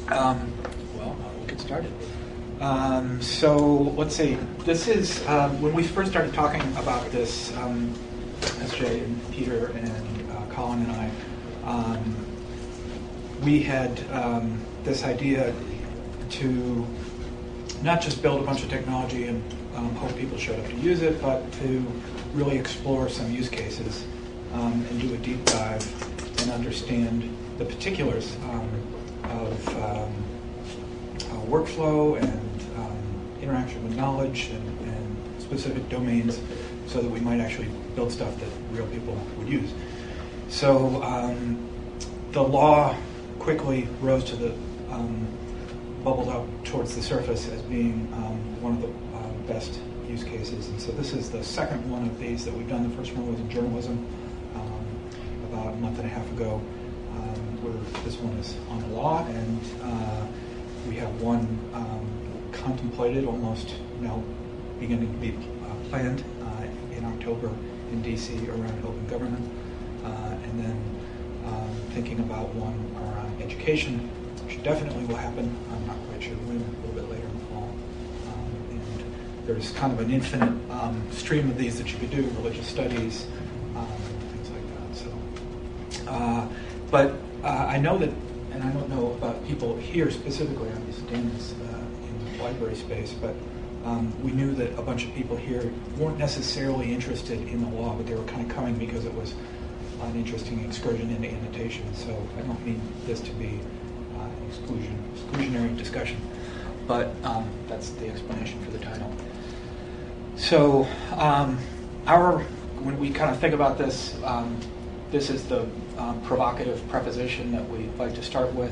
Well, we'll get started. So let's see. This is when we first started talking about this. SJ and Peter and Colin and I, we had this idea to not just build a bunch of technology and hope people showed up to use it, but to really explore some use cases and do a deep dive and understand the particulars of workflow and interaction with knowledge and specific domains, so that we might actually build stuff that real people would use. So the law quickly rose to the bubbled up towards the surface as being one of the best use cases. And so this is the second one of these that we've done. The first one was in journalism about a month and a half ago, where this one is on the law, and we have one contemplated, almost now beginning to be planned in October in DC around open government, and then thinking about one around education, which definitely will happen. I'm not quite sure when, a little bit later in the fall. And there's kind of an infinite stream of these that you could do, religious studies, things like that. So, but I know that, and I don't know about people here specifically, I'm just in the library space, but we knew that a bunch of people here weren't necessarily interested in the law, but they were kind of coming because it was an interesting excursion into annotation. So I don't mean this to be an exclusionary discussion, but that's the explanation for the title. So when we kind of think about this, this is the provocative preposition that we like to start with,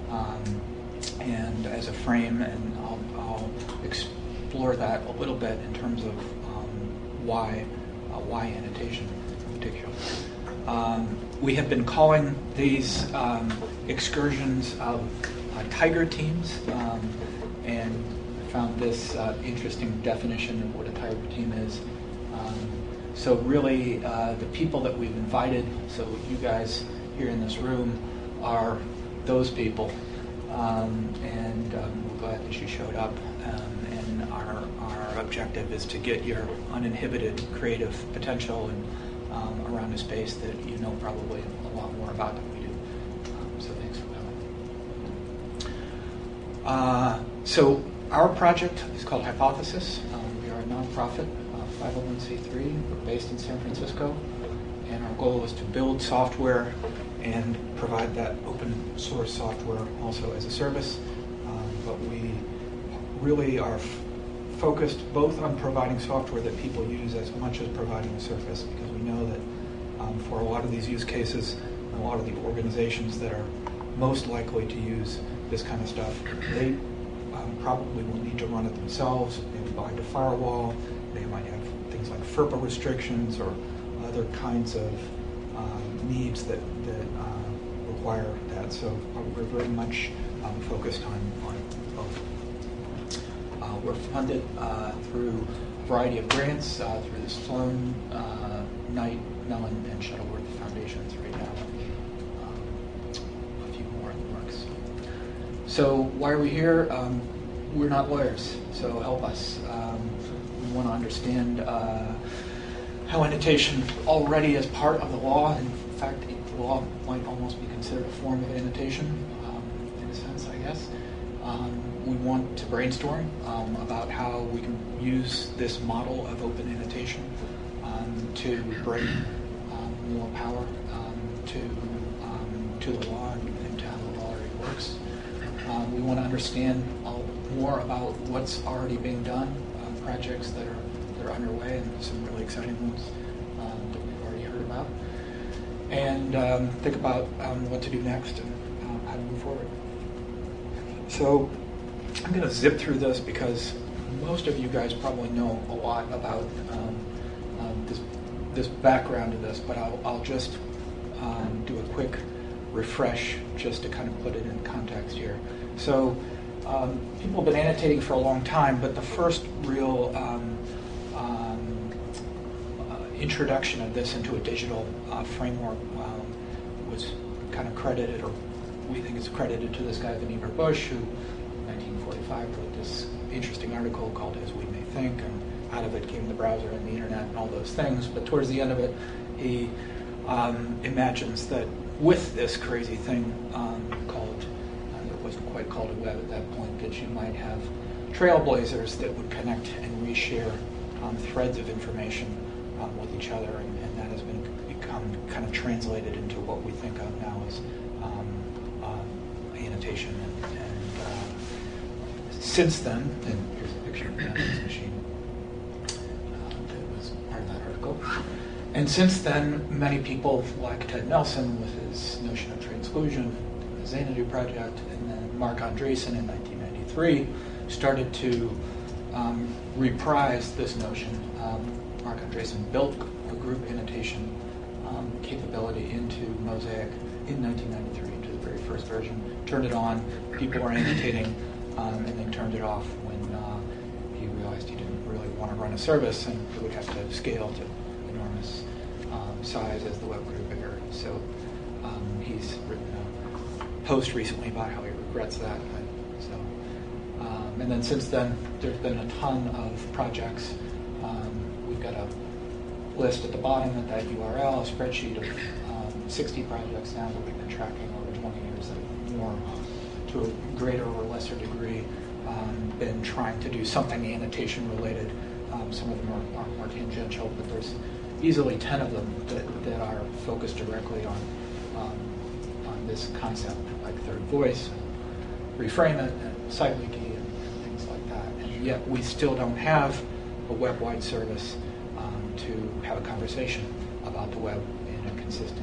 and as a frame, and I'll explore that a little bit in terms of why annotation in particular. We have been calling these excursions of tiger teams, and I found this interesting definition of what a tiger team is. So really, the people that we've invited, so you guys here in this room, are those people, and we're glad that you showed up. And our objective is to get your uninhibited creative potential and around a space that you know probably a lot more about than we do. So thanks for coming. So our project is called Hypothesis. We are a nonprofit, 501c3. We're based in San Francisco, and our goal is to build software and provide that open source software also as a service. But we really are focused both on providing software that people use as much as providing a service, because we know that for a lot of these use cases, and a lot of the organizations that are most likely to use this kind of stuff, they probably will need to run it themselves, maybe behind a firewall. They might have things like FERPA restrictions or other kinds of needs that require that. So we're very much focused on both. We're funded through a variety of grants through the Sloan, Knight, Mellon, and Shuttleworth Foundations right now. A few more in the works. So why are we here? We're not lawyers, so help us. We want to understand how annotation already is part of the law. In fact, the law might almost be considered a form of annotation, in a sense, I guess. We want to brainstorm about how we can use this model of open annotation to bring more power to the law and to how the law already works. We want to understand more about what's already being done, projects that are underway, and some really exciting ones that we've already heard about, and think about what to do next and how to move forward. So I'm going to zip through this because most of you guys probably know a lot about this background of this, but I'll just do a quick refresh just to kind of put it in context here. So people have been annotating for a long time, but the first real introduction of this into a digital framework was kind of credited or we think is credited to this guy, Vannevar Bush, who in 1945 wrote this interesting article called As We May Think, and out of it came the browser and the internet and all those things. But towards the end of it, he imagines that with this crazy thing called, it wasn't quite called a web at that point, that you might have trailblazers that would connect and reshare threads of information with each other, and that has become kind of translated into what we think of now as annotation. And since then, and here's a picture of this machine that was part of that article. And since then, many people like Ted Nelson with his notion of transclusion, the Xanadu project, and then Marc Andreessen in 1993 started to reprise this notion. Marc Andreessen built a group annotation capability into Mosaic in 1993, into the very first version, turned it on, people were annotating, and then turned it off when he realized he didn't really want to run a service and it would have to scale to enormous size as the web grew bigger. So he's written a post recently about how he regrets that. And then since then, there's been a ton of projects. We've got a list at the bottom of that URL, a spreadsheet of 60 projects now that we've been tracking over 20 years that have more, to a greater or lesser degree, been trying to do something annotation related. Some of them are more tangential, but there's easily 10 of them that are focused directly on this concept, like Third Voice, Reframe It, and SiteWiki, and things like that. And yet we still don't have a web-wide service to have a conversation about the web in a consistent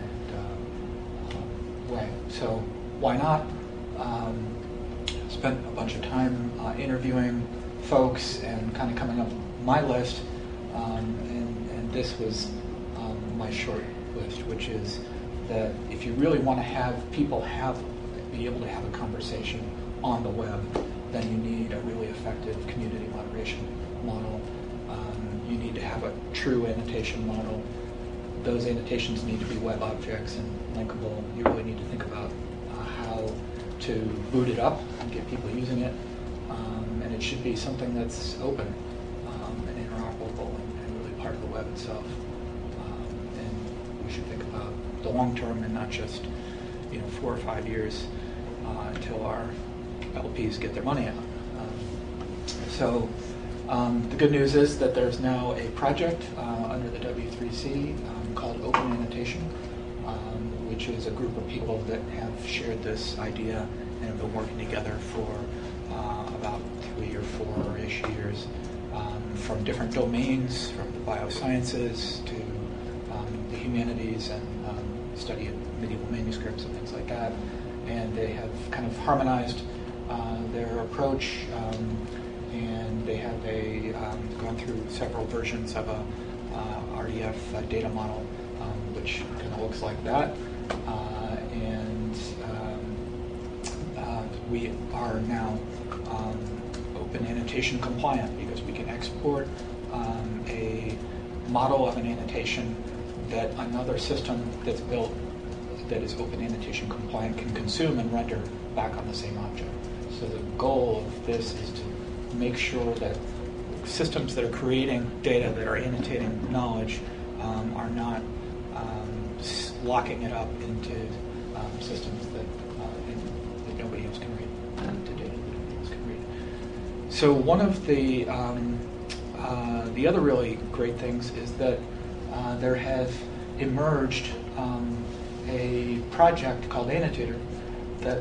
and way. So why not? Spent a bunch of time interviewing folks and kind of coming up with my list, and this was my short list, which is that if you really want to have people be able to have a conversation on the web, then you need a really effective community moderation model. You need to have a true annotation model. Those annotations need to be web objects and linkable. You really need to think about how to boot it up and get people using it. And it should be something that's open and interoperable and really part of the web itself. And we should think about the long term and not just 4 or 5 years until our LPs get their money out. So the good news is that there's now a project under the W3C called Open Annotation, which is a group of people that have shared this idea and have been working together for about 3 or 4-ish years from different domains, from the biosciences to the humanities and study of medieval manuscripts and things like that. And they have kind of harmonized their approach, and they have gone through several versions of a RDF data model, which kind of looks like that. And we are now open annotation compliant because we can export a model of an annotation that another system that's built that is open annotation compliant can consume and render back on the same object. So the goal of this is to make sure that systems that are creating data that are annotating knowledge are not locking it up into systems that nobody else can read, to data that nobody else can read. So one of the other really great things is that there has emerged a project called Annotator that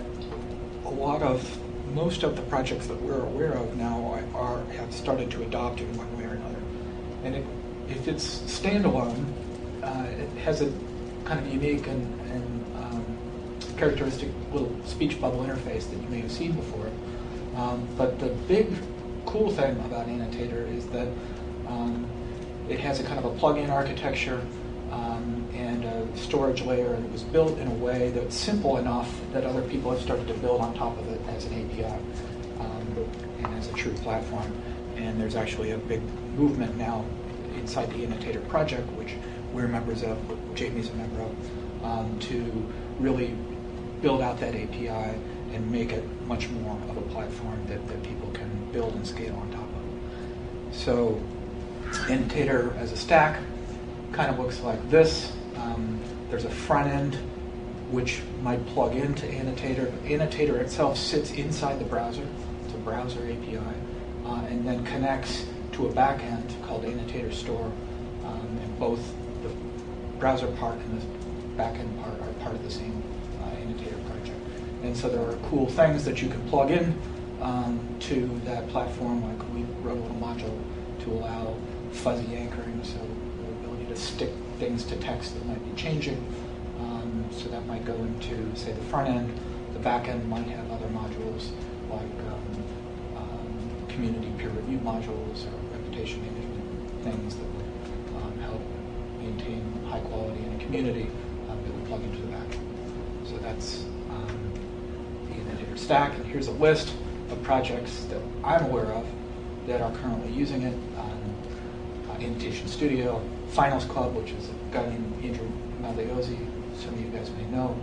most of the projects that we're aware of now have started to adopt in one way or another. And if it's standalone, it has a kind of unique and characteristic little speech bubble interface that you may have seen before. But the big cool thing about Annotator is that it has a kind of a plug-in architecture and a storage layer, and it was built in a way that's simple enough that other people have started to build on top of it as an API and as a true platform. And there's actually a big movement now inside the Annotator project, which we're members of, Jamie's a member of, to really build out that API and make it much more of a platform that people can build and scale on top of. So Annotator as a stack kind of looks like this. There's a front end which might plug into Annotator. Annotator itself sits inside the browser. It's a browser API, and then connects to a back end called Annotator Store. And both the browser part and the back end part are part of the same Annotator project. And so there are cool things that you can plug in to that platform, like we wrote a little module to allow fuzzy anchoring, so the ability to stick things to text that might be changing. So that might go into, say, the front end. The back end might have other modules like community peer review modules or reputation management things that would help maintain high quality in a community that would plug into the back end. So that's the Annotator stack. And here's a list of projects that I'm aware of that are currently using it. Annotation Studio, Finals Club, which is a guy named Andrew Magliozzi, some of you guys may know.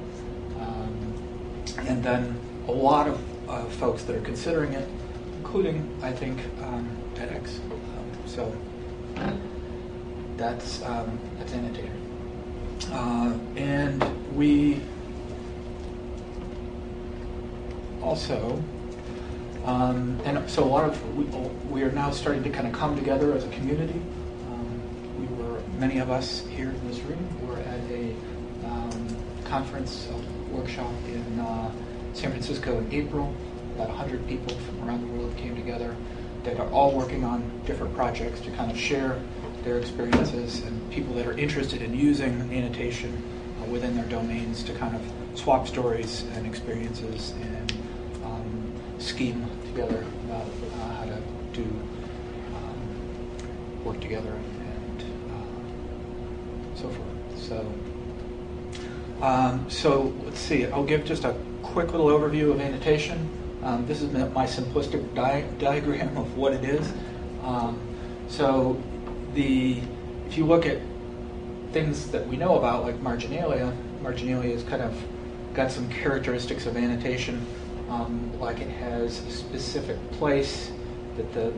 And then a lot of folks that are considering it, including, I think, edX. So that's Annotator. And we also, and so a lot of, we are now starting to kind of come together as a community. Many of us here in this room were at a conference, workshop in San Francisco in April. About 100 people from around the world came together that are all working on different projects to kind of share their experiences, and people that are interested in using annotation within their domains to kind of swap stories and experiences and scheme together about how to do work together and so forth. So let's see. I'll give just a quick little overview of annotation. This is my simplistic diagram of what it is. If you look at things that we know about, like marginalia has kind of got some characteristics of annotation, like it has a specific place that the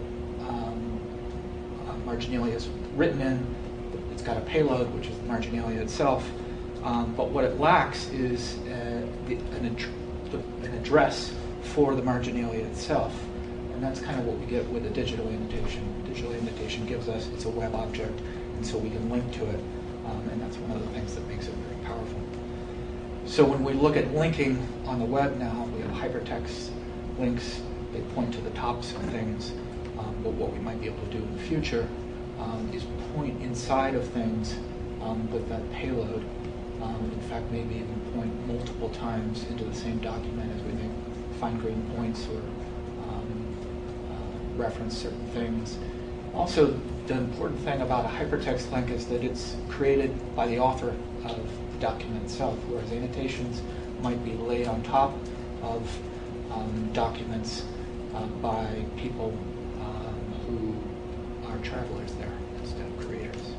marginalia is written in. It's got a payload, which is the marginalia itself. But what it lacks is an address for the marginalia itself. And that's kind of what we get with a digital annotation. Digital annotation gives us, it's a web object, and so we can link to it. And that's one of the things that makes it very powerful. So when we look at linking on the web now, we have hypertext links. They point to the tops of things. But what we might be able to do in the future is point inside of things with that payload. In fact, maybe even point multiple times into the same document as we make fine-grained points or reference certain things. Also, the important thing about a hypertext link is that it's created by the author of the document itself, whereas annotations might be laid on top of documents by people who are travelers there instead of creators.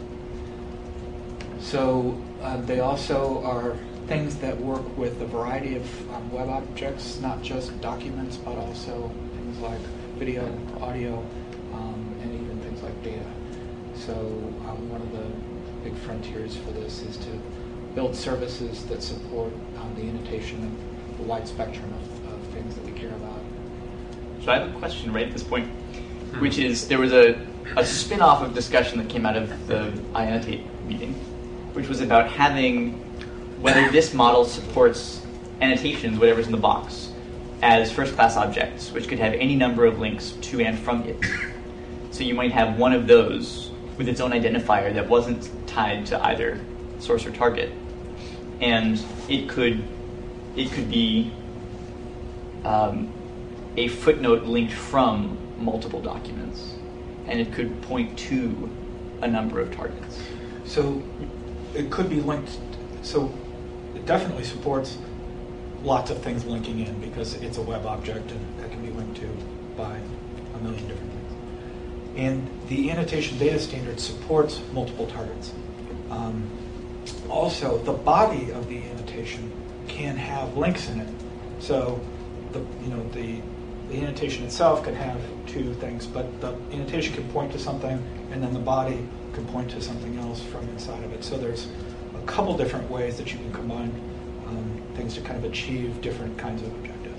So they also are things that work with a variety of web objects, not just documents, but also things like video, audio, and even things like data. So one of the big frontiers for this is to build services that support the annotation of the wide spectrum of things that we care about. So I have a question right at this point, which is there was a spin-off of discussion that came out of the iAnnotate meeting, which was about having whether this model supports annotations, whatever's in the box, as first-class objects, which could have any number of links to and from it. So you might have one of those with its own identifier that wasn't tied to either source or target, and it could be a footnote linked from multiple documents, and it could point to a number of targets. So it could be linked. So it definitely supports lots of things linking in because it's a web object and that can be linked to by a million different things. And the annotation data standard supports multiple targets. Also, the body of the annotation can have links in it. So the annotation itself can have two things, but the annotation can point to something, and then the body can point to something else from inside of it. So there's a couple different ways that you can combine things to kind of achieve different kinds of objectives.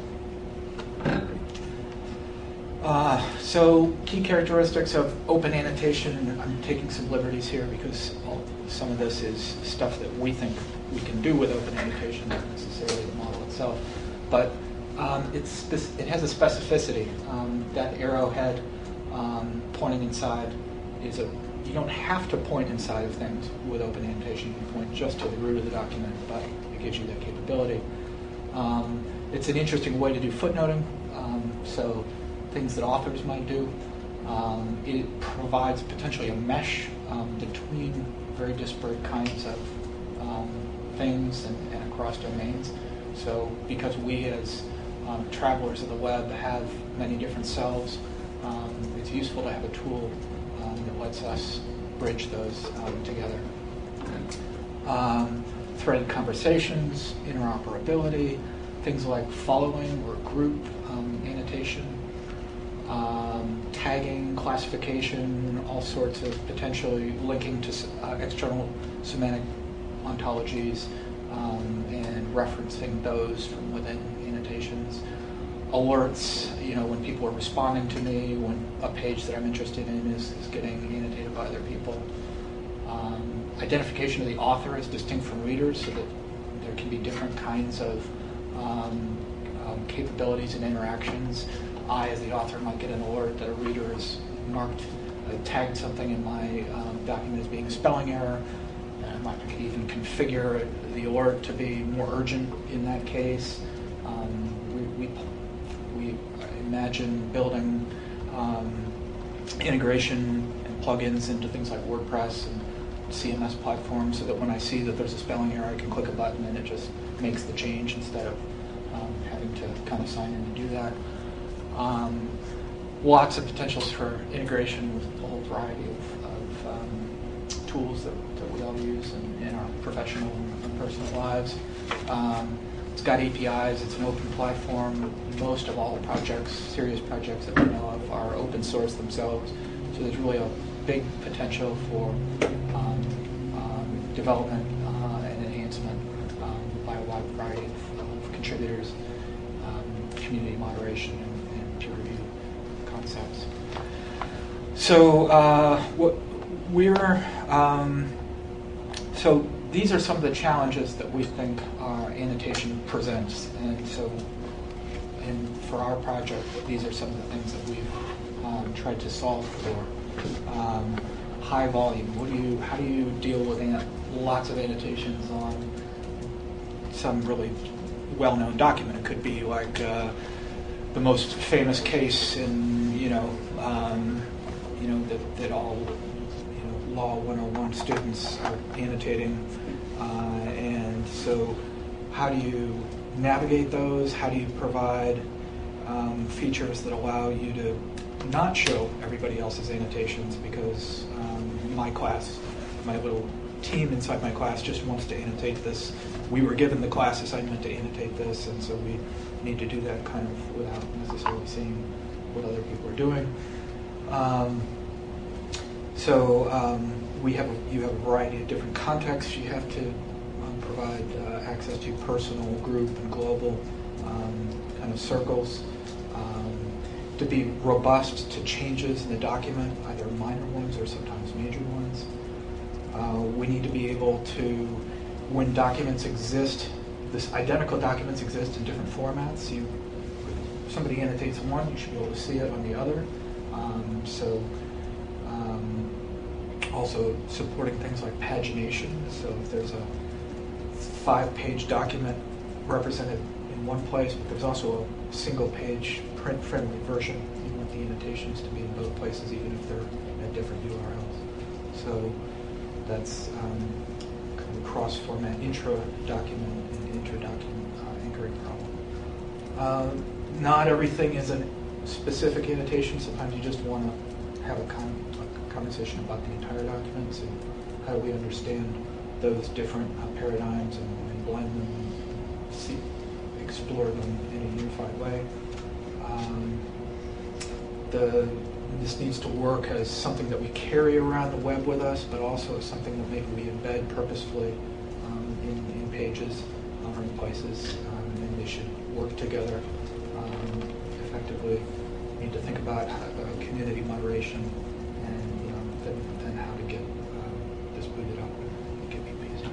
So key characteristics of open annotation. I'm taking some liberties here because some of this is stuff that we think we can do with open annotation, not necessarily the model itself. But it has a specificity. That arrowhead pointing inside you don't have to point inside of things with open annotation. You can point just to the root of the document, but it gives you that capability. It's an interesting way to do footnoting. So things that authors might do. It provides potentially a mesh between very disparate kinds of things and across domains. So because we as travelers of the web have many different selves, it's useful to have a tool that lets us bridge those together. Threaded conversations, interoperability, things like following or group annotation, tagging, classification, all sorts of potentially linking to external semantic ontologies and referencing those from within annotations. Alerts, when people are responding to me, when a page that I'm interested in is getting annotated by other people. Identification of the author as distinct from readers, so that there can be different kinds of capabilities and interactions. I, as the author, might get an alert that a reader has tagged something in my document as being a spelling error. I might even configure the alert to be more urgent in that case. We imagine building integration and plugins into things like WordPress and CMS platforms so that when I see that there's a spelling error, I can click a button and it just makes the change instead of having to kind of sign in to do that. Lots of potentials for integration with a whole variety of tools that we all use in our professional and personal lives. It's got APIs. It's an open platform. Most of all the projects, serious projects that we know of, are open source themselves. So there's really a big potential for development and enhancement by a wide variety of contributors, community moderation, and peer review concepts. So so these are some of the challenges that we think our annotation presents, and for our project, these are some of the things that we've tried to solve for. High volume. How do you deal with lots of annotations on some really well-known document? It could be like the most famous case in that all Law 101 students are annotating, and so how do you navigate those? How do you provide features that allow you to not show everybody else's annotations, because my class, my little team inside my class just wants to annotate this. We were given the class assignment to annotate this, and so we need to do that kind of without necessarily seeing what other people are doing. You have a variety of different contexts. You have to provide access to personal, group, and global kind of circles. To be robust to changes in the document, either minor ones or sometimes major ones. We need to be able to, when documents exist, identical documents exist in different formats. If somebody annotates one, you should be able to see it on the other. Also supporting things like pagination. So if there's a 5-page document represented in one place, but there's also a single-page print-friendly version, you want the annotations to be in both places, even if they're at different URLs. So that's kind of cross-format intra-document and inter-document anchoring problem. Not everything is a specific annotation. Sometimes you just want to have a conversation about the entire document. So how do we understand those different paradigms and blend them explore them in a unified way. This needs to work as something that we carry around the web with us, but also as something that maybe we embed purposefully in pages or in places, and they should work together effectively. We need to think about community moderation and then how to get this booted up and get people using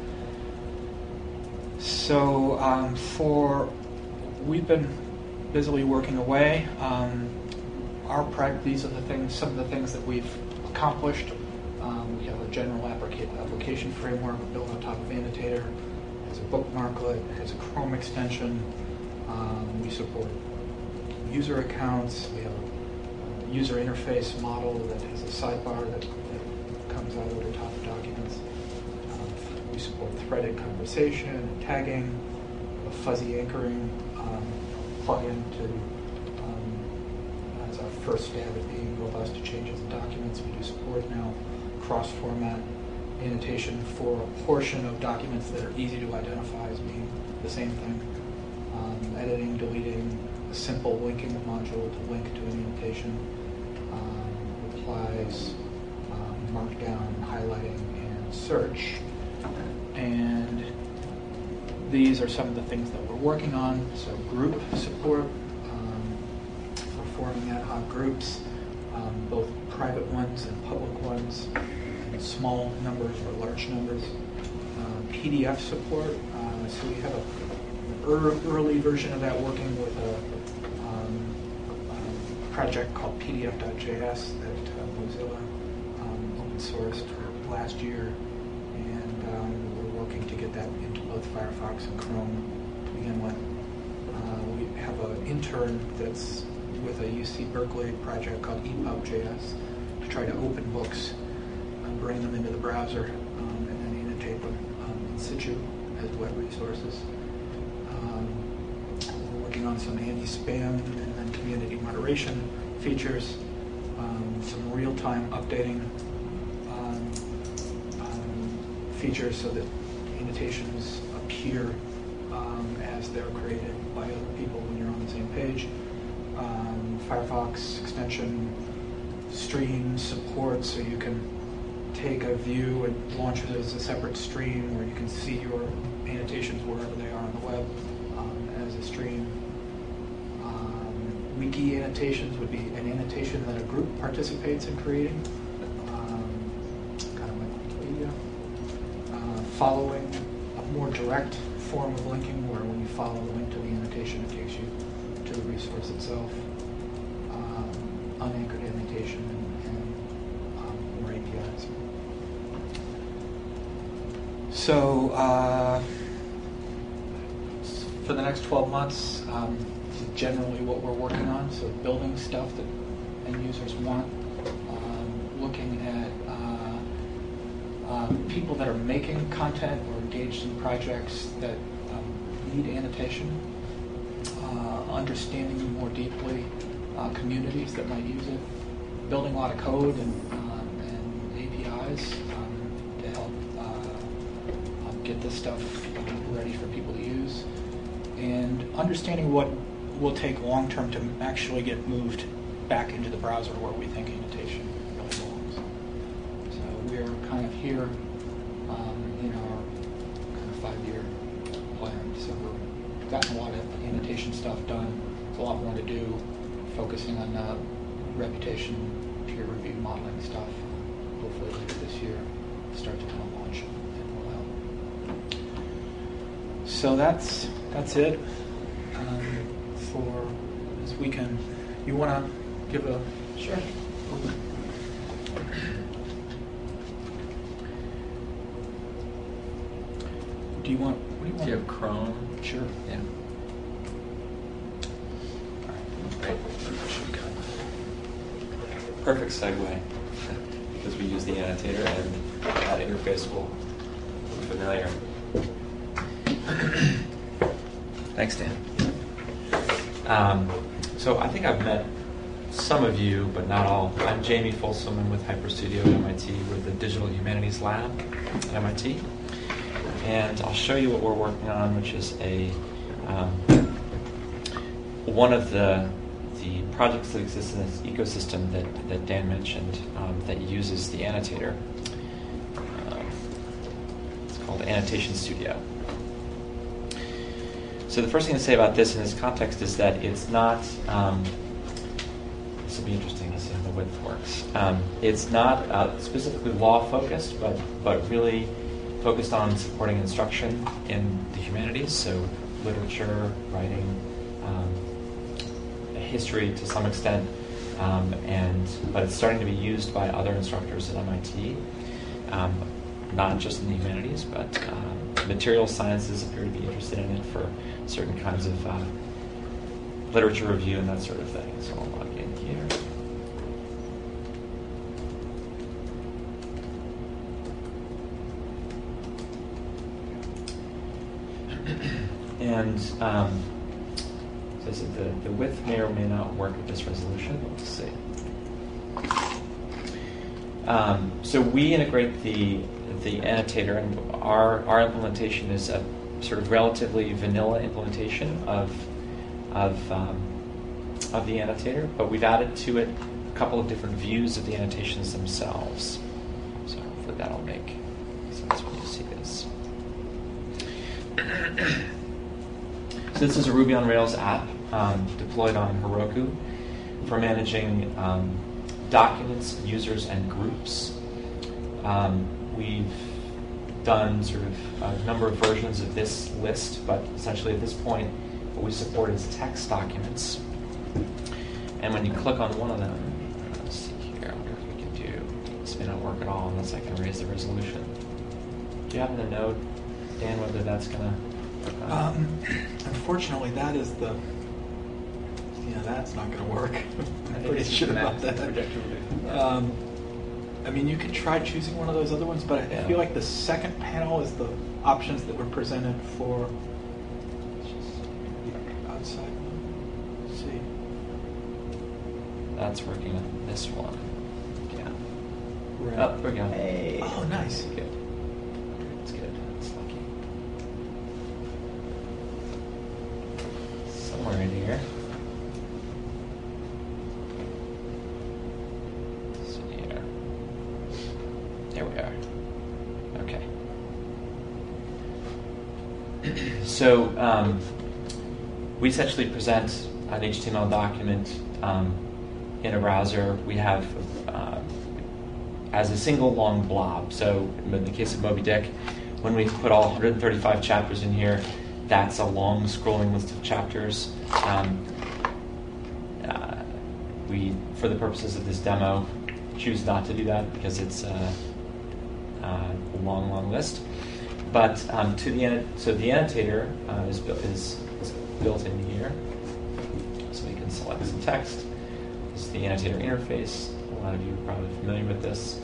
it. So we've been busily working away. These are some of the things that we've accomplished. We have a general application framework built on top of Annotator. It has a bookmarklet, it has a Chrome extension. We support user accounts. We have a user interface model that has a sidebar that comes out over top of documents. We support threaded conversation and tagging, a fuzzy anchoring plugin as our first stab at being robust to changes in documents. We do support now cross-format annotation for a portion of documents that are easy to identify as being the same thing. Editing, deleting, a simple linking module to link to an annotation, replies, markdown, highlighting, and search. And these are some of the things that we're working on. So group support, for forming ad hoc groups, both private ones and public ones, and small numbers or large numbers. PDF support, so we have an early version of that working with a project called pdf.js that Mozilla open sourced last year, and we're working to get that into both Firefox and Chrome to begin with. We have an intern that's with a UC Berkeley project called EPUB.js to try to open books and bring them into the browser and then annotate them in situ as web resources. We're working on some anti-spam and then community moderation features, some real-time updating features so that annotations appear as they're created by other people when you're on the same page. Firefox extension stream support, so you can take a view and launch it as a separate stream where you can see your annotations wherever they are on the web as a stream. Wiki annotations would be an annotation that a group participates in creating, kind of like Wikipedia. Following a more direct form of linking, where when you follow the link to the annotation, it takes you to the resource itself. Unanchored annotation and more APIs. So for the next 12 months, this is generally what we're working on. So building stuff that end users want, looking at people that are making content or engaged in projects that need annotation, understanding more deeply communities that might use it, building a lot of code and APIs to help get this stuff ready for people to use, and understanding what will take long term to actually get moved back into the browser where we think annotation really belongs. So we're kind of here in our kind of 5-year plan. So we've gotten a lot of annotation stuff done. There's a lot more to do, focusing on reputation, peer-reviewed modeling stuff. Hopefully later this year, start to kind of launch and roll out. So that's it for this weekend. You want to give a Sure. Do you want? What do you want? Do you have Chrome? Sure. Yeah. Great. Perfect segue, because we use the annotator and that interface will look familiar. Thanks, Dan. So I think I've met some of you, but not all. I'm Jamie Folsom. I'm with HyperStudio at MIT. We're the Digital Humanities Lab at MIT. and I'll show you what we're working on, which is one of the projects that exists in this ecosystem that Dan mentioned that uses the annotator. It's called Annotation Studio. So the first thing to say about this in this context is that it's not, this will be interesting to see how the width works. It's not specifically law-focused, but really focused on supporting instruction in the humanities, so literature, writing, history to some extent, but it's starting to be used by other instructors at MIT, not just in the humanities, but material sciences appear to be interested in it for certain kinds of literature review and that sort of thing. So I'll log in here. And so I said the width may or may not work at this resolution. Let's see. So we integrate the annotator, and our implementation is a sort of relatively vanilla implementation of the annotator, but we've added to it a couple of different views of the annotations themselves. So hopefully that'll make sense when you see this. So this is a Ruby on Rails app deployed on Heroku for managing documents, users, and groups. We've done sort of a number of versions of this list, but essentially at this point, what we support is text documents. And when you click on one of them, let's see here, I wonder if we can do, this may not work at all unless I can raise the resolution. Do you happen to know, Dan, whether that's going to... Unfortunately, that is that's not going to work. I'm pretty sure about that. I mean, you could try choosing one of those other ones, but I feel like the second panel is the options that were presented for outside. Let's see. That's working on this one. Yeah. Right. Oh, there we go. Hey. Oh, nice. Good. It's good. It's lucky. Somewhere in here. Let's see here. There we are. Okay. So we essentially present an HTML document in a browser. We have as a single long blob. So in the case of Moby Dick, when we put all 135 chapters in here, that's a long scrolling list of chapters. We, for the purposes of this demo, choose not to do that because it's a long list. But so the annotator is built in here. So we can select some text. This is the annotator interface. A lot of you are probably familiar with this.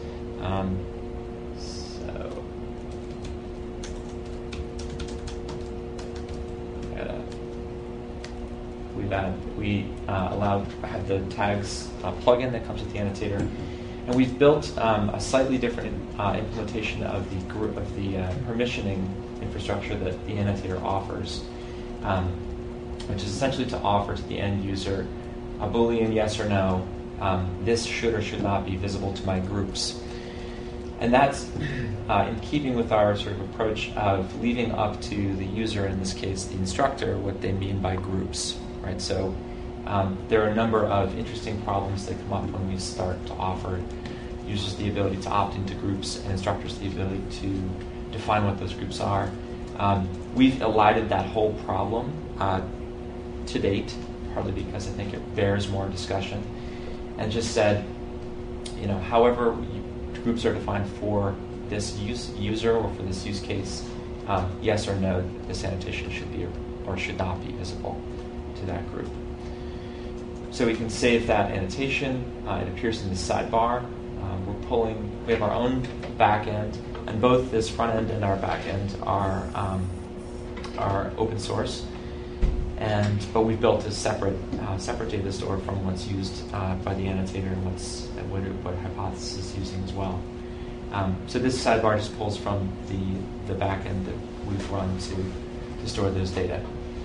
We have the tags plugin that comes with the annotator, and we've built a slightly different implementation of the permissioning infrastructure that the annotator offers, which is essentially to offer to the end user a Boolean yes or no. This should or should not be visible to my groups. And that's in keeping with our sort of approach of leaving up to the user, in this case the instructor, what they mean by groups. Right? So there are a number of interesting problems that come up when we start to offer users the ability to opt into groups and instructors the ability to define what those groups are. We've elided that whole problem to date, partly because I think it bears more discussion, and just said, however groups are defined for this user or for this use case, yes or no, this annotation should be or should not be visible to that group. So we can save that annotation. It appears in the sidebar. We have our own backend, and both this front end and our backend are open source. But we've built a separate data store from what's used by the annotator and what Hypothesis is using as well. So this sidebar just pulls from the backend that we've run to store those data.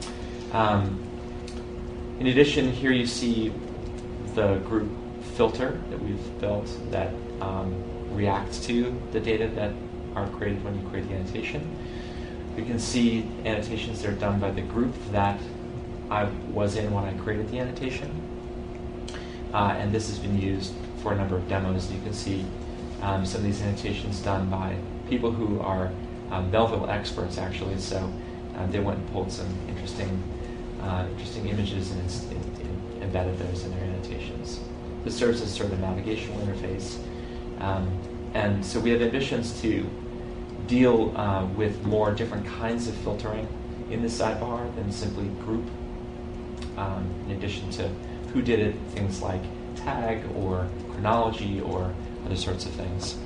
In addition, here you see the group filter that we've built that reacts to the data that are created when you create the annotation. We can see annotations that are done by the group that I was in when I created the annotation. And this has been used for a number of demos. You can see some of these annotations done by people who are Melville experts, actually. So they went and pulled some interesting images and embedded those in their annotations. This serves as sort of a navigational interface. And so we have ambitions to deal with more different kinds of filtering in the sidebar than simply group. In addition to who did it, things like tag or chronology or other sorts of things.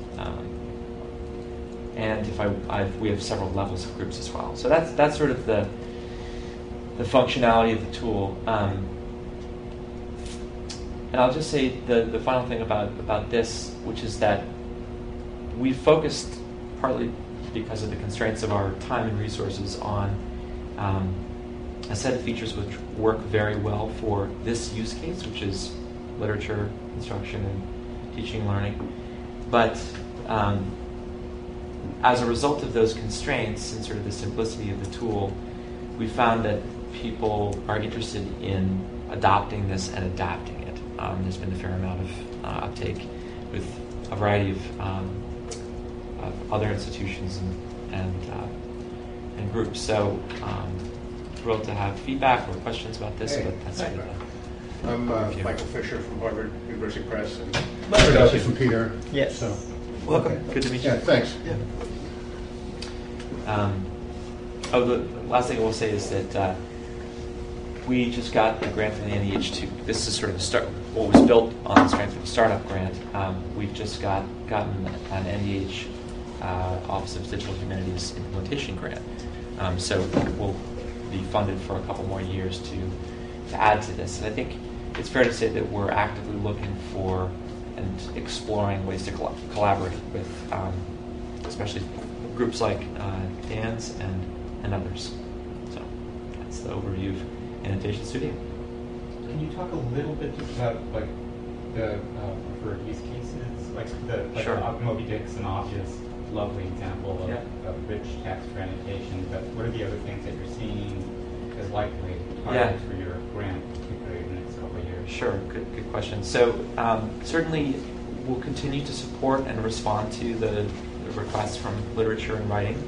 And we have several levels of groups as well. So that's sort of the functionality of the tool. And I'll just say the final thing about this, which is that we focused, partly because of the constraints of our time and resources, on a set of features which work very well for this use case, which is literature, instruction, and teaching and learning. But as a result of those constraints and sort of the simplicity of the tool, we found that people are interested in adopting this and adapting it. There's been a fair amount of uptake with a variety of other institutions and groups. So thrilled to have feedback or questions about this. Hey, but that's sort of I'm overview. Michael Fisher from Harvard University Press, and Larry from Peter. Yes. So, Welcome. okay. Good to meet you. Yeah, thanks. The last thing I will say is that we just got a grant from the NEH2. This is sort of what was built on this grant for the startup grant. We've just gotten an NEH Office of Digital Humanities implementation grant. So we'll be funded for a couple more years to add to this. And I think it's fair to say that we're actively looking for and exploring ways to collaborate with, especially groups like Dan's and others. So that's the overview of Annotation Studio. Can you talk a little bit about like the preferred use cases, Sure. Moby Dick's an obvious, lovely example of rich text for annotation. But what are the other things that you're seeing as likely targets for your grant, particularly in the next couple of years? Sure, good question. So certainly we'll continue to support and respond to the requests from literature and writing.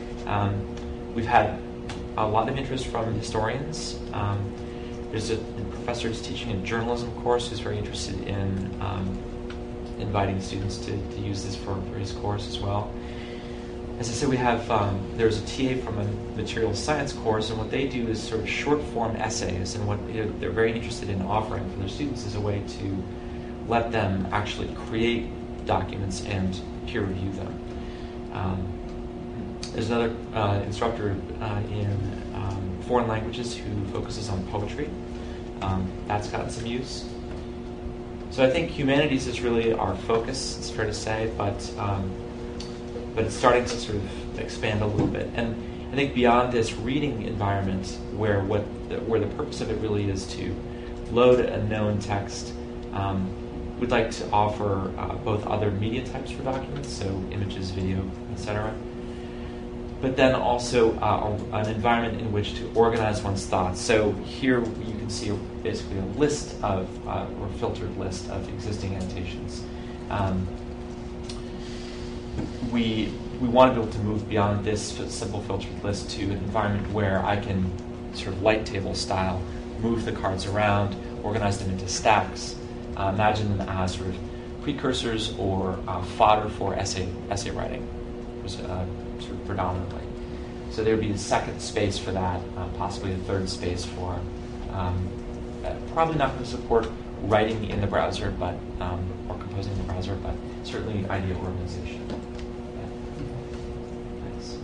We've had a lot of interest from historians. There's a professor who's teaching a journalism course who's very interested in inviting students to use this for his course as well. As I said, we have there's a TA from a materials science course, and what they do is sort of short form essays, and what they're very interested in offering for their students is a way to let them actually create documents and peer review them. There's another instructor in foreign languages who focuses on poetry. That's gotten some use. So I think humanities is really our focus, it's fair to say, but it's starting to sort of expand a little bit. And I think beyond this reading environment, where the purpose of it really is to load a known text, we'd like to offer both other media types for documents, so images, video, etc. But then also an environment in which to organize one's thoughts. So here you can see basically a list of, or filtered list of existing annotations. We want to be able to move beyond this simple filtered list to an environment where I can sort of light table style move the cards around, organize them into stacks, imagine them as sort of precursors or fodder for essay writing, sort of predominantly. So there would be a second space for that, possibly a third space for probably not going to support writing in the browser, but or composing in the browser, but certainly idea organization. Thanks.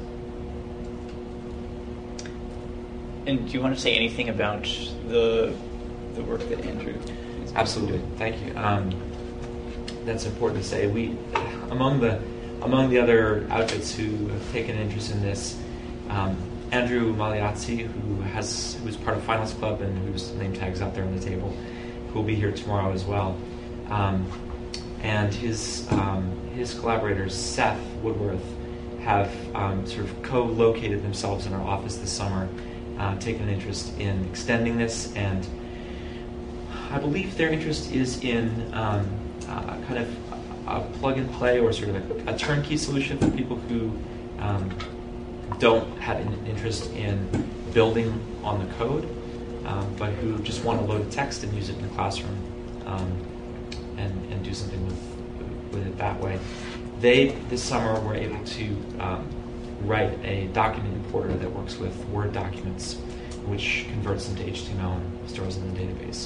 And do you want to say anything about the work that Andrew is Absolutely. Thank you. That's important to say. We, among the among the other outfits who have taken an interest in this, Andrew Magliazzi, who's part of Finals Club and whose name tag's out there on the table, who will be here tomorrow as well. And his collaborators, Seth Woodworth, have sort of co-located themselves in our office this summer, taken an interest in extending this, and I believe their interest is in kind of a plug-and-play or sort of a turnkey solution for people who don't have an interest in building on the code, but who just want to load text and use it in the classroom and do something with it that way. They, this summer, were able to write a document importer that works with Word documents, which converts them to HTML and stores them in the database.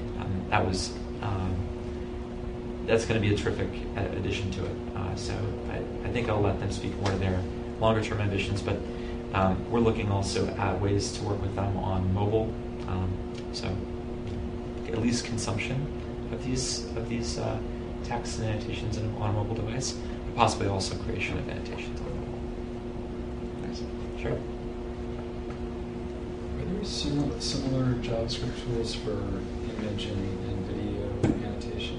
That's going to be a terrific addition to it. So I think I'll let them speak more to their longer-term ambitions, but we're looking also at ways to work with them on mobile, so at least consumption of these texts and annotations on a mobile device, but possibly also creation of annotations on mobile. Nice. Sure. Are there similar JavaScript tools for image and video annotation?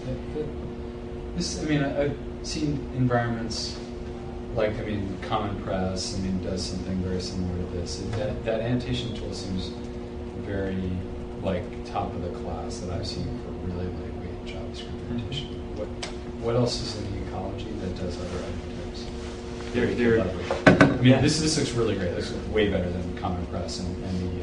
I've seen environments like, Common Press, does something very similar to this. That annotation tool seems very top of the class that I've seen for really lightweight JavaScript annotation. What else is in the ecology that does other editors? This looks really great. This looks way better than Common Press, and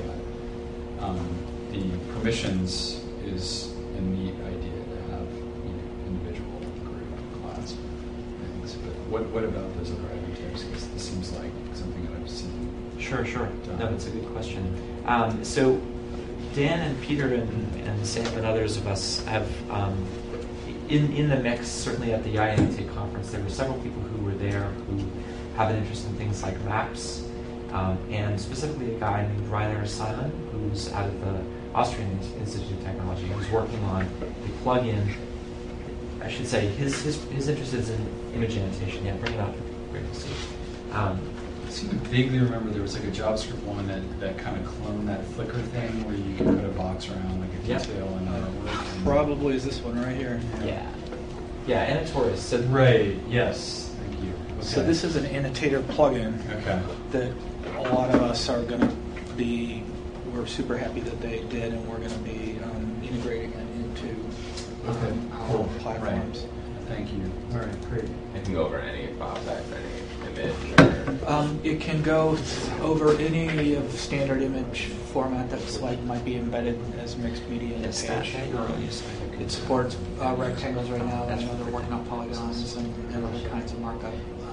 the permissions is a neat idea to have individual, group, class things. But what about those other editors? Because this seems like something that I've seen. Sure. No, that's a good question. So Dan and Peter and Sam and others of us have, in the mix, certainly at the INT conference, there were several people who were there who have an interest in things like maps, and specifically a guy named Rainer Simon, who's out of the Austrian Institute of Technology, who's working on a plugin. I should say his interest is in image annotation. Yeah, bring it up. Great to see. I seem to vaguely remember there was a JavaScript one that kind of cloned that Flickr thing where you could put a box around a detail and artwork. Probably is this one right here. Yeah, Annotaurus. So right. Yes. Thank you. Okay. So this is an annotator plugin that a lot of us are going to be. We're super happy that they did, and we're going to be integrating it into our platforms. Right. Thank you. All right, great. It can go over any file type, any image. Or It can go over any of the standard image format that's might be embedded as mixed media in the page. It supports rectangles right now. I know they're working on polygons and other kinds of markup.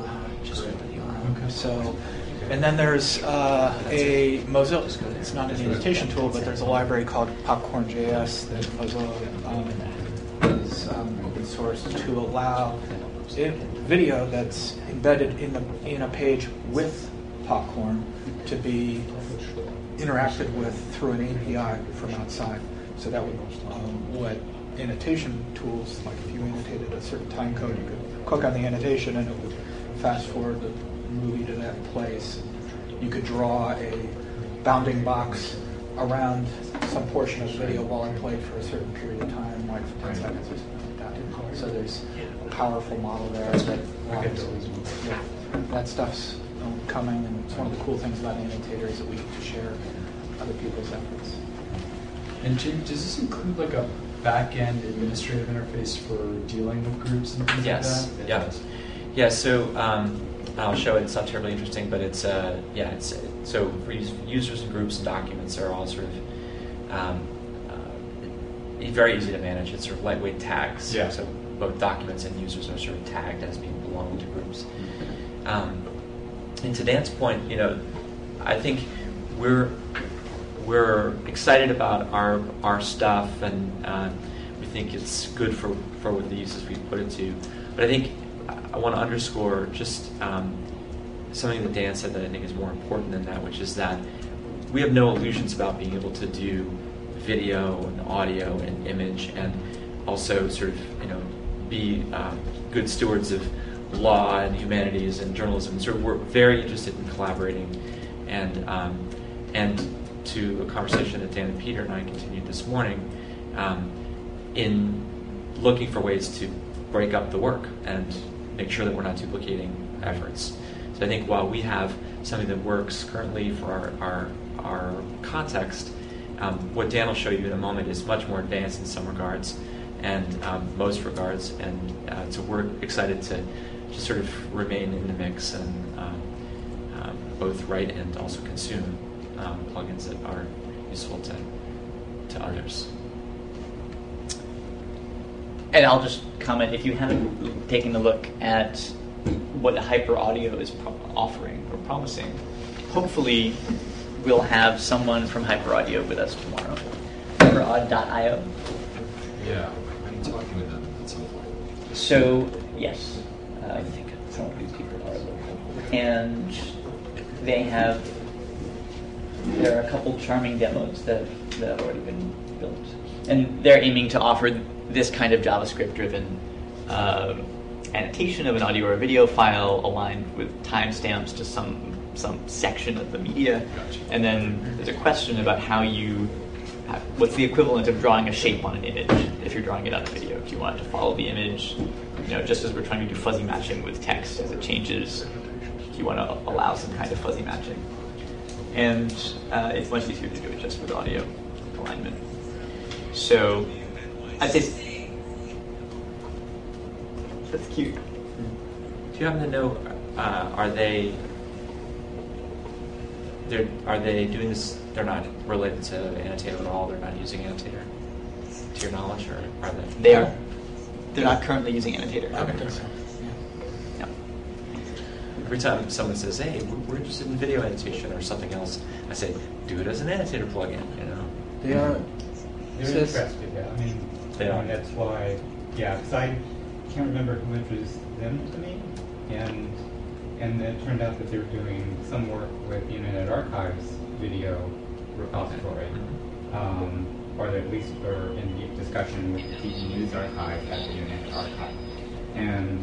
So, and then there's a Mozilla. It's not an annotation tool, but there's a library called Popcorn.js that Mozilla is open source to allow video that's embedded in a page with Popcorn to be interacted with through an API from outside. So that would what annotation tools, like if you annotated a certain time code, you could click on the annotation and it would fast forward the movie to that place. You could draw a bounding box around some portion of the video while it played for a certain period of time, like for 10 seconds or something like that. So there's a powerful model there. That stuff's coming, and it's one of the cool things about annotators that we get to share other people's efforts. And Jim, does this include like a back-end administrative interface for dealing with groups and things like that? Yeah. So I'll show it. It's not terribly interesting, but it's so for users and groups and documents are all sort of very easy to manage. It's sort of lightweight tags. Yeah. So both documents and users are sort of tagged as being belonging to groups. And to Dan's point, I think we're excited about our stuff, and we think it's good for the uses we put it to. But I think I want to underscore just something that Dan said that I think is more important than that, which is that we have no illusions about being able to do video and audio and image, and also sort of be good stewards of law and humanities and journalism. So we're very interested in collaborating, and to a conversation that Dan and Peter and I continued this morning, in looking for ways to break up the work and make sure that we're not duplicating efforts. So I think while we have something that works currently for our context, what Dan will show you in a moment is much more advanced in some regards and most regards, and so we're excited to just sort of remain in the mix and both write and also consume plugins that are useful to others. And I'll just comment, if you haven't taken a look at what Hyper Audio is offering or promising, hopefully we'll have someone from Hyper Audio with us tomorrow. HyperAud.io. Yeah, I'm talking with them at some point. So, yes, I think some of these people are local. And there are a couple charming demos that have already been built. And they're aiming to offer this kind of JavaScript-driven annotation of an audio or video file aligned with timestamps to some section of the media. Gotcha. And then there's a question about what's the equivalent of drawing a shape on an image if you're drawing it on a video. If you want it to follow the image, just as we're trying to do fuzzy matching with text as it changes, you want to allow some kind of fuzzy matching. And it's much easier to do it just with audio alignment. So I'd say that's cute. Do you happen to know, are they doing this? They're not related to Annotator at all. They're not using Annotator, to your knowledge, or are they? They are. They're not currently using Annotator. I don't think so. No. Every time someone says, "Hey, we're interested in video annotation or something else," I say, "Do it as an Annotator plugin." They are. They're Says- interested, yeah. I mean, They are. that's why, yeah, because I can't remember who introduced them to me, and it turned out that they were doing some work with the Internet Archive's video repository, or at least are in deep discussion with the News Archive at the Internet Archive, and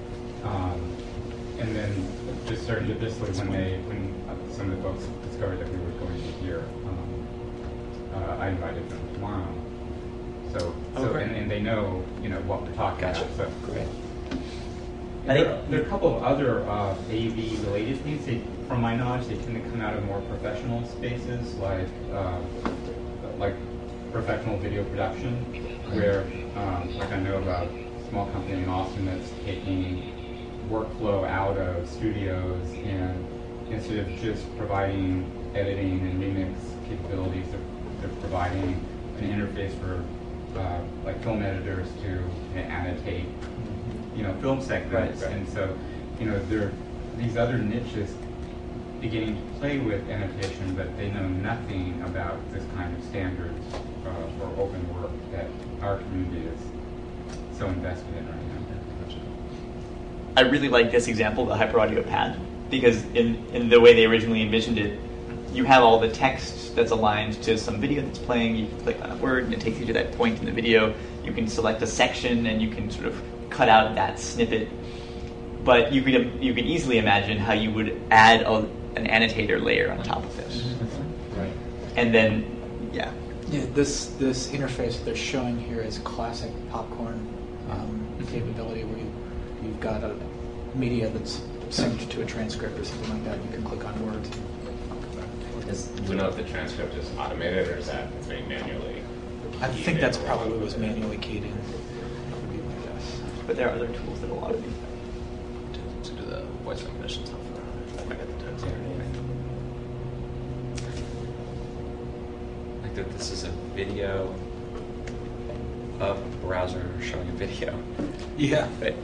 then just serendipitously when some of the folks discovered that we were going to hear. I invited them tomorrow, and they know what we're talking about. So Great. there are a couple of other AV related things. From my knowledge, they tend to come out of more professional spaces, like professional video production, where like I know about a small company in Austin that's taking workflow out of studios, and instead of just providing editing and remix capabilities, they're providing an interface for like film editors to annotate, film segments. Right. And so, there are these other niches beginning to play with annotation, but they know nothing about this kind of standards for open work that our community is so invested in right now. I really like this example, the Hyper Audio pad, because in the way they originally envisioned it, you have all the text that's aligned to some video that's playing. You can click on a word, and it takes you to that point in the video. You can select a section, and you can sort of cut out that snippet. But you could easily imagine how you would add an annotator layer on top of this. Right. And then, Yeah, this interface that they're showing here is classic popcorn capability, where you've got a media that's synced to a transcript or something like that. You can click on words. Do we know if the transcript is automated or is that being manually? I think that's probably what was manually keyed in. That would be my guess. but there are other tools that allow it. To do the voice recognition stuff. I get the text. Like that this is a video of a browser showing a video. Yeah. Right.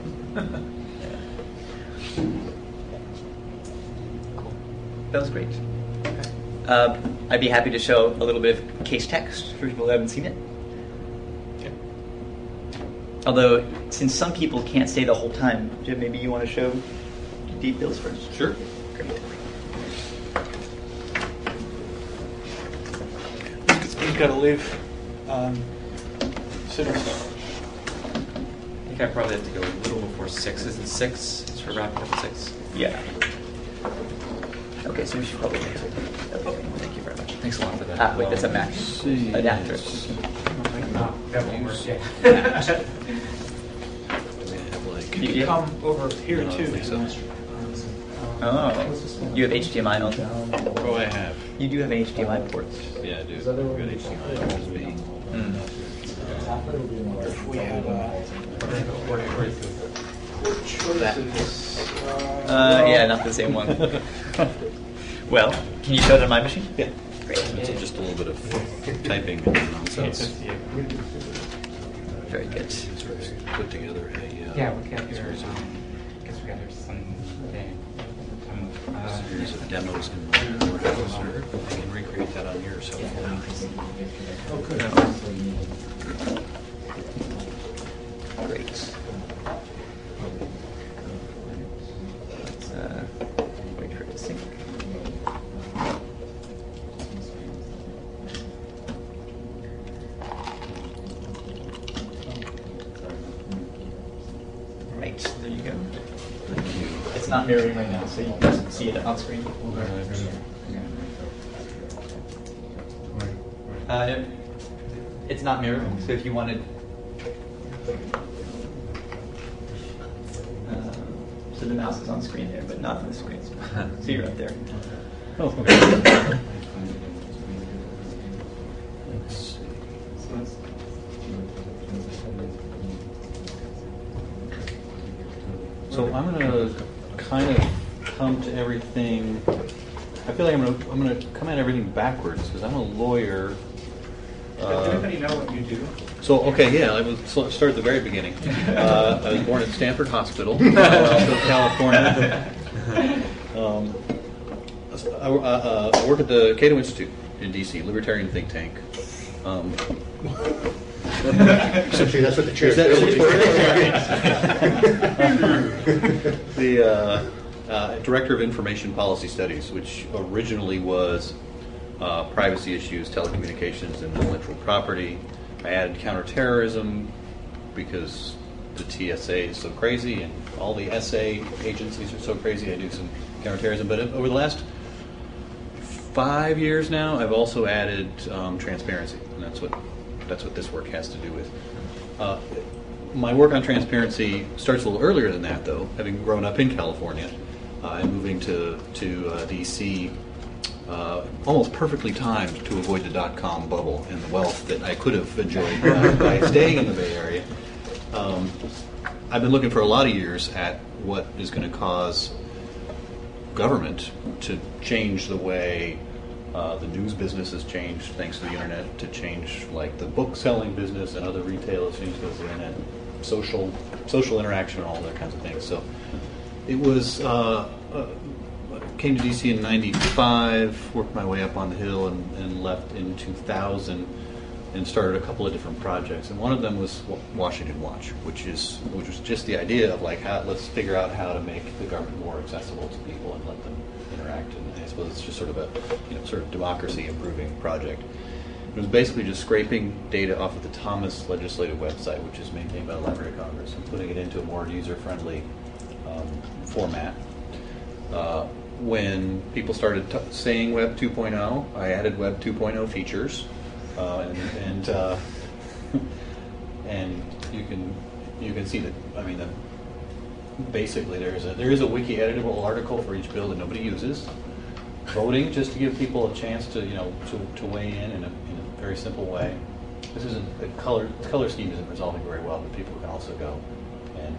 Cool. That was great. I'd be happy to show a little bit of case text for people who haven't seen it. Okay. Although, since some people can't stay the whole time, Jim, maybe you want to show deep bills first? Sure. Great. He's got to leave soon. think I probably have to go a little before 6. Is it 6? Is for wrapping up at 6? Yeah. Okay, so we should probably answer. Okay, thank you very much. Thanks a lot for that. Wait, that's a Mac adapter. No, that won't work. Yeah. You can come over here too. Oh, you have HDMI on? Oh, I have. You do have HDMI ports. Yeah, I do. I've got HDMI and USB. If we have Yeah, not the same one. Well, can you show it on my machine? Yeah. Great. It's just a little bit of typing and nonsense. Very good. Put together a Yeah, we got your, guess we got your Sunday. series of demos in Warehouse. I can recreate that on your cell phone. Great. Let's wait for it to sync. Right, there you go. It's not mirroring right now, so you can see it on screen. It's not mirroring, so if you wanted. So the mouse is on screen there, but not on the screen. So you're up there. Oh, okay. Let's see. So I'm going to kind of come to everything. I feel like I'm going to come at everything backwards because I'm a lawyer. Does anybody know what you do? So, okay, yeah, I will start at the very beginning. I was born at Stanford Hospital, Palo California. I work at the Cato Institute in D.C., libertarian think tank. Essentially, that's what the chair Is that is. the Director of Information Policy Studies, which originally was privacy issues, telecommunications, and intellectual property. I added counterterrorism because the TSA is so crazy and all the SA agencies are so crazy. I do some counterterrorism. But over the last 5 years now, I've also added transparency, and that's what this work has to do with. My work on transparency starts a little earlier than that, though, having grown up in California and moving to D.C. Almost perfectly timed to avoid the dot-com bubble and the wealth that I could have enjoyed by staying in the Bay Area. I've been looking for a lot of years at what is going to cause government to change the way the news business has changed thanks to the internet, to change like the book selling business and other retail has changed because of the internet, social interaction and all that kinds of things. So it was came to DC in '95, worked my way up on the Hill, and left in 2000, and started a couple of different projects. And one of them was Washington Watch, which was just the idea of like let's figure out how to make the government more accessible to people and let them interact. And I suppose it's just sort of a sort of democracy improving project. It was basically just scraping data off of the Thomas Legislative website, which is maintained by the Library of Congress, and putting it into a more user-friendly format. When people started saying Web 2.0, I added Web 2.0 features, and you can see that. I mean, basically there is a wiki editable article for each bill that nobody uses. Voting, just to give people a chance to weigh in a very simple way. This isn't the color scheme isn't resolving very well, but people can also go and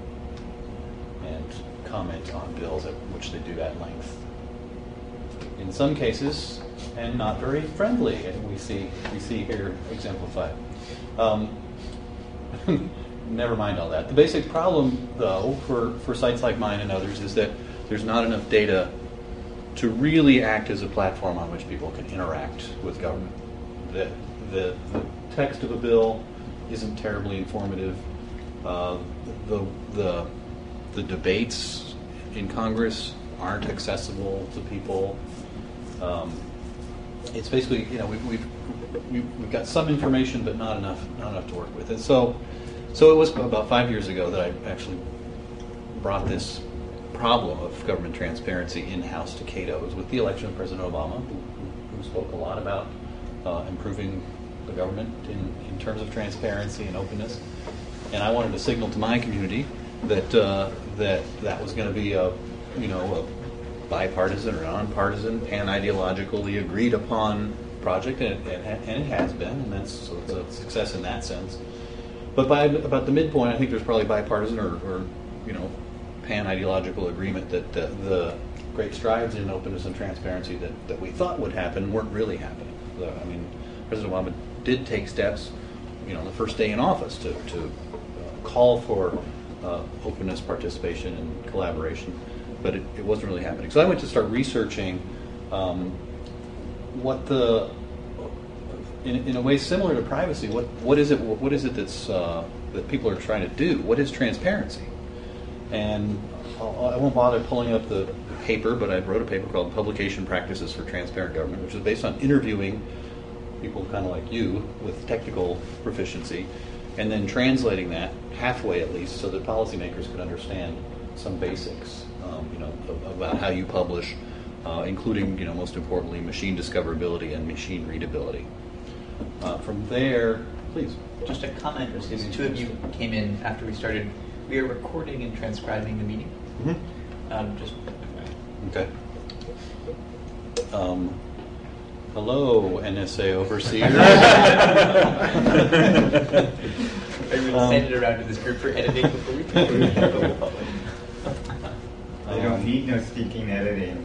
comment on bills, at which they do at length. In some cases, and not very friendly, and we see here exemplified. Never mind all that. The basic problem, though, for sites like mine and others, is that there's not enough data to really act as a platform on which people can interact with government. The text of a bill isn't terribly informative. The debates in Congress aren't accessible to people. It's basically we've got some information, but not enough to work with. And so So it was about 5 years ago that I actually brought this problem of government transparency in-house to Cato. It was with the election of President Obama, who spoke a lot about improving the government in terms of transparency and openness. And I wanted to signal to my community that that was going to be a bipartisan or non-partisan, pan-ideologically agreed upon project, and it has been, and so it's a success in that sense. But by about the midpoint, I think there's probably bipartisan or pan-ideological agreement that the great strides in openness and transparency that we thought would happen weren't really happening. President Obama did take steps, the first day in office to call for openness, participation, and collaboration, but it wasn't really happening. So I went to start researching what in a way similar to privacy, what is it that's that people are trying to do? What is transparency? And I won't bother pulling up the paper, but I wrote a paper called Publication Practices for Transparent Government, which is based on interviewing people kind of like you with technical proficiency, and then translating that halfway at least so that policymakers could understand some basics, about how you publish, including, most importantly, machine discoverability and machine readability. From there, please. Just a comment, because the two of you came in after we started. We are recording and transcribing the meeting. Mm-hmm. Okay. Hello, NSA overseer. I would send it around to this group for editing before we go public. You don't need no speaking editing.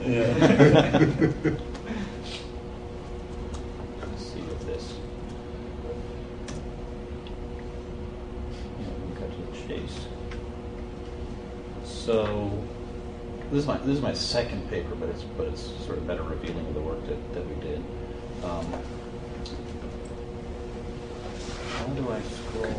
Let's see with this. Cut to the chase. So this is my second paper, but it's sort of better revealing of the work that we did. How do I scroll?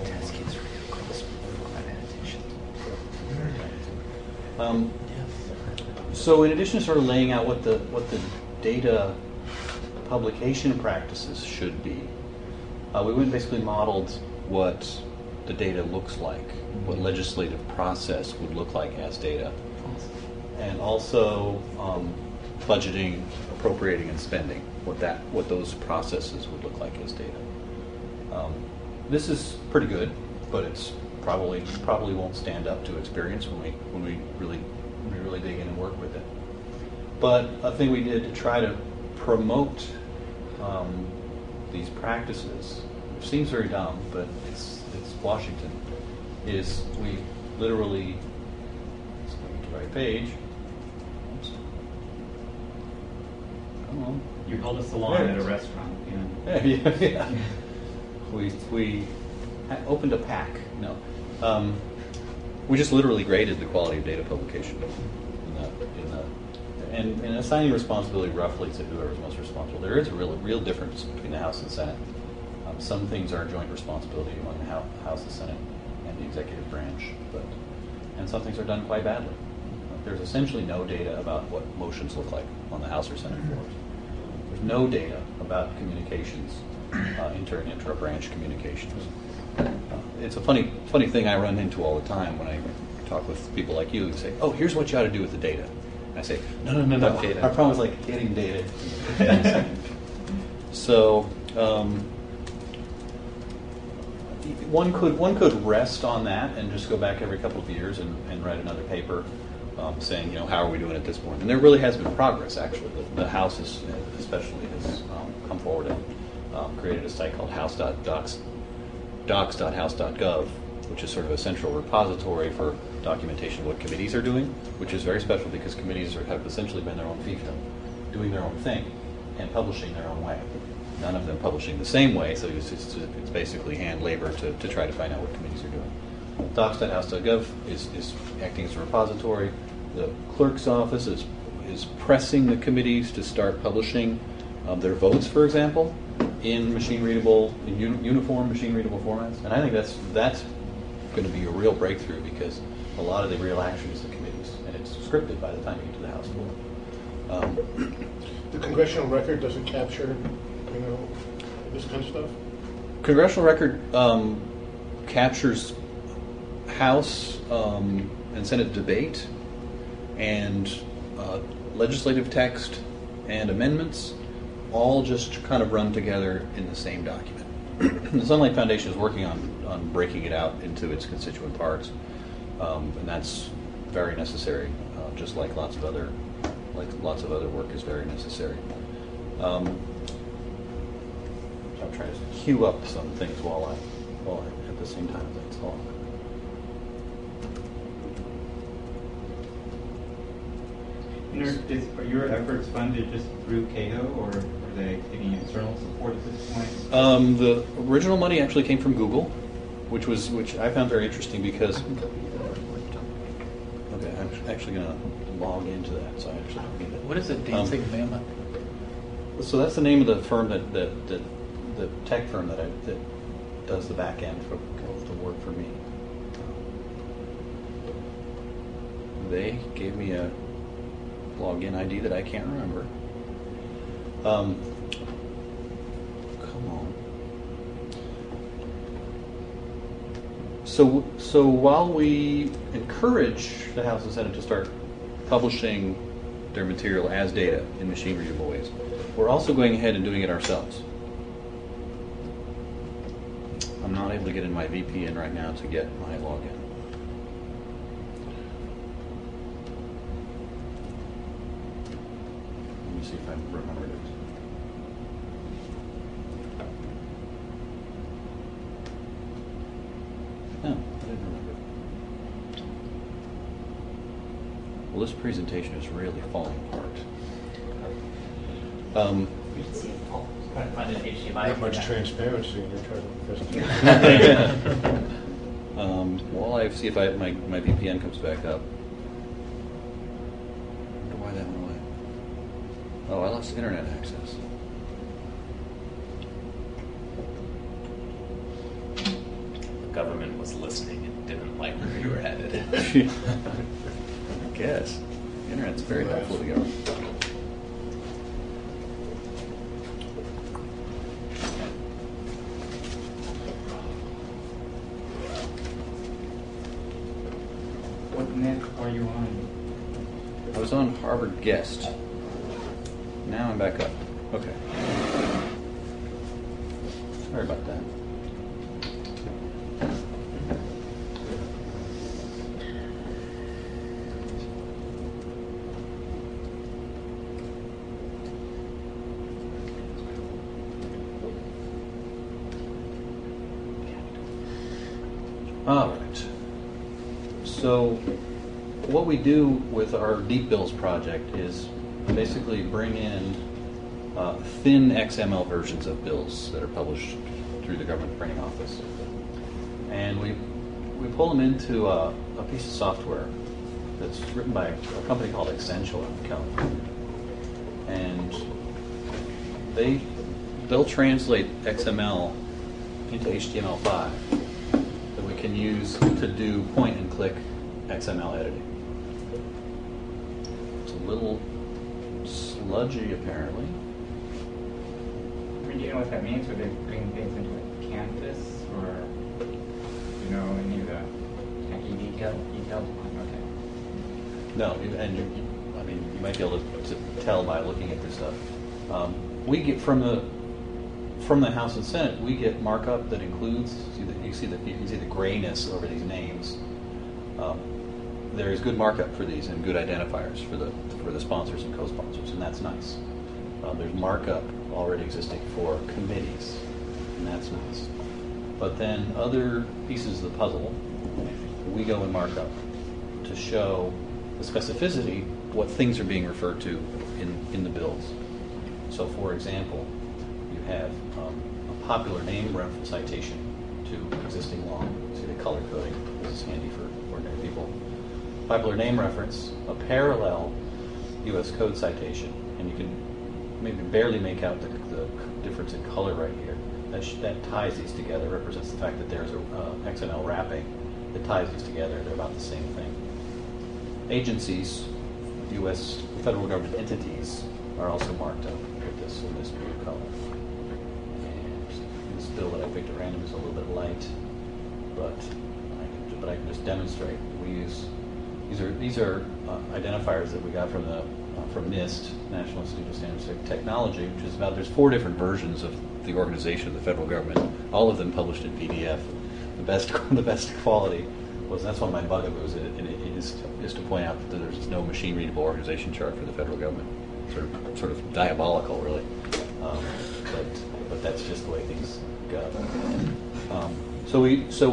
So in addition to sort of laying out what the data publication practices should be, we went and basically modeled what the data looks like, what legislative process would look like as data, and also budgeting, appropriating, and spending, what those processes would look like as data. This is pretty good, but it's probably won't stand up to experience when we really dig in and work with it. But a thing we did to try to promote these practices, which seems very dumb, but it's Washington, is we literally, let's go to the right page. Oops. Come on. You held us along at a restaurant. Yeah. We opened a pack. No. We just literally graded the quality of data publication and assigning responsibility roughly to whoever's most responsible. There is a real difference between the House and Senate. Some things are joint responsibility among the House, the Senate, and the executive branch, and some things are done quite badly. There's essentially no data about what motions look like on the House or Senate floors. There's no data about communications, inter- and intra-branch communications. It's a funny thing I run into all the time when I talk with people like you who say, "Oh, here's what you ought to do with the data." I say, "No. Data. Our problem is like getting data." So one could rest on that and just go back every couple of years and write another paper saying, how are we doing at this point? And there really has been progress, actually. The House especially has come forward and created a site called docs.house.gov, which is sort of a central repository for documentation of what committees are doing, which is very special because committees have essentially been their own fiefdom, doing their own thing and publishing their own way. None of them publishing the same way, so it's basically hand labor to try to find out what committees are doing. Docs.house.gov is acting as a repository. The clerk's office is pressing the committees to start publishing their votes, for example, in uniform machine-readable formats. And I think that's going to be a real breakthrough because a lot of the real action is the committees, and it's scripted by the time you get to the House floor. The congressional record doesn't capture, this kind of stuff? Congressional record captures House and Senate debate and legislative text and amendments all just kind of run together in the same document. The Sunlight Foundation is working on breaking it out into its constituent parts, and that's very necessary, just like lots of other work is very necessary. I'm trying to queue up some things while I at the same time as I talk. Are your efforts funded just through Cato, or are they taking external support at this point? The original money actually came from Google, which I found very interesting because. Okay, I'm actually going to log into that, so I actually don't need it. What is a dancing mammoth? So that's the name of the firm the tech firm that does the back end for the work for me. They gave me a login ID that I can't remember. Come on. So while we encourage the House and Senate to start publishing their material as data in machine readable ways, we're also going ahead and doing it ourselves. I'm not able to get in my VPN right now to get my login. Let me see if I remembered it. No, I didn't remember. Well, this presentation is really falling apart. Find an HDMI. Not much transparency in your presentation. While I see if my VPN comes back up. I wonder why that went away. Oh, I lost internet access. The government was listening and didn't like where you were headed. I guess. The internet's very helpful to the government. What net are you on? I was on Harvard Guest. Now I'm back up. Okay. Sorry about that. All right. So what we do with our Deep Bills project is basically bring in thin XML versions of bills that are published through the Government Printing Office. And we pull them into a piece of software that's written by a company called Essential in California. And they'll translate XML into HTML5 that we can use to do point-and-click XML editing. It's a little sludgy, apparently. Do you know what that means? Are they putting things into a canvas, or any of the techie details? Okay. No, and you might be able to tell by looking at this stuff. We get from the House and Senate, we get markup that includes. You can see the grayness over these names. There is good markup for these and good identifiers for the sponsors and co-sponsors, and that's nice. There's markup already existing for committees, and that's nice. But then other pieces of the puzzle, we go and mark up to show the specificity, what things are being referred to in the bills. So, for example, you have a popular name reference citation to existing law. See the color coding. This is handy for ordinary people. Popular name reference, a parallel U.S. code citation, and you can maybe barely make out the difference in color right here. That ties these together, represents the fact that there's a XML wrapping that ties these together. They're about the same thing. Agencies, U.S. federal government entities, are also marked up with this in this blue color. And this bill that I picked at random is a little bit light, but I can but I can just demonstrate. We use these are identifiers that we got from NIST, National Institute of Standards and Technology, which is there's 4 different versions of the organization of the federal government, all of them published in PDF. The best quality was, that's one of my bugaboos, is to point out that there's no machine readable organization chart for the federal government. Sort of diabolical, really. But that's just the way things go. So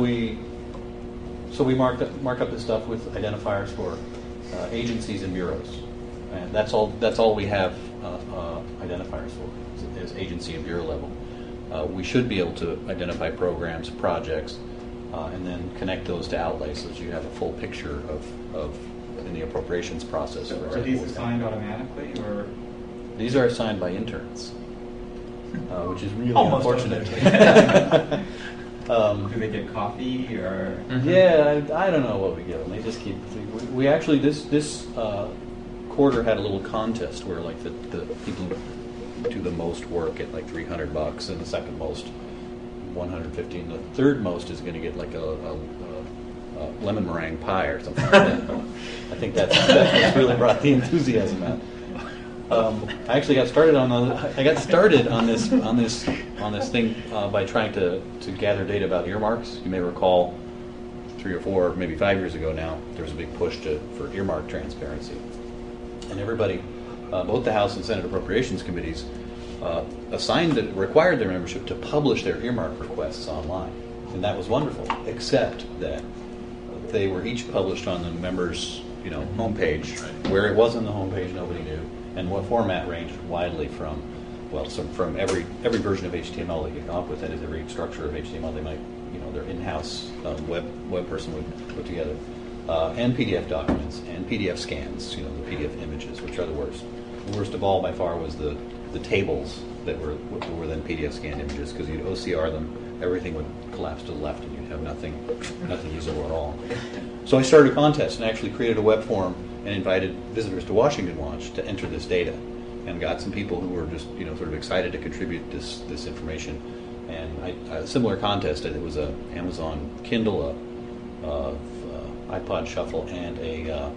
we mark up this stuff with identifiers for agencies and bureaus, and that's all we have identifiers for is agency and bureau level. We should be able to identify programs, projects, and then connect those to outlays so that you have a full picture of in the appropriations process. So are these assigned automatically, or? These are assigned by interns, which is really Almost unfortunate. Do they get coffee, or? Yeah, I don't know what we give them. They just keep. We actually this quarter had a little contest where like the people who do the most work get like $300, and the second most $150, and the third most is going to get like a lemon meringue pie or something like that. I think that's what's really brought the enthusiasm out. I actually got started on this thing by trying to gather data about earmarks. You may recall 3 or 4, maybe 5 years ago now, there was a big push for earmark transparency, and everybody, both the House and Senate Appropriations Committees, required their membership to publish their earmark requests online, and that was wonderful. Except that they were each published on the members' homepage. Where it was on the homepage, nobody knew. And what format ranged widely from every version of HTML they could come up with, that is, every structure of HTML they might, their in-house web person would put together, and PDF documents and PDF scans, the PDF images, which are the worst. The worst of all, by far, was the tables that were then PDF scanned images, because you'd OCR them, everything would collapse to the left, and you'd have nothing usable at all. So I started a contest and actually created a web form and invited visitors to Washington Watch to enter this data, and got some people who were just sort of excited to contribute this information. And a similar contest. It was a Amazon Kindle, iPod Shuffle, and a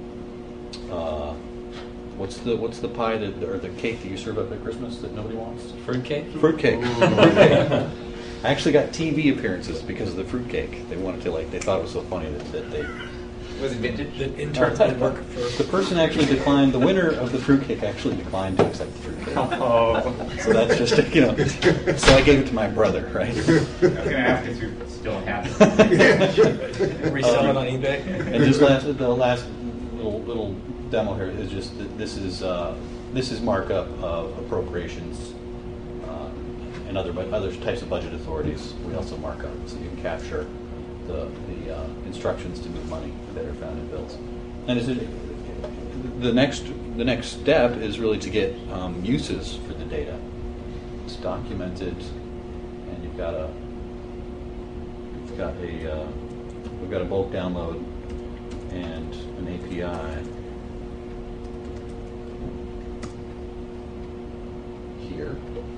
what's the pie or the cake that you serve up at Christmas that nobody wants? Fruitcake? Fruitcake. Fruitcake. I actually got TV appearances because of the fruitcake. They wanted to they thought it was so funny that they. Was it vintage? The interns didn't work for. The person actually declined. The winner of the fruitcake actually declined to accept the fruitcake. Oh. So that's just So I gave it to my brother, right? I was going to ask if you still have it. Resell it on eBay. And just the last little demo here is just that this is markup of appropriations and other types of budget authorities. We also mark up so you can capture the instructions to move money that are found in bills. And the next step is really to get uses for the data. It's documented, and we've got a bulk download and an API here,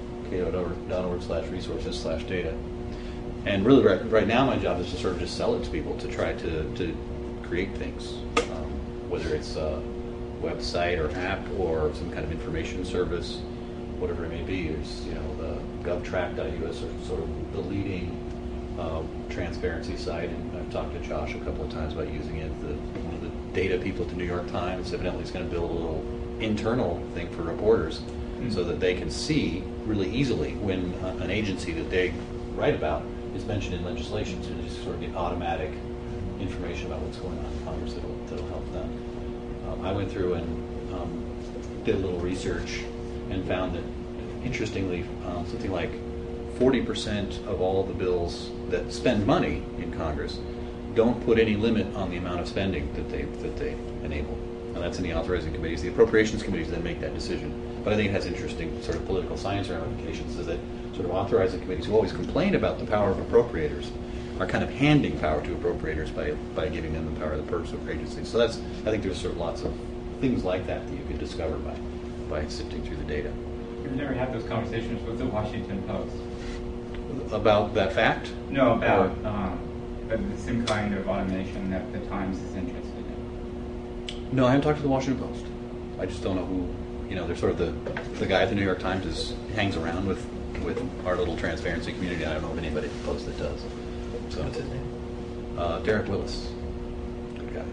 cato.org/resources/data. And really, right now, my job is to sort of just sell it to people, to try to create things, whether it's a website or app or some kind of information service, whatever it may be. There's the GovTrack.us are sort of the leading transparency site, and I've talked to Josh a couple of times about using it. The data people at the New York Times evidently is going to build a little internal thing for reporters, so that they can see really easily when an agency that they write about is mentioned in legislation, so they just sort of get automatic information about what's going on in Congress that'll help them. I went through and did a little research and found that, interestingly, something like 40% of all the bills that spend money in Congress don't put any limit on the amount of spending that they enable. Now that's in the authorizing committees. The appropriations committees then make that decision. But I think it has interesting sort of political science ramifications, is that sort of authorizing committees who always complain about the power of appropriators are kind of handing power to appropriators by giving them the power of the purse of agencies. So I think there's sort of lots of things like that you could discover by sifting through the data. You've never had those conversations with the Washington Post? About that fact? No, about the same kind of automation that the Times is interested in? No, I haven't talked to the Washington Post. I just don't know who. They're sort of the guy at the New York Times hangs around with our little transparency community. I don't know of anybody at the Post that does. So, What's his name? Derek Willis, good guy.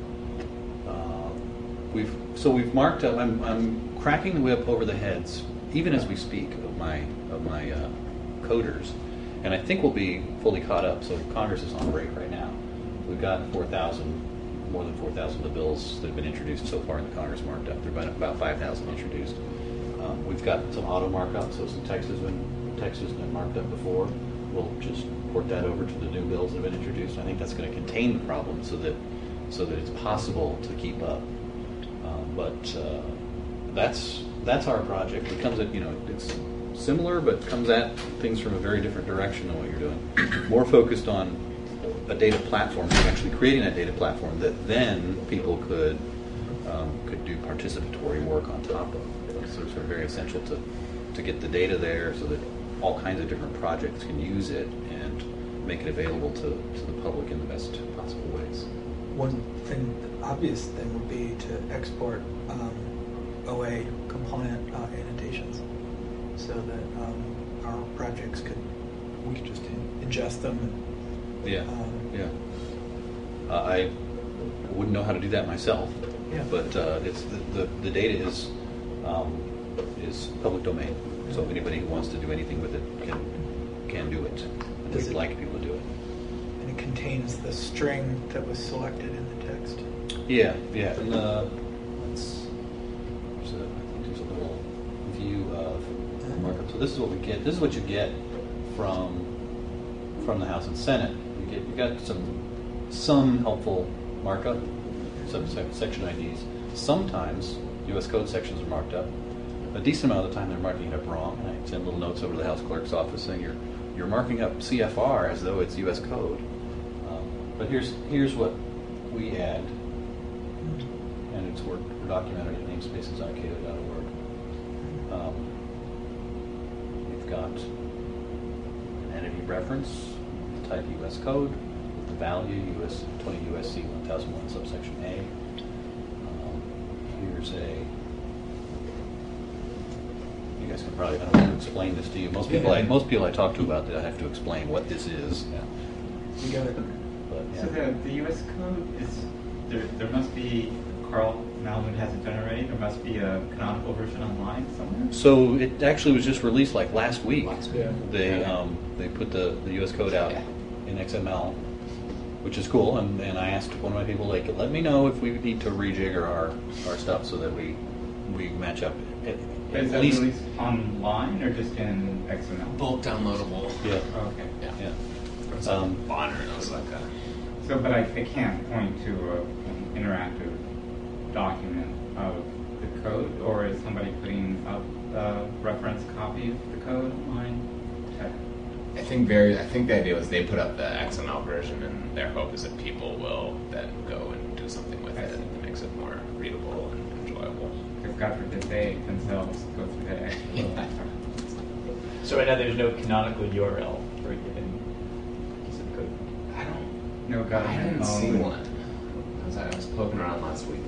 We've marked up. I'm cracking the whip over the heads, even as we speak, of my coders, and I think we'll be fully caught up. So Congress is on break right now. We've got more than 4,000 of the bills that have been introduced so far in the Congress marked up. There have been about 5,000 introduced. We've got some auto markup, so some text has been marked up before. We'll just port that over to the new bills that have been introduced. I think that's going to contain the problem so that it's possible to keep up. But that's our project. It comes at it's similar, but comes at things from a very different direction than what you're doing. More focused on a data platform, actually creating that data platform that then people could do participatory work on top of. So it's sort of very essential to get the data there so that all kinds of different projects can use it and make it available to the public in the best possible ways. One thing, obvious thing would be to export OA compliant annotations so that our projects we could just ingest them and I wouldn't know how to do that myself, but it's the data is public domain, so anybody who wants to do anything with it can do it. And we'd like people to do it. And it contains the string that was selected in the text. Yeah. And I think there's a little view of markup. So this is what we get. This is what you get from the House and Senate. You got some helpful markup, some section IDs. Sometimes U.S. code sections are marked up. A decent amount of the time they're marking it up wrong. And I send little notes over to the House Clerk's office saying you're marking up CFR as though it's U.S. code. But here's what we add, and we're documented at namespacesoncato.org. We've got an entity reference, the type U.S. code, with the value 20 U.S.C. 1001 subsection A. Here's you guys can probably, I don't want to explain this to you. Most people I talk to about that, I have to explain what this is. Yeah. You got it. But, yeah. So the U.S. code is, there must be, Carl Malvin has it done already, there must be a canonical version online somewhere? So it actually was just released like last week. They put the U.S. code out in XML, which is cool, and I asked one of my people, let me know if we need to rejigger our stuff so that we match up. Is that released online or just in XML? Bulk downloadable. Yeah. Oh, okay. Yeah. Bonner knows like that. So, but I can't point to an interactive document of the code, or is somebody putting up a reference copy of the code online? I think the idea was they put up the XML version, and their hope is that people will then go and do something with it that makes it more readable and enjoyable. Because God forbid they themselves go through that. So right now there's no canonical URL for a given piece of code. No, God, I didn't see one. I was poking around last week.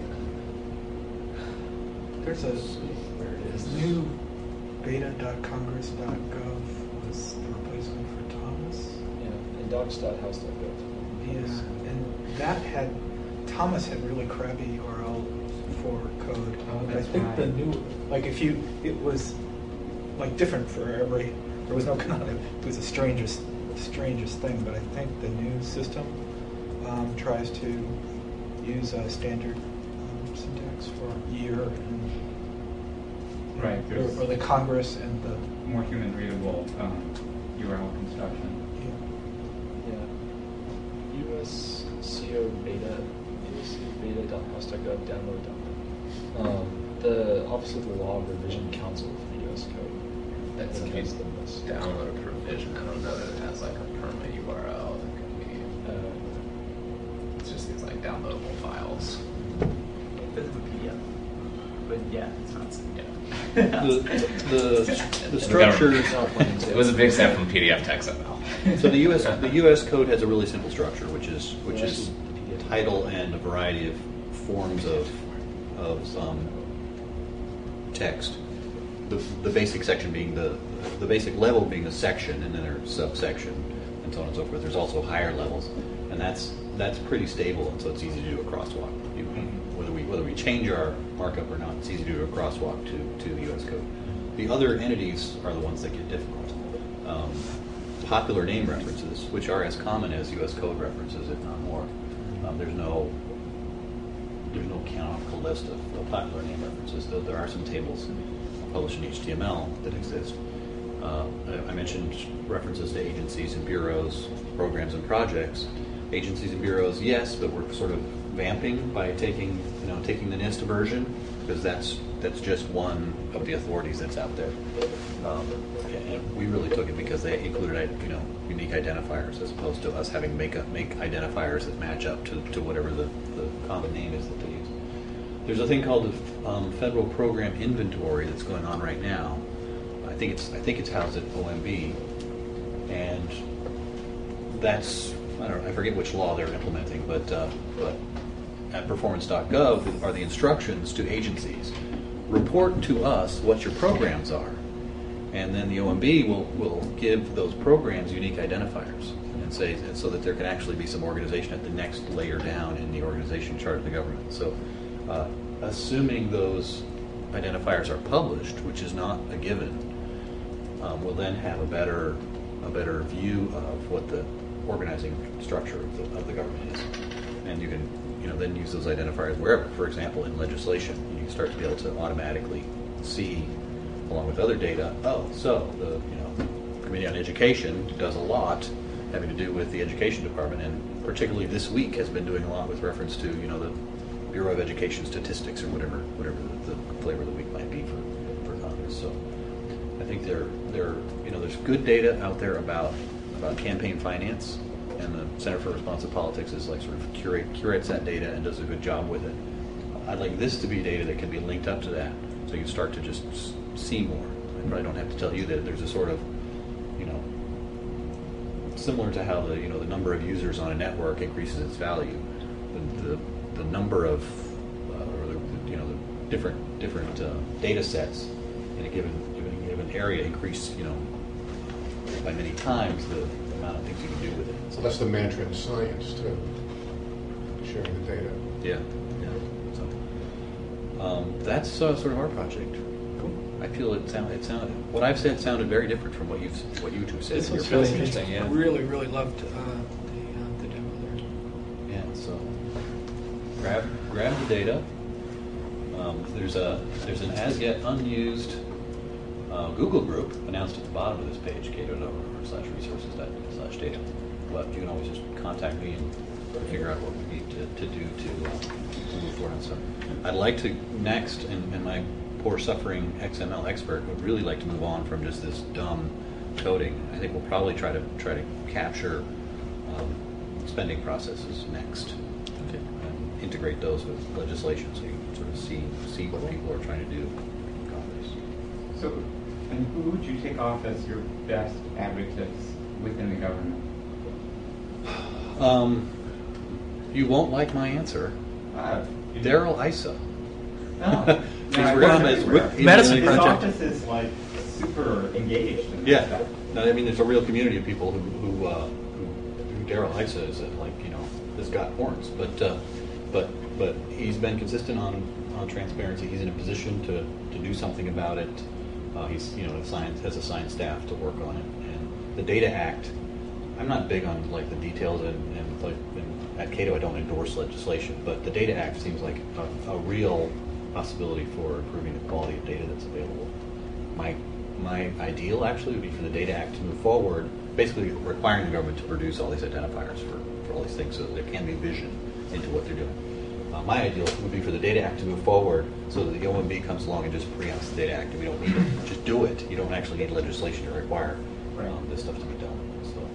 There's a new beta.congress.gov was the replacement for Thomas. Yeah, and docs.house.gov. Yeah, and Thomas had really crappy URL for code. I think the new, it was different for every. There was no canonical. It was the strangest thing. But I think the new system tries to use a standard syntax for year and or the Congress and the more human readable URL construction. Yeah. USCO beta is beta.house.gov download.gov. The Office of the Law Revision Council for US Code. That's a download a provision. I don't know that it has like a permanent URL that can be. It's just these like downloadable files. There's a PDF, but it's not. The structure. It was a big step from PDF to XML. So the U.S. code has a really simple structure, which is title and a variety of forms of text. The basic section being the basic level being a section, and then there's subsection, and so on and so forth. There's also higher levels, and that's pretty stable, and so it's easy to do a crosswalk. Whether we change our markup or not, it's easy to do a crosswalk to the U.S. code. The other entities are the ones that get difficult. Popular name references, which are as common as U.S. code references, if not more. There's no canonical list of popular name references, though there are some tables published in HTML that exist. I mentioned references to agencies and bureaus, programs and projects. Agencies and bureaus, yes, but we're sort of vamping by taking the NIST version, because that's just one of the authorities that's out there. And we really took it because they included unique identifiers, as opposed to us having make identifiers that match up to whatever the common name is that they use. There's a thing called the Federal Program Inventory that's going on right now. I think it's housed at OMB, and that's, I forget which law they're implementing, but at performance.gov are the instructions to agencies. Report to us what your programs are, and then the OMB will give those programs unique identifiers, and so that there can actually be some organization at the next layer down in the organization chart of the government. So, assuming those identifiers are published, which is not a given, we'll then have a better view of what the organizing structure of the government is, and you can then use those identifiers wherever. For example, in legislation, you start to be able to automatically see, along with other data, so the Committee on Education does a lot having to do with the Education Department, and particularly this week has been doing a lot with reference to the Bureau of Education Statistics, or whatever the flavor of the week might be for Congress. So I think there's good data out there about campaign finance, and the Center for Responsive Politics is like sort of curates that data and does a good job with it. I'd like this to be data that can be linked up to that, so you start to just see more. I probably don't have to tell you that there's a sort of, similar to how the number of users on a network increases its value, the number of the different data sets in a given area increase by many times the amount of things you can do with it. So that's the mantra in science too, sharing the data. Yeah. So that's sort of our project. I feel it sounded. What I've said sounded very different from what you two said. This was really interesting. Yeah, Really loved the demo there. Yeah. So grab the data. There's an as yet unused Google group announced at the bottom of this page, cato.org/resources.data. But you can always just contact me and figure out what we need to do to move forward. So I'd like to next, and my poor suffering XML expert would really like to move on from just this dumb coding. I think we'll probably try to capture spending processes next, and integrate those with legislation, so you can sort of see what people are trying to do in Congress. So, and who would you take off as your best advocates within the government? You won't like my answer. Daryl Issa. Medicine His office is like super engaged in this stuff. No, I mean, there's a real community of people who Daryl Issa is has got horns, but he's been consistent on transparency. He's in a position to do something about it. He's has assigned staff to work on it, and the Data Act. I'm not big on like the details, and at Cato I don't endorse legislation, but the Data Act seems like a real possibility for improving the quality of data that's available. My ideal actually would be for the Data Act to move forward, basically requiring the government to produce all these identifiers for all these things, so that there can be vision into what they're doing. My ideal would be for the Data Act to move forward so that the OMB comes along and just preempts the Data Act, and we don't need it. Just do it. You don't actually need legislation to require this stuff to be done. So,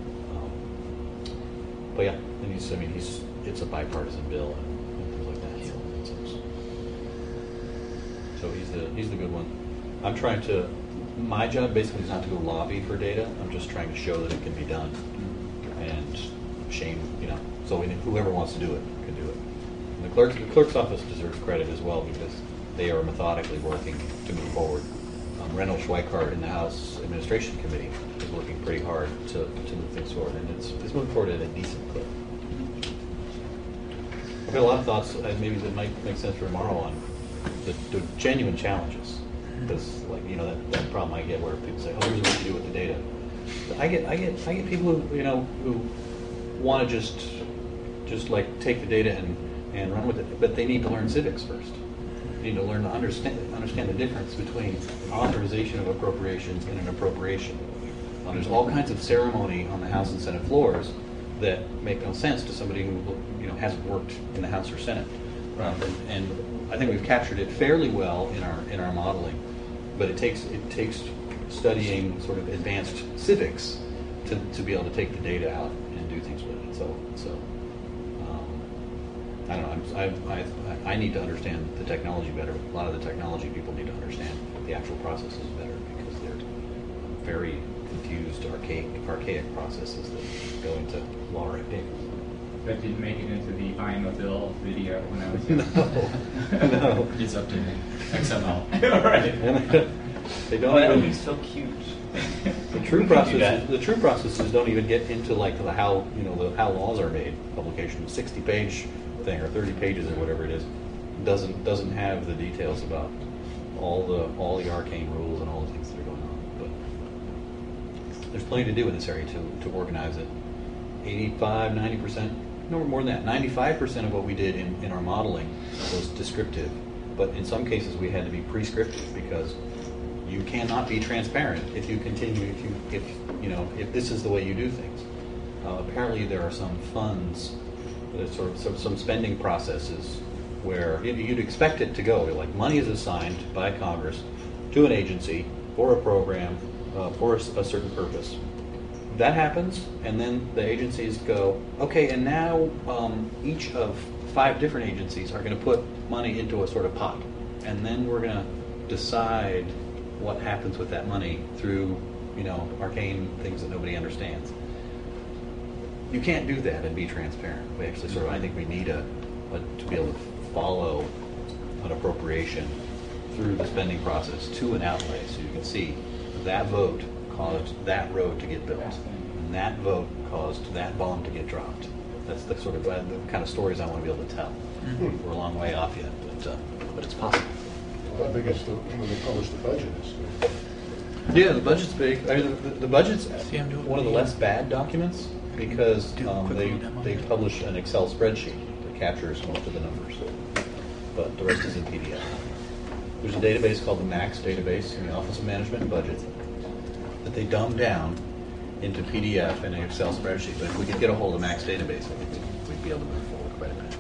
but yeah, and it's a bipartisan bill and things like that. So he's the good one. I'm trying to my job basically is not to go lobby for data. I'm just trying to show that it can be done, and so whoever wants to do it can do it. And the clerk's office deserves credit as well because they are methodically working to move forward. Reynold Schweikart in the House Administration Committee is working pretty hard to move things forward, and it's moving forward at a decent clip. I've got a lot of thoughts, maybe that might make sense for tomorrow on the genuine challenges. Because, that problem I get where people say, "Oh, here's what you do with the data." But I get people who want to just like take the data and run with it, but they need to learn civics first. They need to learn to understand the difference between an authorization of appropriations and an appropriation. There's all kinds of ceremony on the House and Senate floors that make no sense to somebody who hasn't worked in the House or Senate. And I think we've captured it fairly well in our modeling, but it takes studying sort of advanced civics to be able to take the data out and do things with it. So I don't know. I need to understand the technology better. A lot of the technology people need to understand the actual processes better because they're very confused, archaic processes that go into law writing. That didn't make it into the I Am a Bill video when I was young. No. He's updating XML. All right. They don't even. He's so cute. The true processes don't even get into like the how laws are made. Publication, 60-page thing or 30 pages or whatever it is, doesn't have the details about all the arcane rules and all the things that are going on. But there's plenty to do in this area to organize it. 85-90%, no more than that. 95% of what we did in our modeling was descriptive, but in some cases we had to be prescriptive because you cannot be transparent if you continue if this is the way you do things. Apparently there are some funds, some spending processes where you'd expect it to go. Like money is assigned by Congress to an agency for a program for a certain purpose. That happens, and then the agencies go, okay, and now each of 5 different agencies are going to put money into a sort of pot, and then we're going to decide what happens with that money through, arcane things that nobody understands. You can't do that and be transparent. We actually I think we need to be able to follow an appropriation through the spending process to an outlay, so you can see that vote caused that road to get built, and that vote caused that bomb to get dropped. That's the sort of the kind of stories I want to be able to tell. We're a long way off yet, but it's possible. How big is when they publish the budget? Yeah, the budget's big. The budget's one of the less bad documents because they publish an Excel spreadsheet that captures most of the numbers, but the rest is in PDF. There's a database called the MAX database in the Office of Management and Budget that they dumb down into PDF and an Excel spreadsheet. But if we could get a hold of the MAX database, I think we'd be able to move forward quite a bit.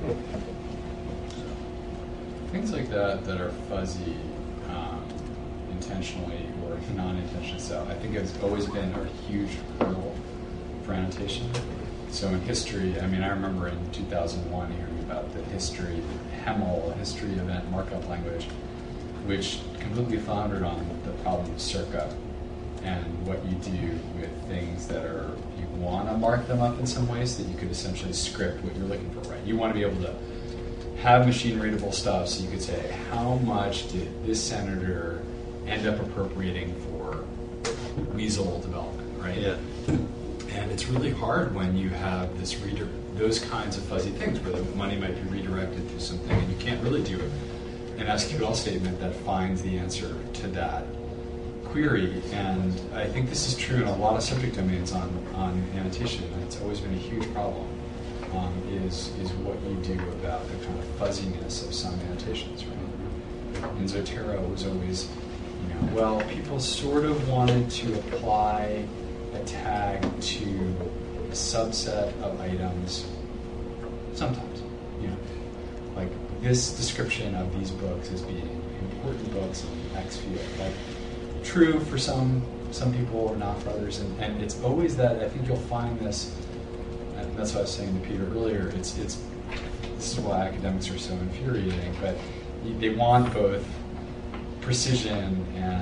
Things like that are fuzzy intentionally or non-intentionally. So I think it's always been a huge hurdle for annotation. So in history, I remember in 2001 hearing about the HEML, a history event markup language, which completely floundered on the problem of circa and what you do with things that you want to mark them up in some ways that you could essentially script what you're looking for, right? You want to be able to have machine readable stuff so you could say, how much did this senator end up appropriating for weasel development, right? Yeah. And it's really hard when you have those kinds of fuzzy things where the money might be redirected to something and you can't really do an SQL statement that finds the answer to that query. And I think this is true in a lot of subject domains on annotation, and it's always been a huge problem, is what you do about the kind of fuzziness of some annotations, right? And Zotero was always, people sort of wanted to apply a tag to a subset of items sometimes, like this description of these books as being important books in X field, like true for some people or not for others, and it's always that. I think you'll find this, and that's what I was saying to Peter earlier, this is why academics are so infuriating, but they want both precision and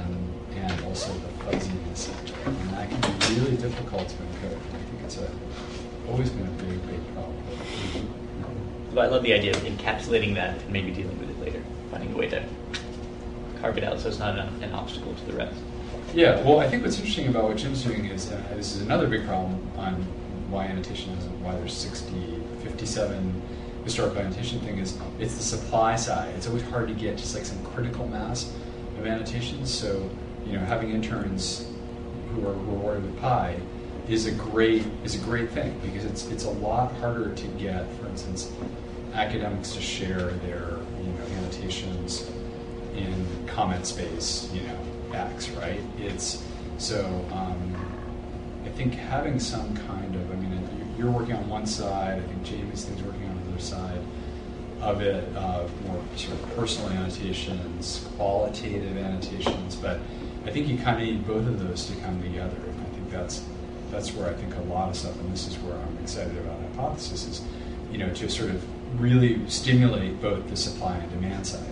and also the fuzziness, and that can be really difficult to encode. I think it's always been a big problem. But I love the idea of encapsulating that and maybe dealing with it later, finding a way to carve it out so it's not an obstacle to the rest. Yeah, well, I think what's interesting about what Jim's doing is this is another big problem on why annotation is, why there's 57 historical annotation thing is it's the supply side. It's always hard to get just like some critical mass of annotations. So, having interns who are rewarded with Pi is a great thing because it's a lot harder to get, for instance, academics to share their annotations in comment space, X, right? It's so I think having some kind of, you're working on one side, I think Jamie's thing's working on the other side of it, more sort of personal annotations, qualitative annotations, but I think you kind of need both of those to come together, and I think that's where I think a lot of stuff, and this is where I'm excited about Hypothesis, is to sort of really stimulate both the supply and demand side.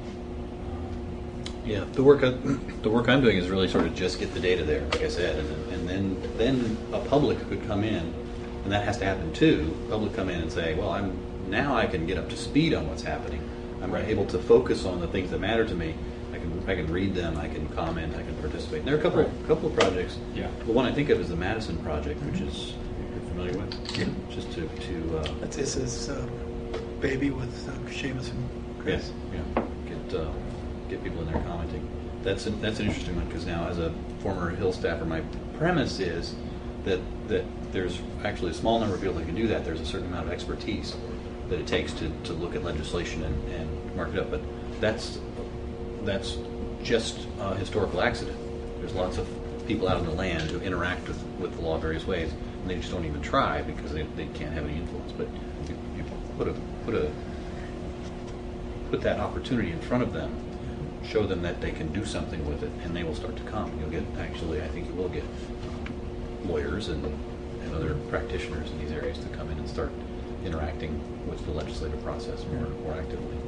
Yeah, the work I'm doing is really sort of just get the data there, like I said, and then a public could come in, and that has to happen too. Public come in and say, well, I can get up to speed on what's happening. I'm able to focus on the things that matter to me. I can read them. I can comment. I can participate. And there are a couple of projects. Yeah. The one I think of is the Madison project, which is you're familiar with. Yeah. Just to This is Baby with Seamus and Chris. Yeah. Get people in there commenting. That's an interesting one because now, as a former Hill staffer, my premise is that there's actually a small number of people that can do that. There's a certain amount of expertise that it takes to look at legislation and mark it up. But that's just a historical accident. There's lots of people out in the land who interact with the law various ways, and they just don't even try because they can't have any influence. But you put that opportunity in front of them, show them that they can do something with it, and they will start to come. I think you will get lawyers and other practitioners in these areas to come in and start interacting with the legislative process more actively.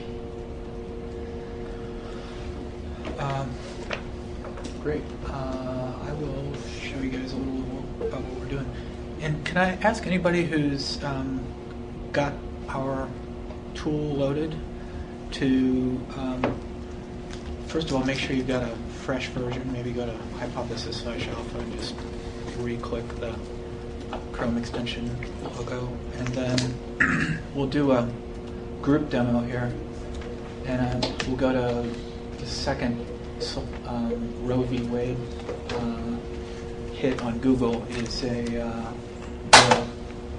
Great. I will show you guys a little about what we're doing. And can I ask anybody who's got our tool loaded to, first of all, make sure you've got a fresh version. Maybe go to Hypothesis/Alpha and just re-click the Chrome extension logo. And then we'll do a group demo here. And we'll go to the second Roe v. Wade hit on Google is a bill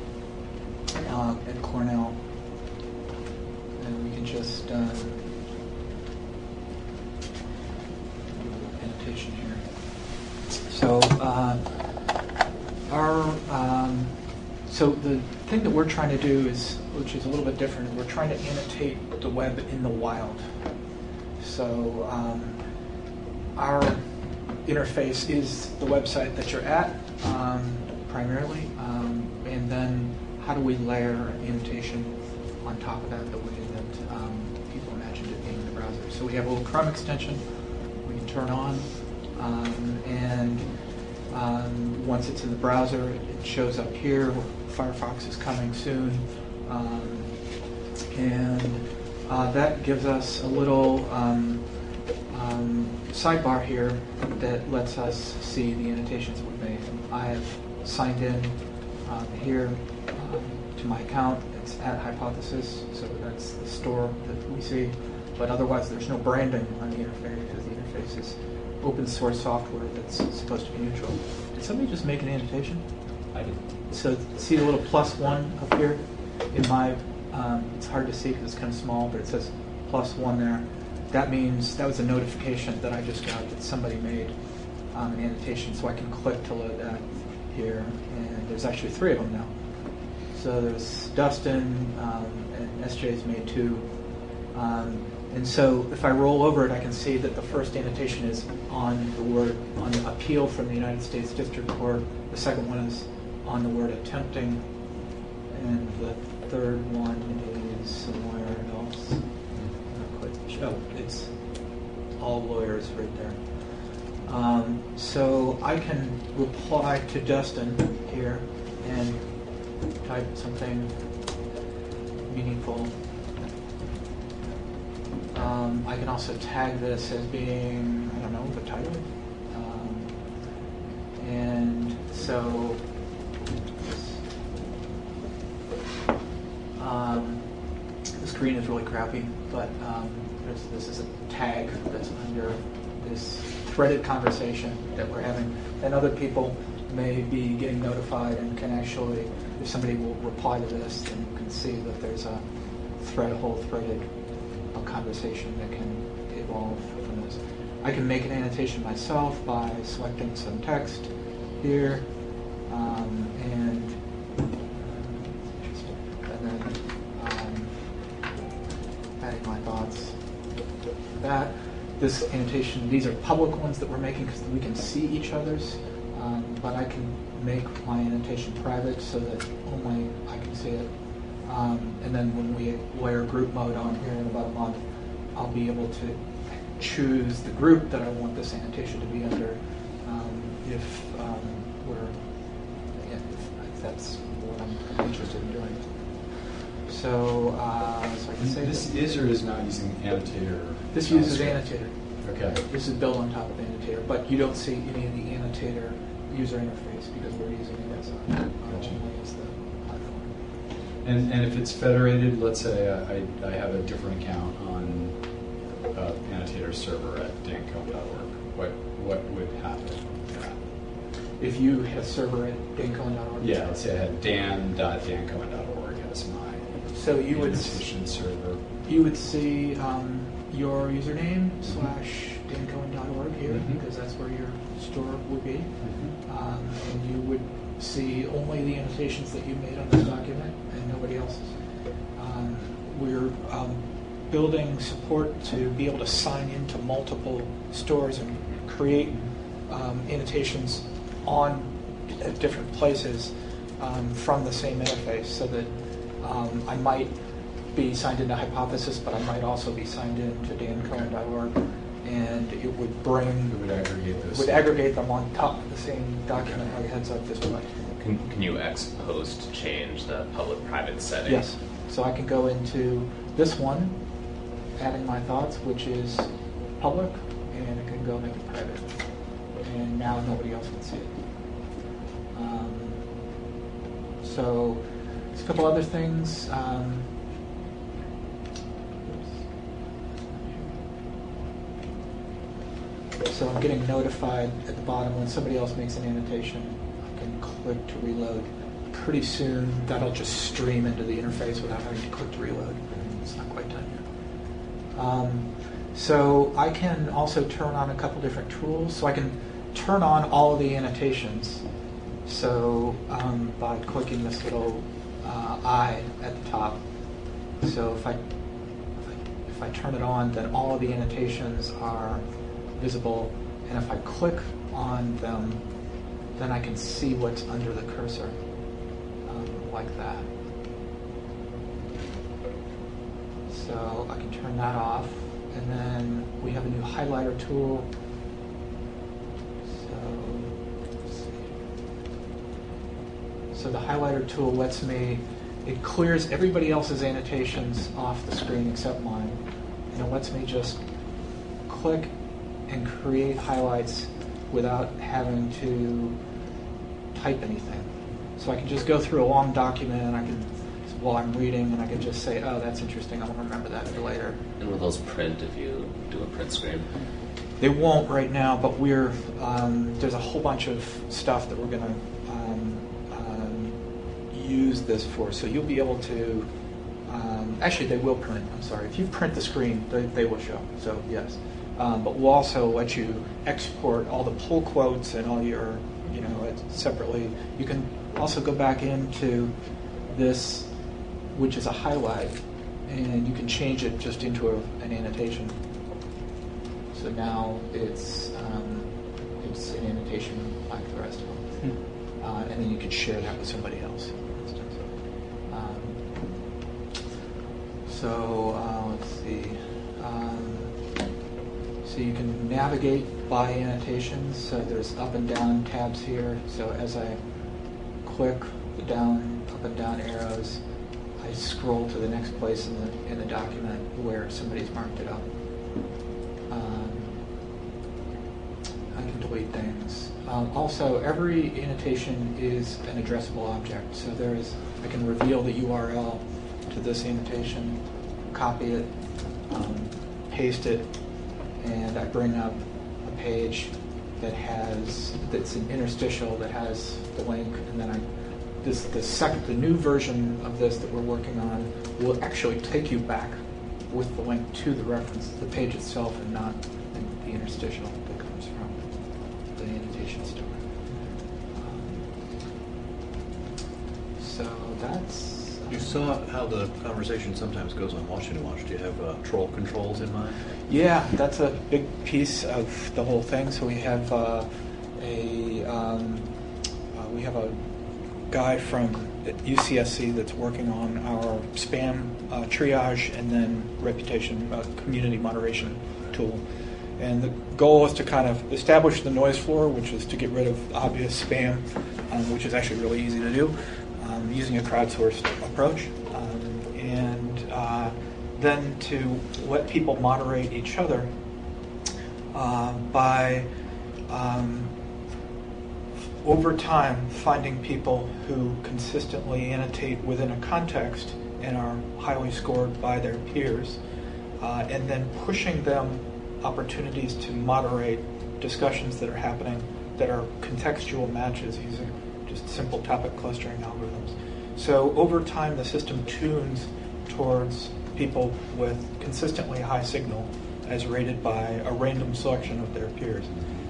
at Cornell. And we can just annotation here. So so the thing that we're trying to do is, which is a little bit different, we're trying to annotate the web in the wild. So our interface is the website that you're at primarily, and then how do we layer annotation on top of that the way that people imagined it being in the browser. So we have a little Chrome extension we can turn on, and once it's in the browser, it shows up here. Firefox is coming soon, and that gives us a little sidebar here that lets us see the annotations we've made. I have signed in here to my account. It's at Hypothesis, so that's the store that we see. But otherwise, there's no branding on the interface because the interface is open source software that's supposed to be neutral. Did somebody just make an annotation? I did. So see the little +1 up here? In my, it's hard to see because it's kind of small, but it says +1 there. That means that was a notification that I just got that somebody made an annotation, so I can click to load that here. And there's actually 3 of them now. So there's Dustin, and SJ's made 2. And so if I roll over it, I can see that the first annotation is on the appeal from the United States District Court. The second one is on the word attempting. And the third one is somewhere else. Oh, it's all lawyers right there. So I can reply to Dustin here and type something meaningful. I can also tag this as being, I don't know, the title. And so the screen is really crappy, but this is a tag that's under this threaded conversation that we're having, and other people may be getting notified and can actually, if somebody will reply to this, then you can see that there's a whole threaded conversation that can evolve from this. I can make an annotation myself by selecting some text here, and then adding my thoughts. That this annotation, these are public ones that we're making because we can see each other's, but I can make my annotation private so that only I can see it. And then when we layer group mode on here in about a month, I'll be able to choose the group that I want this annotation to be under, if that's what I'm interested in doing. So I can say this is or is not using annotator. This uses annotator. Okay. This is built on top of annotator, but you don't see any of the annotator user interface because we're using it as the platform. And if it's federated, let's say I have a different account on annotator server at danco.org. What would happen with that? If you had a server at danco.org? Yeah, let's say I had dan.danco.org as my annotation server. You would see your username / dancoin.org here, because that's where your store would be. And you would see only the annotations that you made on this document and nobody else's. We're building support to be able to sign into multiple stores and create annotations at different places from the same interface, so that I might be signed into Hypothesis, but I might also be signed into dancoin.org, and it would aggregate them on top of the same document like heads up display. Can you ex post change the public-private setting? Yes. So I can go into this one, adding my thoughts, which is public, and I can go make it private. And now nobody else can see it. So there's a couple other things. So I'm getting notified at the bottom when somebody else makes an annotation. I can click to reload. Pretty soon that'll just stream into the interface without having to click to reload. It's not quite done yet. So I can also turn on a couple different tools. So I can turn on all of the annotations. So by clicking this little eye at the top. So if I turn it on, then all of the annotations are visible, and if I click on them, then I can see what's under the cursor, like that. So I can turn that off, and then we have a new highlighter tool. So the highlighter tool lets me, it clears everybody else's annotations off the screen except mine, and it lets me just click and create highlights without having to type anything. So I can just go through a long document, and I can, while I'm reading, and I can just say, oh, that's interesting, I'll remember that for later. And will those print if you do a print screen? They won't right now, but we're there's a whole bunch of stuff that we're going to use this for. So you'll be able to, actually they will print, I'm sorry. If you print the screen, they will show, so yes. But we'll also let you export all the pull quotes and all your, separately. You can also go back into this, which is a highlight, and you can change it just into an annotation. So now it's an annotation like the rest of them. And then you can share that with somebody else, for instance. Let's see. So So you can navigate by annotations. So there's up and down tabs here. So as I click the up and down arrows, I scroll to the next place in the document where somebody's marked it up. I can delete things. Also, every annotation is an addressable object. So I can reveal the URL to this annotation, copy it, paste it, and I bring up a page that's an interstitial that has the link, and then the new version of this that we're working on will actually take you back with the link to the reference, the page itself, and not the interstitial that comes from the annotation store. So that's. You saw how the conversation sometimes goes on Washington Watch. Do you have troll controls in mind? Yeah, that's a big piece of the whole thing. So we have a guy from UCSC that's working on our spam triage and then reputation community moderation tool. And the goal is to kind of establish the noise floor, which is to get rid of obvious spam, which is actually really easy to do, using a crowdsourced approach. And then to let people moderate each other by over time finding people who consistently annotate within a context and are highly scored by their peers, and then pushing them opportunities to moderate discussions that are happening that are contextual matches using just simple topic clustering algorithms. So over time the system tunes towards people with consistently high signal as rated by a random selection of their peers.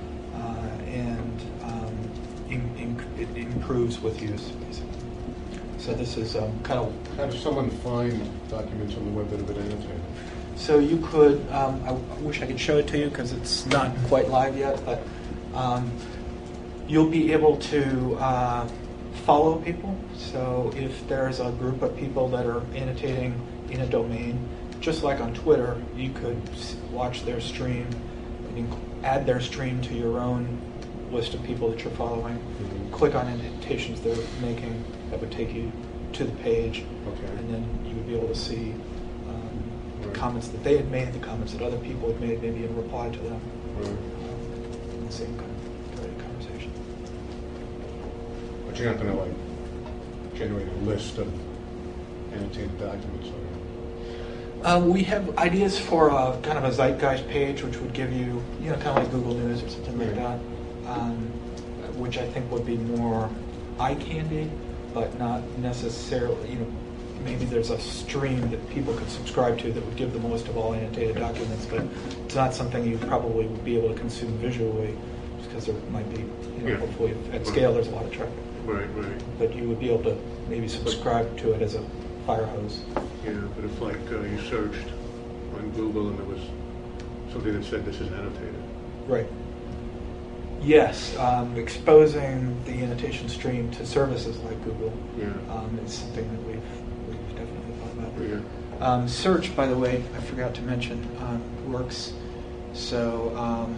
It improves with use, basically. So this is kind of... How does someone find documents on the web that have been annotated? So you could, I wish I could show it to you because it's not quite live yet, but you'll be able to follow people. So if there's a group of people that are annotating in a domain, just like on Twitter, you could watch their stream and add their stream to your own list of people that you're following. Mm-hmm. Click on annotations they're making. That would take you to the page. Okay. And then you would be able to see the comments that they had made, the comments that other people had made, maybe in reply to them. In the same kind of conversation. But you're not going to generate a list of annotated documents, are you? We have ideas for kind of a zeitgeist page, which would give you, kind of like Google News or something like that, which I think would be more eye candy, but not necessarily, maybe there's a stream that people could subscribe to that would give them a list of all annotated documents, but it's not something you probably would be able to consume visually, just because there might be, hopefully at scale there's a lot of traffic. Right. But you would be able to maybe subscribe to it as a fire hose. Yeah, but if you searched on Google and there was something that said this is annotated. Right. Yes, exposing the annotation stream to services like Google is something that we've definitely thought about. Yeah. Search, by the way, I forgot to mention, works. So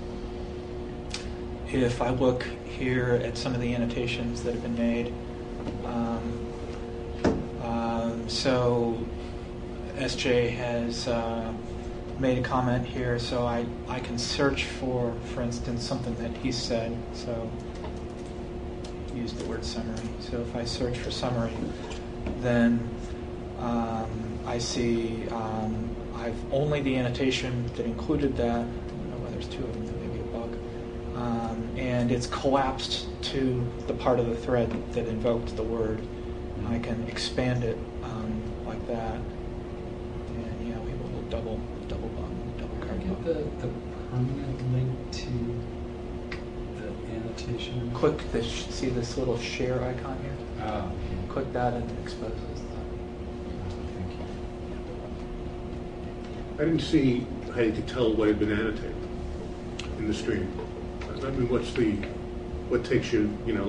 if I look here at some of the annotations that have been made, so SJ has made a comment here, so I can search for instance, something that he said. So use the word summary. So if I search for summary, then I see I've only the annotation that included that. I don't know why there's two of them, there may be a bug. And it's collapsed to the part of the thread that invoked the word. I can expand it like that. And we have a little double card. Get the permanent link to the annotation. Click see this little share icon here? Oh. Click that and it exposes Thank you. I didn't see how you could tell what had been annotated in the stream. I mean, what takes you,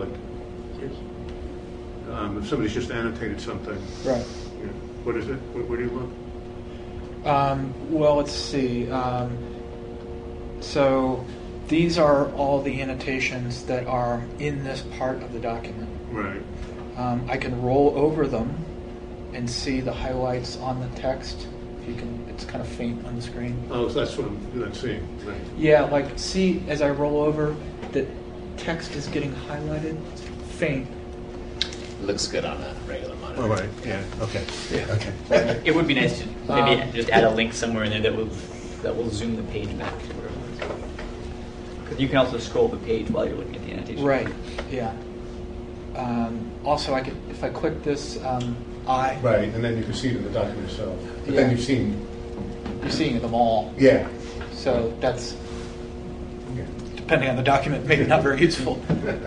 if somebody's just annotated something. Right. What is it? Where do you look? Well, let's see. So these are all the annotations that are in this part of the document. Right. I can roll over them and see the highlights on the text. You can. It's kind of faint on the screen. Oh, so that's what I'm not seeing. Right. Yeah, like see as I roll over, the text is getting highlighted. It's faint. Looks good on a regular monitor. Oh, right. Yeah. Okay. Yeah. Okay. It would be nice to maybe just add a link somewhere in there that will zoom the page back to where it was. Because you can also scroll the page while you're looking at the annotation. Right. Yeah. Also, I could if I click this I. Right, and then you can see it in the document itself. But Yeah. then you've seen. You're seeing them all. Yeah. So that's Yeah. depending on the document, maybe not very useful.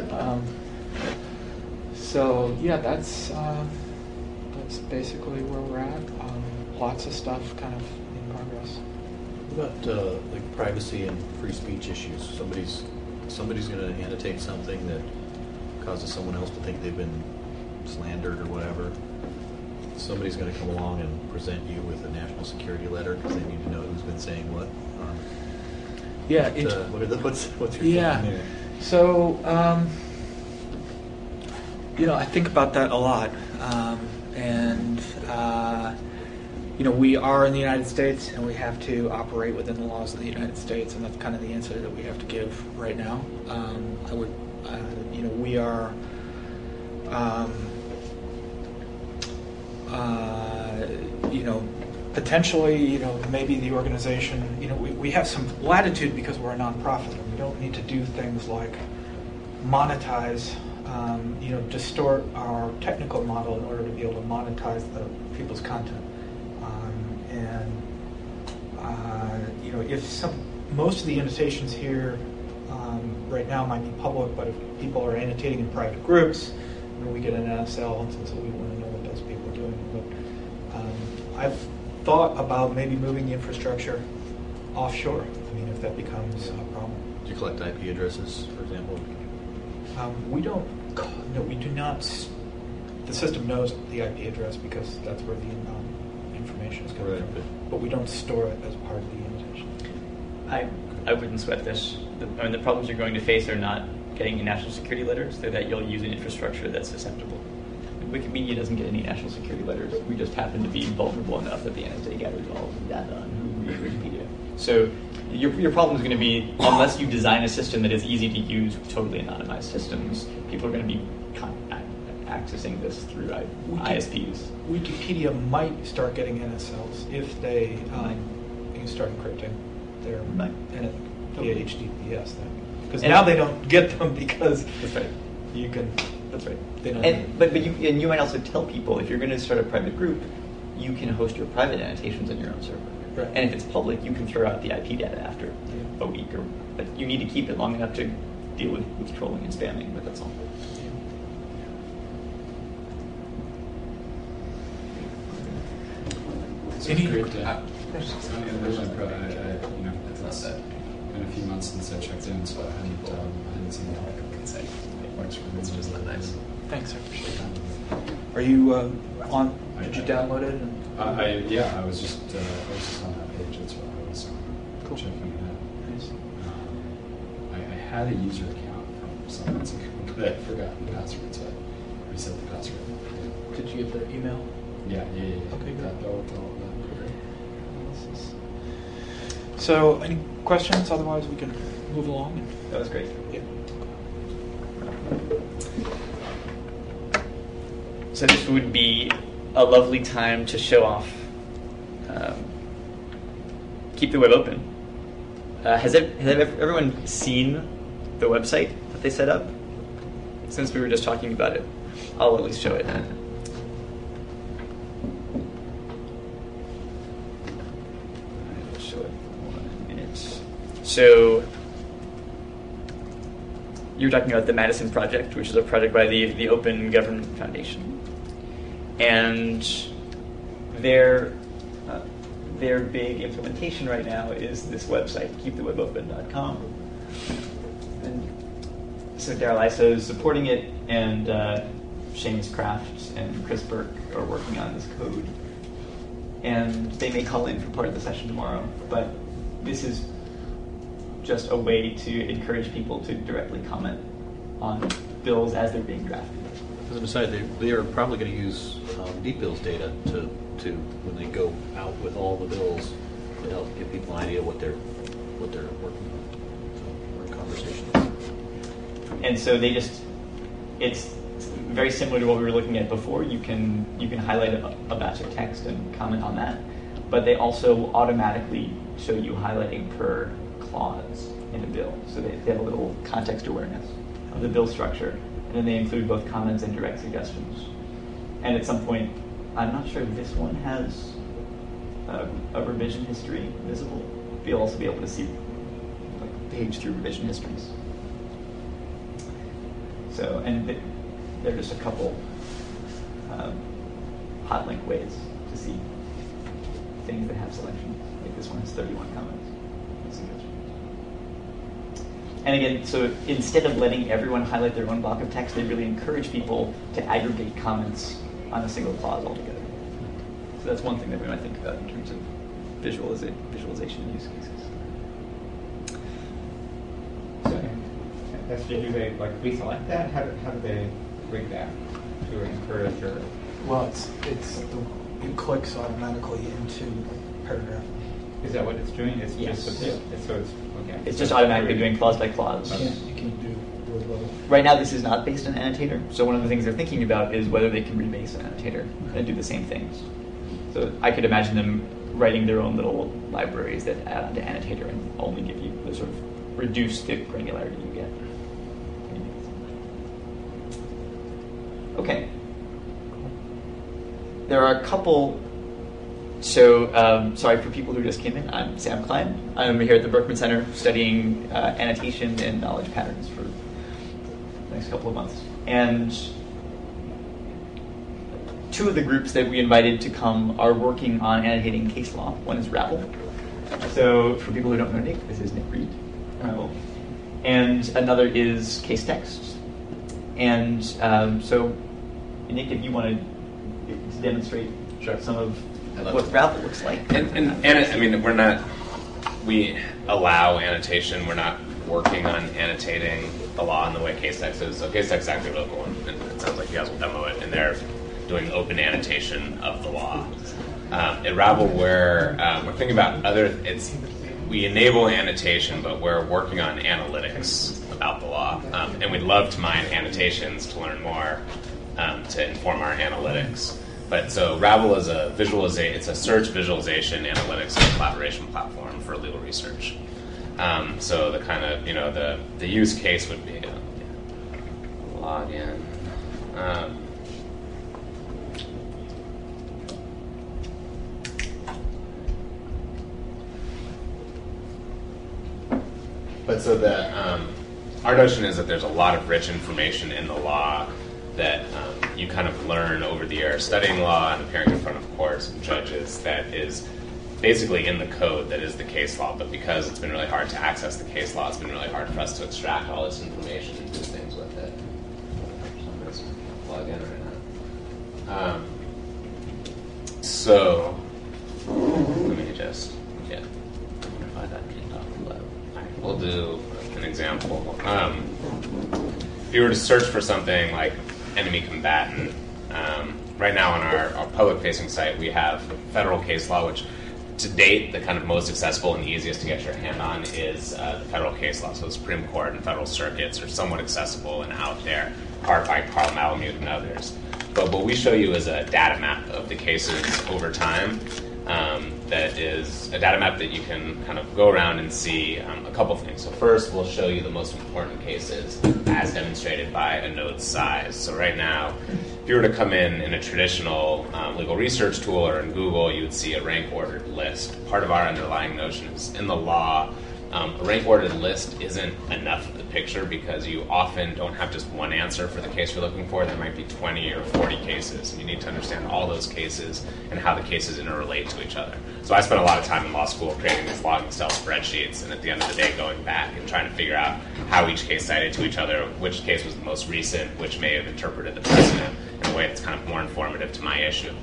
So yeah, that's basically where we're at. Lots of stuff kind of in progress. What about like privacy and free speech issues? Somebody's going to annotate something that causes someone else to think they've been slandered or whatever. Somebody's going to come along and present you with a national security letter because they need to know who's been saying what. Yeah. What's your Yeah. thought there? So, I think about that a lot. We are in the United States and we have to operate within the laws of the United States, and that's kind of the answer that we have to give right now. We are. Potentially, maybe the organization, we have some latitude because we're a nonprofit. We don't need to do things like monetize, distort our technical model in order to be able to monetize the people's content. If most of the annotations here right now might be public, but if people are annotating in private groups, we get an NSL, and so we want to know what those people are doing. But I've thought about maybe moving the infrastructure offshore. If that becomes a problem. Do you collect IP addresses, for example? We don't. No, we do not. The system knows the IP address because that's where the information is coming from. But we don't store it as part of the annotation. I wouldn't sweat this. The problems you're going to face are not getting national security letters. They're that you'll use an infrastructure that's susceptible. Wikimedia doesn't get any national security letters. We just happen to be vulnerable enough that the NSA gathers all of the data on who reads Wikipedia. So your problem is going to be, unless you design a system that is easy to use with totally anonymized systems, people are going to be accessing this through ISPs. Wikipedia might start getting NSLs if they start encrypting their via HTTPS thing. Because now they don't get them because that's right. You can. That's right. They don't. But you might also tell people, if you're going to start a private group, you can host your private annotations on your own server. Right. And if it's public, you can throw out the IP data after a week, but you need to keep it long enough to deal with trolling and spamming. But that's all. It's great to it's been a few months since I checked in, so I hadn't seen it. It's just not nice. Thanks, I appreciate that. Are you on? Did you download it? I was just on that page. That's what I was checking it out. Nice. I had a user account from some months ago, but I forgot the password, so I reset the password. Did you get the email? Yeah. Okay, good. That worked all. So, any questions? Otherwise, we can move along. That was great. Yeah. So this would be a lovely time to show off. Keep the web open. Has everyone seen the website that they set up? Since we were just talking about it, I'll at least show it. So you're talking about the Madison Project, which is a project by the Open Government Foundation, and their big implementation right now is this website, keepthewebopen.com. And so Daryl Iso is supporting it, and Seamus Kraft and Chris Burke are working on this code, and they may call in for part of the session tomorrow. But this is just a way to encourage people to directly comment on bills as they're being drafted. As an aside, they are probably going to use Deep Bill's data to when they go out with all the bills to help give people an idea what they're working on. So we're in conversation. And so it's very similar to what we were looking at before. You can highlight a batch of text and comment on that, but they also automatically show you highlighting per clause in a bill. So they have a little context awareness of the bill structure, and then they include both comments and direct suggestions. And at some point, I'm not sure if this one has a revision history visible. You'll also be able to see page through revision histories. So, and there are just a couple hot link ways to see things that have selections. Like this one has 31 comments and suggestions. And again, so instead of letting everyone highlight their own block of text, they really encourage people to aggregate comments on a single clause altogether. So that's one thing that we might think about in terms of visualization and use cases. Do they reselect that? How do they rig that to encourage or? Well, it clicks automatically into paragraph. Is that what it's doing? It's yes. Just okay. It's just automatically doing clause by clause. You can do word level. Right now, this is not based on Annotator. So one of the things they're thinking about is whether they can rebase Annotator and do the same things. So I could imagine them writing their own little libraries that add onto Annotator and only give you the sort of reduce the granularity you get. Okay. There are a couple. So, sorry for people who just came in. I'm Sam Klein. I'm here at the Berkman Center studying annotation and knowledge patterns for the next couple of months. And two of the groups that we invited to come are working on annotating case law. One is Rabble. So, for people who don't know Nick, this is Nick Reed. And another is case text. And so, Nick, if you want to demonstrate some of what Rabble looks like. And I mean, we allow annotation. We're not working on annotating the law in the way case text is. So case text is actually really cool, and it sounds like you guys will demo it, and they're doing open annotation of the law. At Rabble, we're thinking about we enable annotation, but we're working on analytics about the law. And we'd love to mine annotations to learn more to inform our analytics. But so Rabble is it's a search visualization, analytics, and collaboration platform for legal research. So the kind of, the use case would be log in. But so our notion is that there's a lot of rich information in the law that you kind of learn over the years studying law and appearing in front of courts and judges that is basically in the code that is the case law. But because it's been really hard to access the case law, it's been really hard for us to extract all this information and do things with it. I'm just plug in right now. So let me just we'll do an example. If you were to search for something like enemy combatant, right now on our public-facing site, we have federal case law, which to date, the kind of most accessible and easiest to get your hand on is the federal case law. So the Supreme Court and federal circuits are somewhat accessible and out there, carved by Carl Malamud and others. But what we show you is a data map of the cases over time. That is a data map that you can kind of go around and see a couple things. So first, we'll show you the most important cases as demonstrated by a node's size. So right now, if you were to come in a traditional legal research tool or in Google, you would see a rank-ordered list. Part of our underlying notion is in the law, a rank-ordered list isn't enough of the picture because you often don't have just one answer for the case you're looking for. There might be 20 or 40 cases. And you need to understand all those cases and how the cases interrelate to each other. So I spent a lot of time in law school creating these logging style spreadsheets, and at the end of the day going back and trying to figure out how each case cited to each other, which case was the most recent, which may have interpreted the precedent in a way that's kind of more informative to my issue.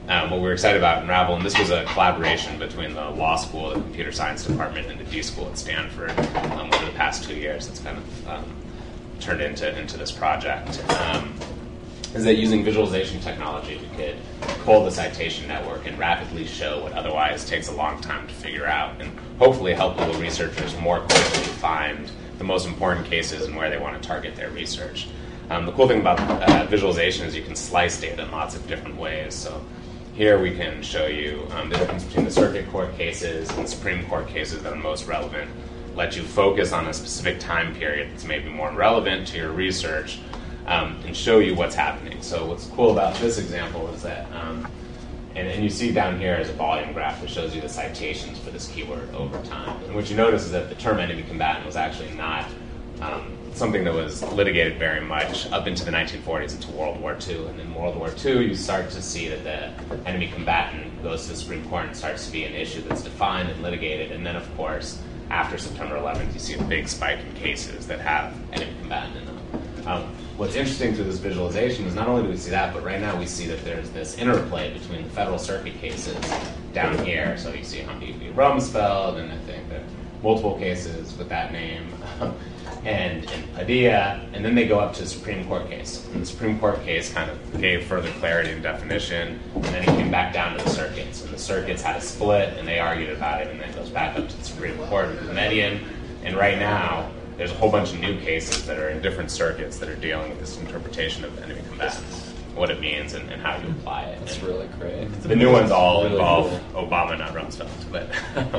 what we were excited about in Ravel, and this was a collaboration between the law school, the computer science department, and the D school at Stanford over the past 2 years. It's kind of turned into this project. Is that using visualization technology, we could pull the citation network and rapidly show what otherwise takes a long time to figure out, and hopefully help legal researchers more quickly find the most important cases and where they want to target their research. The cool thing about visualization is you can slice data in lots of different ways. So here we can show you the difference between the circuit court cases and Supreme Court cases that are most relevant, let you focus on a specific time period that's maybe more relevant to your research, and show you what's happening. So what's cool about this example is that, and you see down here is a volume graph that shows you the citations for this keyword over time. And what you notice is that the term enemy combatant was actually not something that was litigated very much up into the 1940s, into World War II. And in World War II, you start to see that the enemy combatant goes to the Supreme Court and starts to be an issue that's defined and litigated. And then, of course, after September 11th, you see a big spike in cases that have enemy combatant in them. What's interesting to this visualization is not only do we see that, but right now we see that there's this interplay between the Federal Circuit cases down here. So you see Humvee v. Rumsfeld, and I think there are multiple cases with that name, and Padilla, and then they go up to the Supreme Court case. And the Supreme Court case kind of gave further clarity and definition, and then it came back down to the circuits. And the circuits had a split, and they argued about it, and then it goes back up to the Supreme Court with the Median. And right now, there's a whole bunch of new cases that are in different circuits that are dealing with this interpretation of enemy combatant, what it means and how you apply it. That's really great. The new ones all involve Obama, not Rumsfeld. But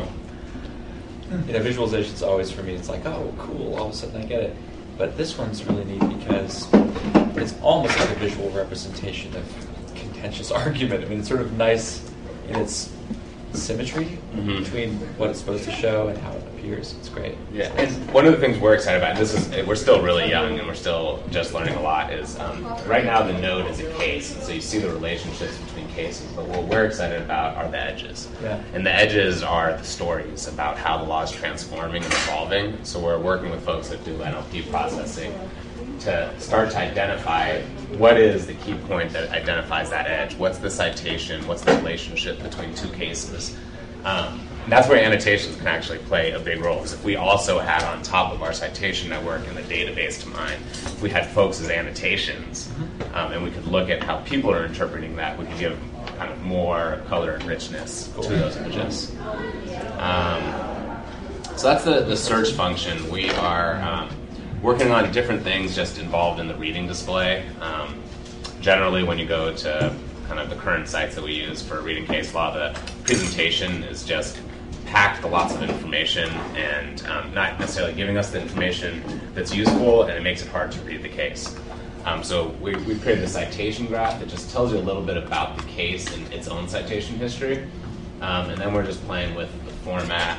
visualizations always, for me, it's like, oh, cool, all of a sudden I get it. But this one's really neat because it's almost like a visual representation of contentious argument. I mean, it's sort of nice in its symmetry between what it's supposed to show and how it appears. It's great. Yeah, and one of the things we're excited about, and we're still really young and we're still just learning a lot, is right now the node is a case, and so you see the relationships between cases, but what we're excited about are the edges. Yeah. And the edges are the stories about how the law is transforming and evolving. So we're working with folks that do NLP processing to start to identify what is the key point that identifies that edge. What's the citation? What's the relationship between two cases? That's where annotations can actually play a big role. Because if we also had on top of our citation network and the database to mine, if we had folks as annotations, and we could look at how people are interpreting that, we could give kind of more color and richness to those images. So that's the search function. We are working on different things just involved in the reading display. Generally, when you go to kind of the current sites that we use for reading case law, the presentation is just packed with lots of information and not necessarily giving us the information that's useful, and it makes it hard to read the case. So we created a citation graph that just tells you a little bit about the case and its own citation history. And then we're just playing with the format.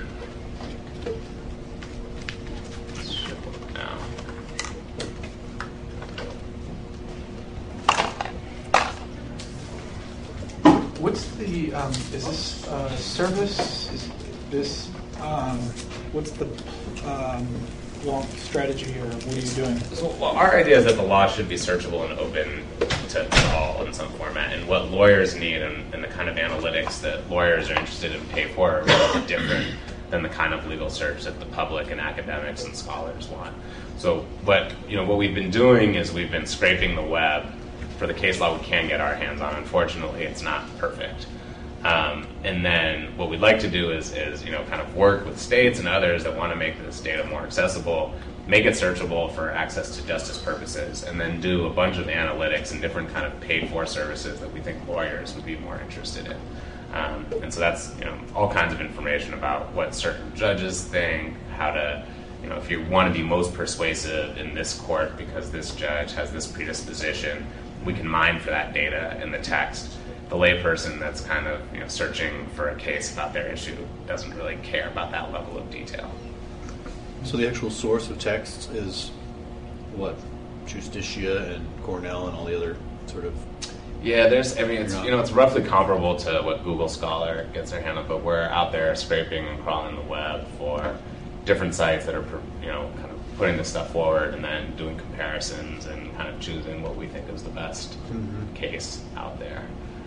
What's the, is this service, is this, what's the long strategy, or what are you doing? So, well, our idea is that the law should be searchable and open to all in some format, and what lawyers need and the kind of analytics that lawyers are interested in pay for are really different than the kind of legal search that the public and academics and scholars want. So, what we've been doing is we've been scraping the web for the case law we can get our hands on. Unfortunately, it's not perfect. And then what we'd like to do is kind of work with states and others that want to make this data more accessible, make it searchable for access to justice purposes, and then do a bunch of analytics and different kind of paid-for services that we think lawyers would be more interested in. And so that's all kinds of information about what certain judges think, how to, if you want to be most persuasive in this court because this judge has this predisposition, we can mine for that data in the text. The layperson that's kind of searching for a case about their issue doesn't really care about that level of detail. So the actual source of text is what? Justitia and Cornell and all the other sort of... Yeah, it's roughly comparable to what Google Scholar gets their hand on, but we're out there scraping and crawling the web for different sites that are kind of putting this stuff forward and then doing comparisons and kind of choosing what we think is the best case out there.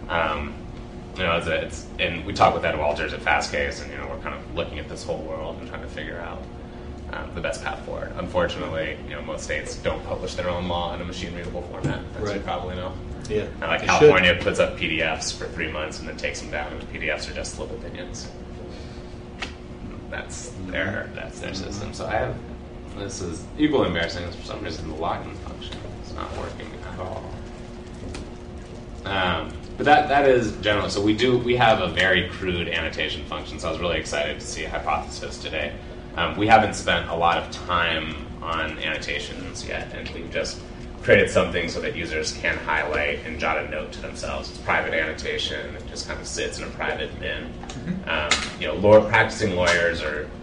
And we talk with Ed Walters at Fastcase, and we're kind of looking at this whole world and trying to figure out the best path forward. Unfortunately, most states don't publish their own law in a machine-readable format, as you probably know. Yeah. Like California puts up PDFs for 3 months and then takes them down, and the PDFs are just flip opinions. That's their system. So this is equally embarrassing as for some reason the login function is not working at all. But that is general. So we have a very crude annotation function. So I was really excited to see Hypothesis today. We haven't spent a lot of time on annotations yet, and we've just created something so that users can highlight and jot a note to themselves. It's private annotation. It just kind of sits in a private bin. Practicing lawyers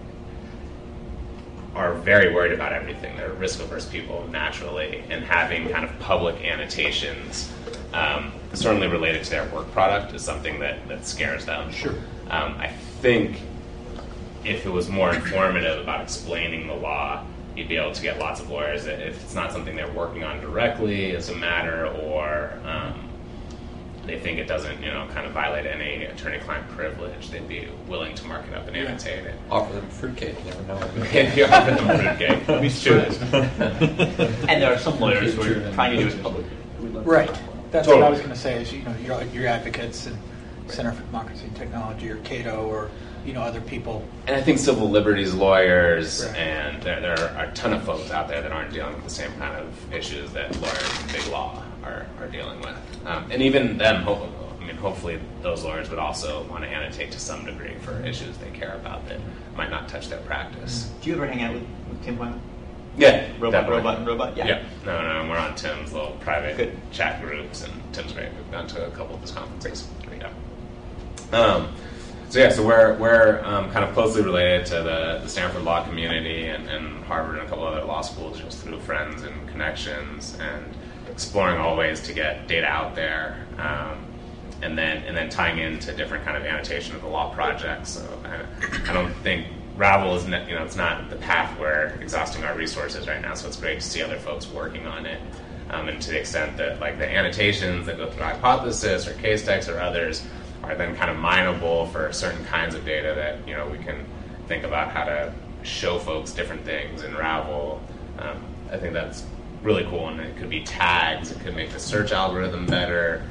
are very worried about everything. They're risk-averse people naturally, and having kind of public annotations, certainly related to their work product, is something that scares them. Sure. I think if it was more informative about explaining the law, you'd be able to get lots of lawyers that if it's not something they're working on directly as a matter, or they think it doesn't, kind of violate any attorney-client privilege, they'd be willing to mark it up and annotate it. Offer them fruitcake. You never know. If you offer them fruitcake, Be surprised. And there are some lawyers who are trying to do it publicly. Right. That's Totally. what I was going to say. Is your advocates and Center for Democracy and Technology, or Cato, or other people. And I think civil liberties lawyers, Right. and there are a ton of folks out there that aren't dealing with the same kind of issues that lawyers in big law are dealing with. And even them, hopefully those lawyers would also want to annotate to some degree for issues they care about that might not touch their practice. Do you ever hang out with Tim Wine? Yeah, Robot, definitely. yeah. Yeah. No, and we're on Tim's little private chat groups, and Tim's great. We've gone to a couple of his conferences. Yeah. So we're kind of closely related to the Stanford law community and Harvard and a couple other law schools, just through friends and connections, and exploring all ways to get data out there, and then tying into different kind of annotation of the law projects. So I don't think Ravel is it's not the path we're exhausting our resources right now. So it's great to see other folks working on it, and to the extent that like the annotations that go through Hypothesis or Casetext or others are then kind of mineable for certain kinds of data that we can think about how to show folks different things in Ravel. I think that's really cool, and it could be tags. It could make the search algorithm better.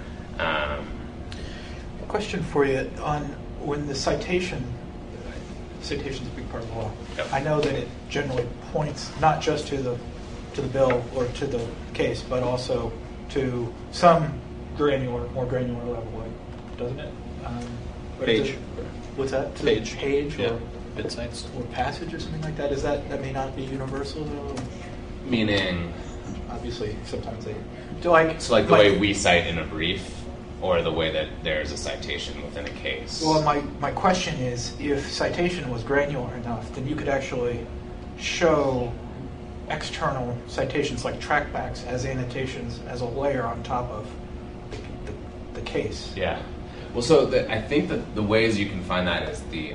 Question for you on when the citation's a big part of the law. Yep. I know that it generally points not just to the bill or to the case, but also to some more granular level, doesn't it? Page. What's that? To Page. The page Yeah. or Bit sites. or passage or something like that? Is that may not be universal though? Meaning, Obviously, sometimes they do. so like the way we cite in a brief, or the way that there's a citation within a case. Well, my question is, if citation was granular enough, then you could actually show external citations like trackbacks as annotations as a layer on top of the case. Yeah. Well, so I think that the ways you can find that is the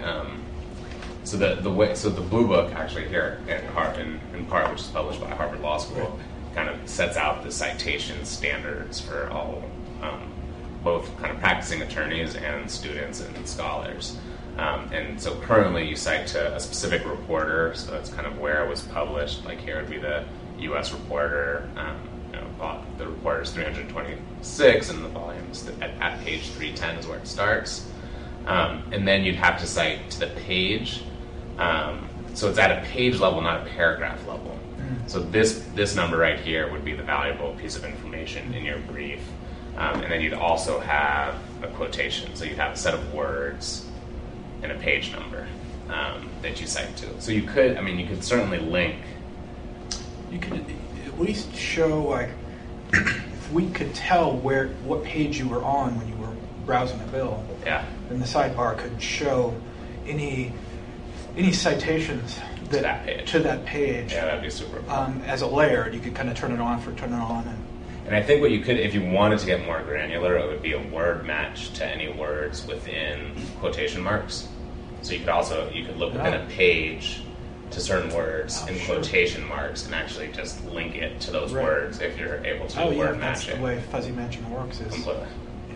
Blue Book actually here in part, which is published by Harvard Law School, kind of sets out the citation standards for all both kind of practicing attorneys and students and scholars. And so currently you cite to a specific reporter, so that's kind of where it was published. Like here would be the U.S. Reporter. The reporter is 326, and the volume's at page 310 is where it starts. And then you'd have to cite to the page. So it's at a page level, not a paragraph level. So this number right here would be the valuable piece of information in your brief. And then you'd also have a quotation. So you'd have a set of words and a page number that you cite to. So you could certainly link. You could at least show, like, if we could tell what page you were on when you were browsing a bill. Yeah. Then the sidebar could show any citations To that page. To that page. Yeah, that'd be super cool. As a layer, you could kind of turn it on. And I think what you could, if you wanted to get more granular, it would be a word match to any words within quotation marks. So you could look within a page to certain words in quotation marks and actually just link it to those words if you're able to word match that's it. the way fuzzy matching works. Is completely.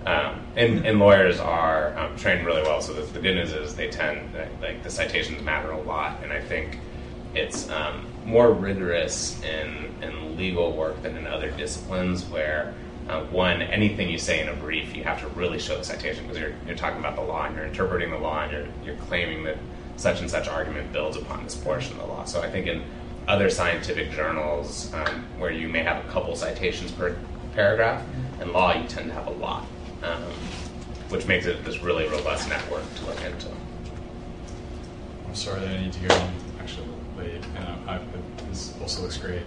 And lawyers are trained really well. So the good news is they tend, like the citations matter a lot, and I think it's more rigorous in legal work than in other disciplines where anything you say in a brief, you have to really show the citation because you're talking about the law and you're interpreting the law and you're claiming that such and such argument builds upon this portion of the law. So I think in other scientific journals where you may have a couple citations per paragraph, in law you tend to have a lot, which makes it this really robust network to look into. I'm sorry that I need to go actually late. This also looks great.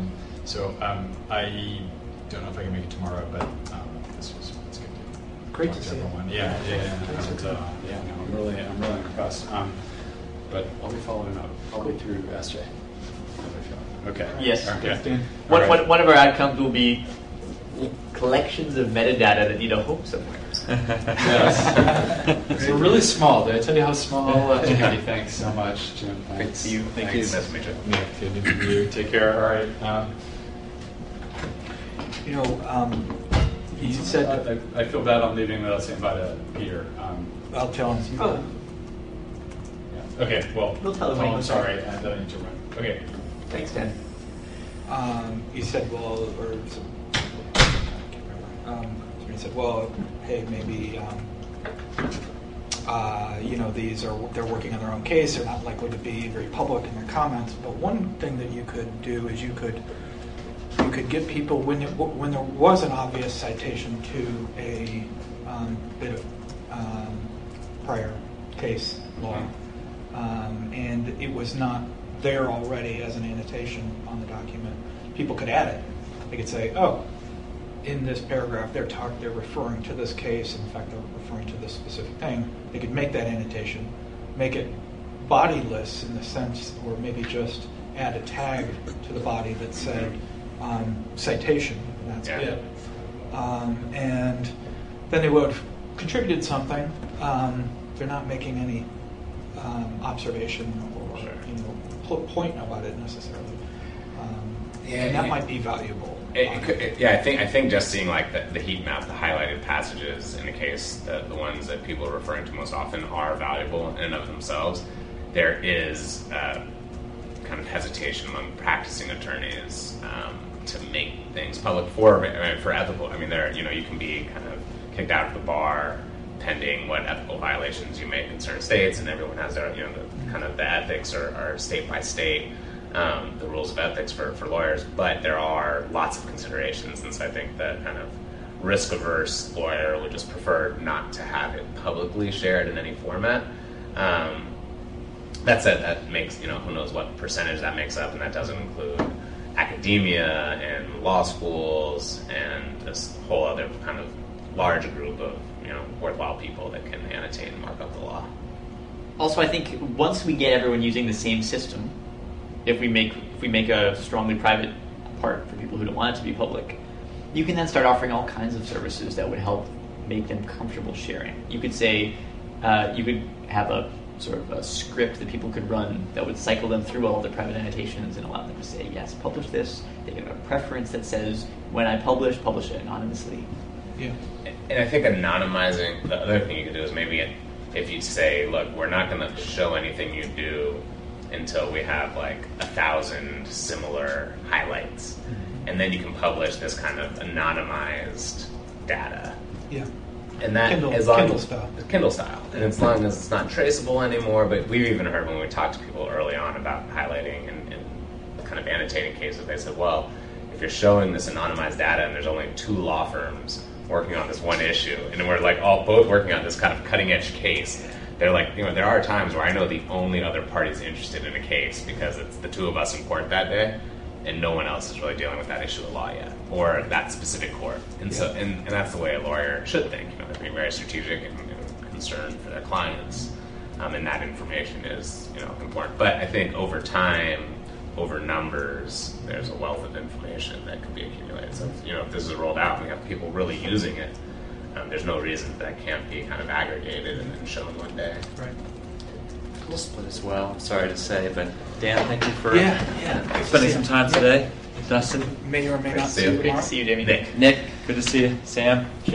I don't know if I can make it tomorrow, but it's good to Great talk to see you. everyone. Yeah. I'm really impressed. But I'll be following up probably through SJ. Okay. Yes. Okay. One of our outcomes will be collections of metadata that need a home somewhere. Yes. We're really small. Did I tell you how small? Thanks so much, Jim. Thanks. Thank you. Thanks. Nice to meet you. Yeah, good to meet you. Take care. All right. You said I feel bad on leaving without saying bye to Peter. I'll tell him. Oh. Yeah. Okay. Well. We'll tell him Oh, when I'm you sorry. I don't need to run. Okay. Thanks, Dan. You said, somebody said, well, hey, maybe, they're working on their own case. They're not likely to be very public in their comments. But one thing that you could do is you could get people when there was an obvious citation to a bit of prior case law, and it was not there already as an annotation on the document. People could add it. They could say, "Oh, in this paragraph, they're referring to this case. In fact, they're referring to this specific thing." They could make that annotation, make it bodiless in the sense, or maybe just add a tag to the body that said citation. And that's it. And then they would have contributed something. They're not making any observation or point about it necessarily. And that might be valuable. I think just seeing like the heat map, the highlighted passages in a case, the ones that people are referring to most often are valuable in and of themselves. There is kind of hesitation among practicing attorneys to make things public for ethical. I mean, you can be kind of kicked out of the bar pending what ethical violations you make in certain states, and everyone has their the ethics are state by state. The rules of ethics for lawyers, but there are lots of considerations, and so I think that kind of risk-averse lawyer would just prefer not to have it publicly shared in any format. That said, that makes, who knows what percentage that makes up, and that doesn't include academia and law schools and this whole other kind of large group of, worthwhile people that can annotate and mark up the law. Also, I think once we get everyone using the same system, if we make a strongly private part for people who don't want it to be public, you can then start offering all kinds of services that would help make them comfortable sharing. You could say, you could have a sort of a script that people could run that would cycle them through all the private annotations and allow them to say, yes, publish this. They can have a preference that says, when I publish it anonymously. Yeah. And I think anonymizing, the other thing you could do is maybe if you say, look, we're not going to show anything you do until we have like 1,000 similar highlights. Mm-hmm. And then you can publish this kind of anonymized data. Yeah. And that Kindle style. And as long as it's not traceable anymore, but we've even heard when we talked to people early on about highlighting and kind of annotating cases, they said, well, if you're showing this anonymized data and there's only 2 law firms working on this one issue, and we're like both working on this kind of cutting edge case, they're like, there are times where I know the only other parties interested in a case because it's the 2 of us in court that day, and no one else is really dealing with that issue of law yet, or that specific court. And so, and that's the way a lawyer should think. They're being very strategic and concerned for their clients, and that information is important. But I think over time, over numbers, there's a wealth of information that can be accumulated. So if this is rolled out and we have people really using it, there's no reason that can't be kind of aggregated and then shown one day. Right. We'll split as well. Sorry to say, but Dan, thank you for spending some time today. Dustin, may or may not see you. Great to see you, Jamie. Nick, good to see you. Sam, Jim.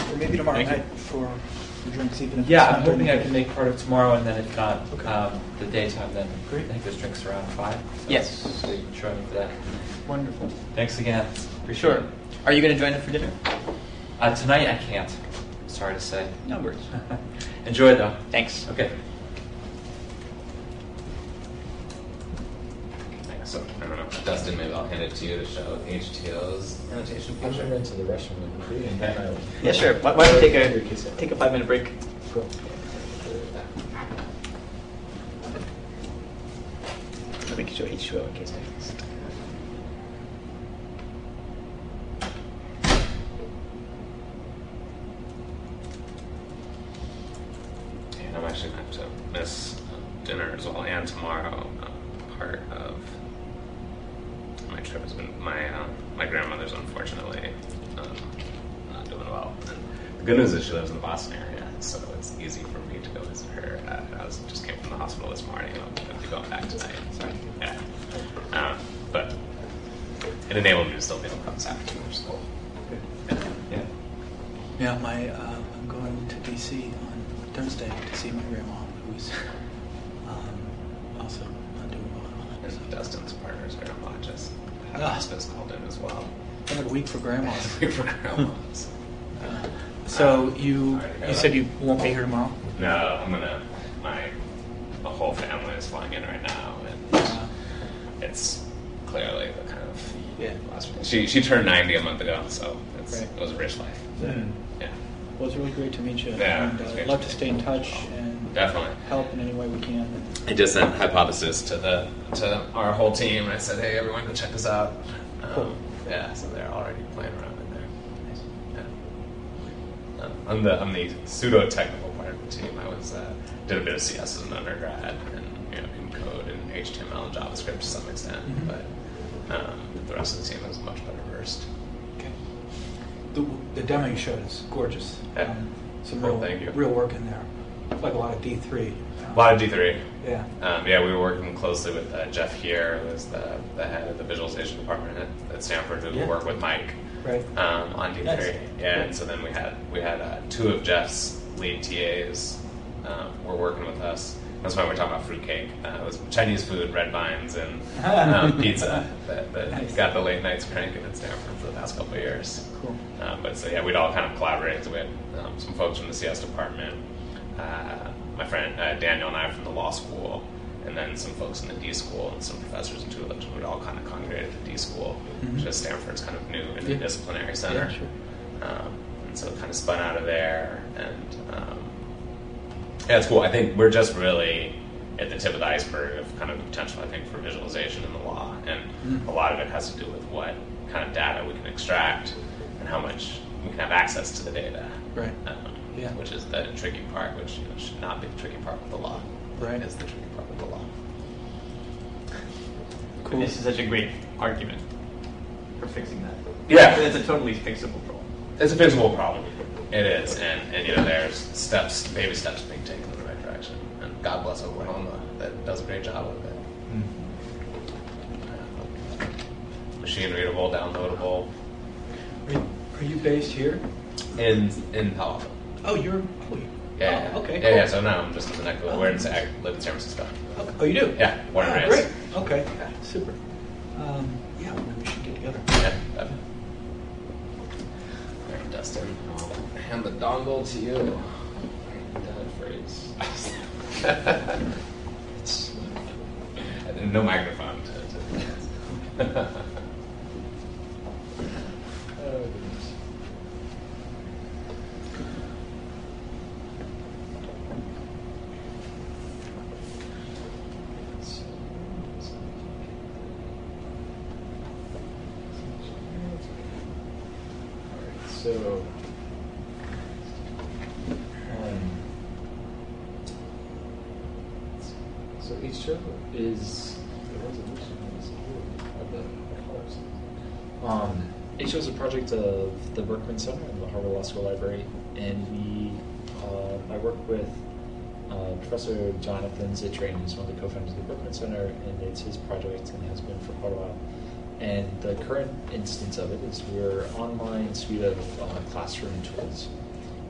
Or maybe tomorrow Thank you. night for drinks, even if Yeah, it's I'm not hoping I during can the make part of tomorrow, and then if not, Okay. the daytime. Then Great. I think there's drinks around 5. So Yes. So you can join me for that. Wonderful. Thanks again. Appreciate Sure. it. Are you going to join us for dinner? Tonight I can't. Sorry to say. No worries. Enjoy though. Thanks. Okay. So, I don't know. Dustin, maybe I'll hand it to you to show HTO's annotation I'm feature. going to the restroom with quickly, and then I'll. Yeah, sure. Why don't we take a 5-minute break? Cool. Let me show H2O in case I miss. And I'm actually going to have to miss dinner as well, and tomorrow. Part of my trip has been my grandmother's unfortunately not doing well. And the good news is she lives in the Boston area, so it's easy for me to go visit her. I just came from the hospital this morning, and I'm going to be going back tonight. Sorry. Yeah. But it enabled me to still be able to come this afternoon, which is cool. Yeah. Yeah, I'm going to DC on Thursday to see my grandma, who's also not doing well at all. And Dustin's partner's grandma just had Ah. hospice called in as well. What a week for grandmas. For grandmas. So you said you won't be here tomorrow? No, I'm gonna. My whole family is flying in right now, and it's clearly the kind of last week. She turned 90 a month ago, so it was a rich life. Yeah, Well, it's really great to meet you. Yeah, and it's I'd great love to to meet stay you. in touch and definitely. help in any way we can. I just sent Hypothesis to our whole team, and I said, "Hey, everyone, go check this out." Yeah, so they're already playing around in there. Yeah. I'm the pseudo technical part of the team. I was did a bit of CS as an undergrad, and in code and HTML and JavaScript to some extent, but the rest of the team is much better versed. Okay. The demo you showed is gorgeous. Yeah. Some Well, thank you. real work in there. Like a lot of D3. A lot of D3. Yeah. Yeah, we were working closely with Jeff here, who is the head of the visualization department at Stanford, who Yeah. worked with Mike Right. on D3. Nice. Yeah, and so then we had 2 of Jeff's lead TAs were working with us. That's why we're talking about fruitcake. It was Chinese food, red vines, and pizza that Nice. got the late nights cranking at Stanford for the past couple of years. Cool. But so yeah, we'd all kind of collaborate. So we had some folks from the CS department, my friend Daniel and I from the law school, and then some folks in the D school and some professors in Tulich. We'd all kind of congregate at the D school, which is Stanford's kind of new interdisciplinary center. Yeah, sure. And so it kind of spun out of there, and yeah, it's cool. I think we're just really at the tip of the iceberg of kind of the potential, I think, for visualization in the law, and a lot of it has to do with what kind of data we can extract and how much we can have access to the data. Right. Yeah. Which is the tricky part, which should not be the tricky part with the law. Right. Is the tricky part with the law. Cool. This is such a great argument for fixing that. Yeah. It's a totally fixable problem. It's a fixable problem. It is, and there's baby steps being taken in the right direction. And God bless Oklahoma that does a great job of it. Machine readable, downloadable. Are you based here? In Palo Alto. Oh, you're. Yeah. Oh, okay. Yeah, Cool. yeah. So now I'm just in the neck of the word. I live in San Francisco. Okay. Oh, you do? Yeah, born and raised. Great. Okay. Super. Yeah, well, we should get together. Yeah, definitely. All right, Dustin, I'll hand the dongle to you. That phrase. No microphone. Oh, goodness. Alright, so H2O is the resolution of the colors. H2O is a project of the Berkman Center and the Harvard Law School Library, and I work with Professor Jonathan Zittrain, who's one of the co-founders of the Berkman Center, and it's his project and has been for quite a while. And the current instance of it is we're an online suite of classroom tools.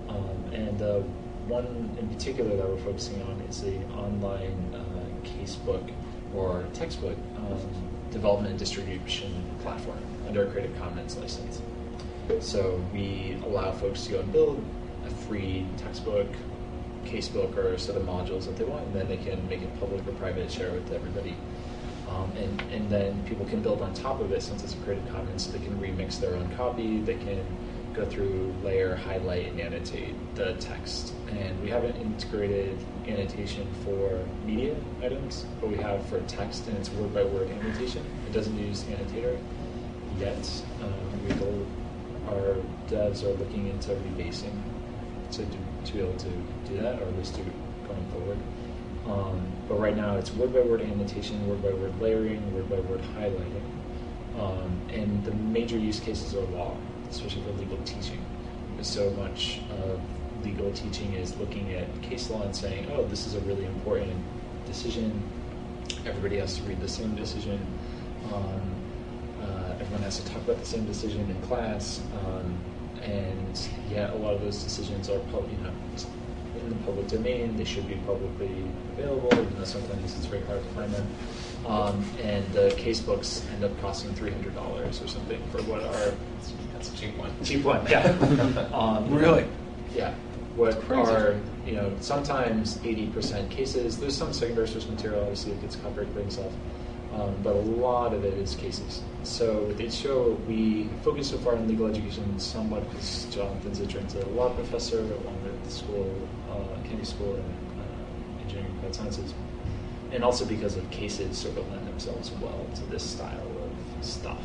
And one in particular that we're focusing on is the online casebook or textbook development and distribution platform under a Creative Commons license. So we allow folks to go and build a free textbook, casebook, or a set of modules that they want, and then they can make it public or private, share it with everybody. And then people can build on top of it since it's a Creative Commons, so they can remix their own copy, they can go through, layer, highlight, and annotate the text. And we haven't integrated annotation for media items, but we have for text, and it's word-by-word annotation. It doesn't use annotator yet. Our devs are looking into rebasing to be able to do that, or at least do it going forward. But right now it's word-by-word annotation, word-by-word layering, word-by-word highlighting. And the major use cases are law, especially for legal teaching. Because so much of legal teaching is looking at case law and saying, oh, this is a really important decision. Everybody has to read the same decision. Everyone has to talk about the same decision in class. And yet a lot of those decisions are in the public domain. They should be publicly available, even though sometimes it's very hard to find them. And the case books end up costing $300 or something for what are... That's a cheap one. Cheap one, yeah. Really? Yeah. What are, sometimes 80% cases. There's some secondary source material, obviously, that gets copyright claim stuff. But a lot of it is cases. So with HO, we focus so far on legal education somewhat because Jonathan Zittrain's a law professor along with the school, Kennedy School and Engineering and Applied Sciences. And also because of cases sort of lend themselves well to this style of stuff.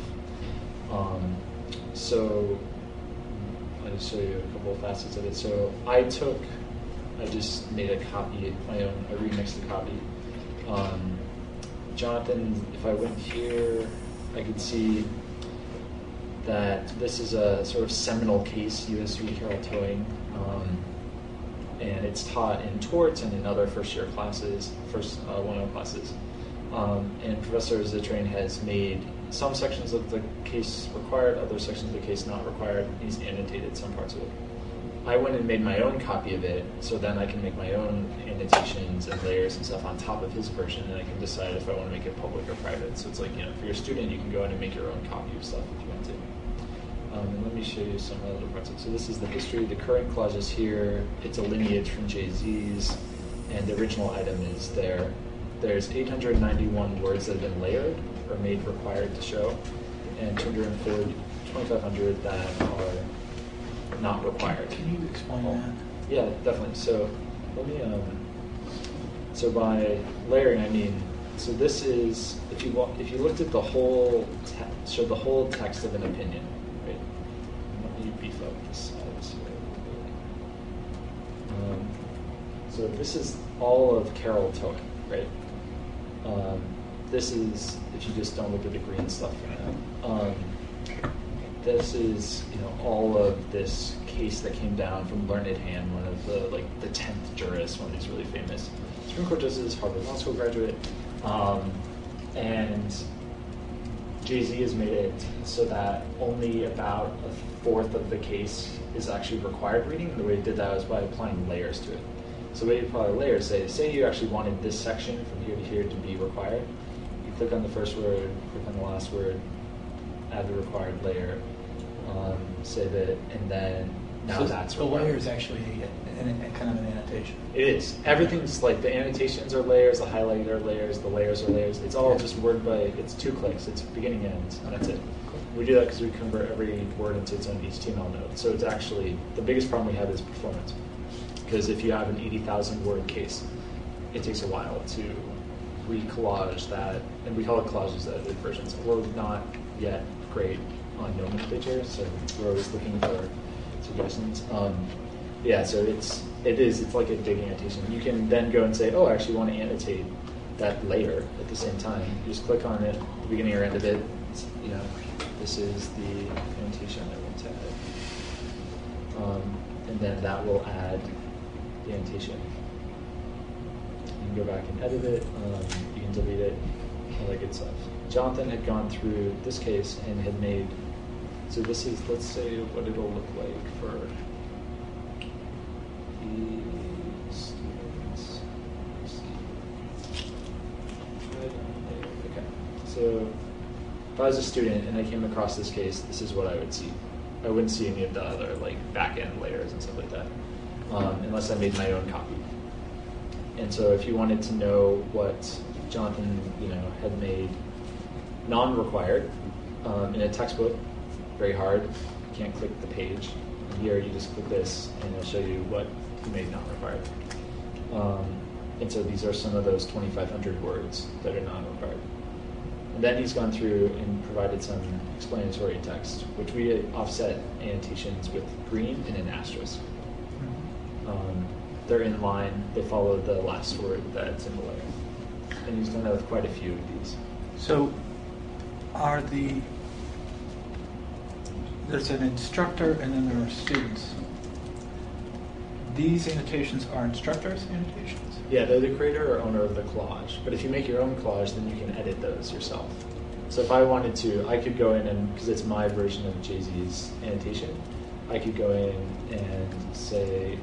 So I'll just show you a couple of facets of it. So I just made a copy, I remixed the copy. Jonathan, if I went here, I could see that this is a sort of seminal case, U.S. v. Carroll Towing, and it's taught in torts and in other first-year classes, 101 classes. And Professor Zittrain has made some sections of the case required, other sections of the case not required. He's annotated some parts of it. I went and made my own copy of it, so then I can make my own annotations and layers and stuff on top of his version, and I can decide if I want to make it public or private. So it's like, for your student, you can go in and make your own copy of stuff if you want to. And let me show you some other parts of it. So this is the history, the current clauses here. It's a lineage from Jay-Z's, and the original item is there. There's 891 words that have been layered or made required to show, and 2,500 that are not required. Can you explain that? Yeah, definitely. So let me. So by layering, I mean, so this is if you looked at the whole the whole text of an opinion, right? Let me beef up the size here a little bit. So this is all of Carroll Towing, right? This is if you just don't look at the green stuff for now. This is, all of this case that came down from Learned Hand, one of the 10th jurist, one of these really famous Supreme Court justices, Harvard Law School graduate, and Jay-Z has made it so that only about a fourth of the case is actually required reading. And the way he did that was by applying layers to it. So the way you apply layers, say you actually wanted this section from here to here to be required. You click on the first word, click on the last word, add the required layer, save it, and then now that's the required. layer is actually kind of an annotation. It is. Everything's like the annotations are layers, the highlight are layers, the layers are layers. It's all just word by, it's 2 clicks, it's beginning end, and that's it. We do that because we convert every word into its own HTML node. So it's actually, the biggest problem we have is performance. Because if you have an 80,000 word case, it takes a while to re-collage that, and we call it collages, edited versions. We're not yet great on nomenclature, so we're always looking for suggestions. So it's like a big annotation. You can then go and say, oh, I actually want to annotate that layer at the same time. You just click on it, the beginning or end of it. This is the annotation I want to add. And then that will add the annotation. You can go back and edit it, you can delete it, all that good stuff. Jonathan had gone through this case and had made, so this is, let's say, what it'll look like for students. Okay. So if I was a student and I came across this case, this is what I would see. I wouldn't see any of the other like back-end layers and stuff like that, unless I made my own copy. And so if you wanted to know what Jonathan, had made non-required in a textbook, very hard. You can't click the page. And here you just click this, and it'll show you what he made non-required. And so these are some of those 2,500 words that are non-required. And then he's gone through and provided some explanatory text, which we offset annotations with green and an asterisk. They're in line. They follow the last word that's in the layer. And he's done that with quite a few of these. So there's an instructor and then there are students. These annotations are instructors' annotations? Yeah, they're the creator or owner of the collage. But if you make your own collage, then you can edit those yourself. So if I wanted to, I could go in and, because it's my version of Jay-Z's annotation, I could go in and say,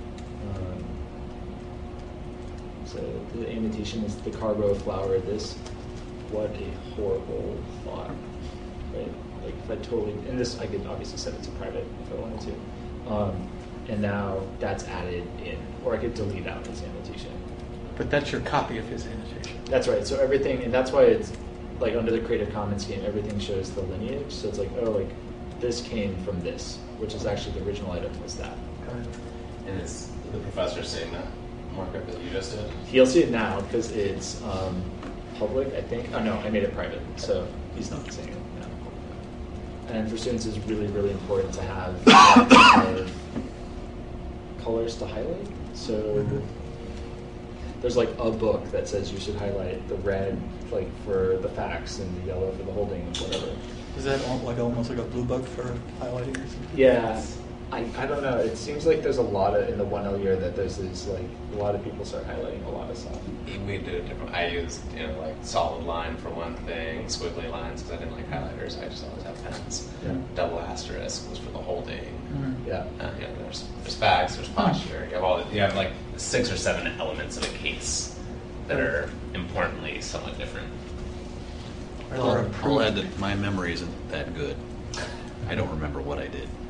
so the annotation is the cargo flower this. What a horrible thought, right? Like if I totally, and this I could obviously set it to private if I wanted to. And now that's added in, or I could delete out his annotation. But that's your copy of his annotation. That's right. So everything, and that's why it's like under the Creative Commons game, everything shows the lineage. So it's like, oh, like this came from this, which is actually the original item was that. And is the professor saying that markup that you just did? He'll see it now because it's public, I think. Oh no, I made it private, so he's not seeing it now. And for students, it's really, really important to have colors to highlight. So there's like a book that says you should highlight the red like for the facts and the yellow for the holding and whatever. Is that almost like a blue book for highlighting or something? Yeah. I don't know. It seems like there's a lot of, in the 1L year, that there's this, like, a lot of people start highlighting a lot of stuff. We did a different, I used, like solid line for one thing, squiggly lines because I didn't like highlighters. I just always have pens. Yeah. Double asterisk was for the holding. Yeah. There's facts, there's posture. You have like 6 or 7 elements of a case that are importantly somewhat different. I'll add that my memory isn't that good. I don't remember what I did.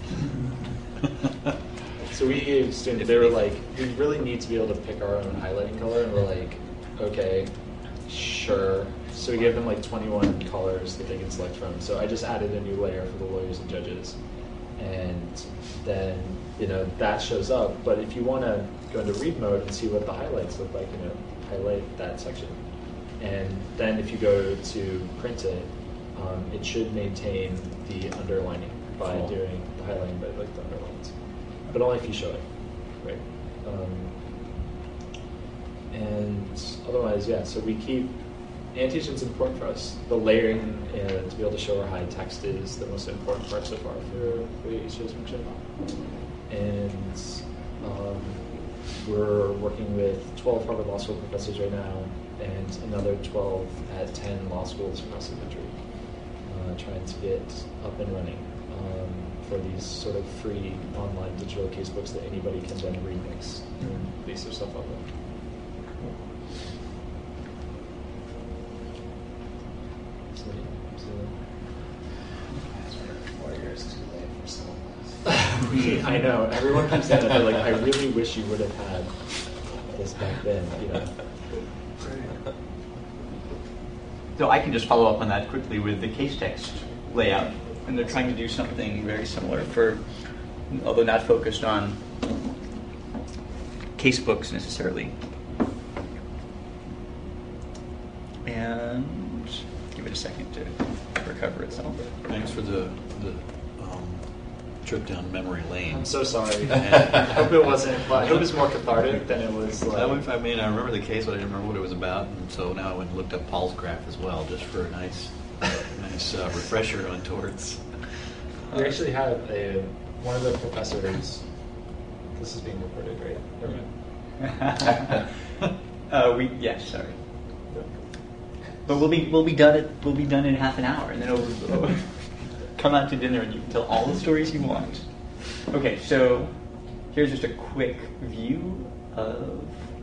So we gave students, they were like, we really need to be able to pick our own highlighting color, and we're like, okay, sure. So we gave them like 21 colors that they can select from. So I just added a new layer for the lawyers and judges. And then, that shows up. But if you want to go into read mode and see what the highlights look like, highlight that section. And then if you go to print it, it should maintain the underlining by doing the highlighting by like the underlines, but only if you show it, right? And otherwise, yeah. So we keep annotation's important for us. The layering to be able to show our high text is the most important part so far for the HTS function. And we're working with 12 Harvard Law School professors right now, and another 12 at 10 law schools across the country, trying to get up and running for these sort of free online digital casebooks that anybody can then remix and base their stuff up with. So 4 years too late for some of us. I know. Everyone keeps saying that. They're like, I really wish you would have had this back then, So I can just follow up on that quickly with the case text layout. And they're trying to do something very similar although not focused on case books necessarily. And give it a second to recover itself. Thanks for the trip down memory lane. I'm so sorry. I hope it wasn't. Well, I hope it's more cathartic than it was. Like, I remember the case, but I didn't remember what it was about, and so now I went and looked up Paul's graph as well, just for a nice refresher on towards. We actually had one of the professors. This is being recorded, right? Never mind. Yes, sorry. But we'll be done in half an hour, and then come out to dinner and you can tell all the stories you want. Okay, so here's just a quick view of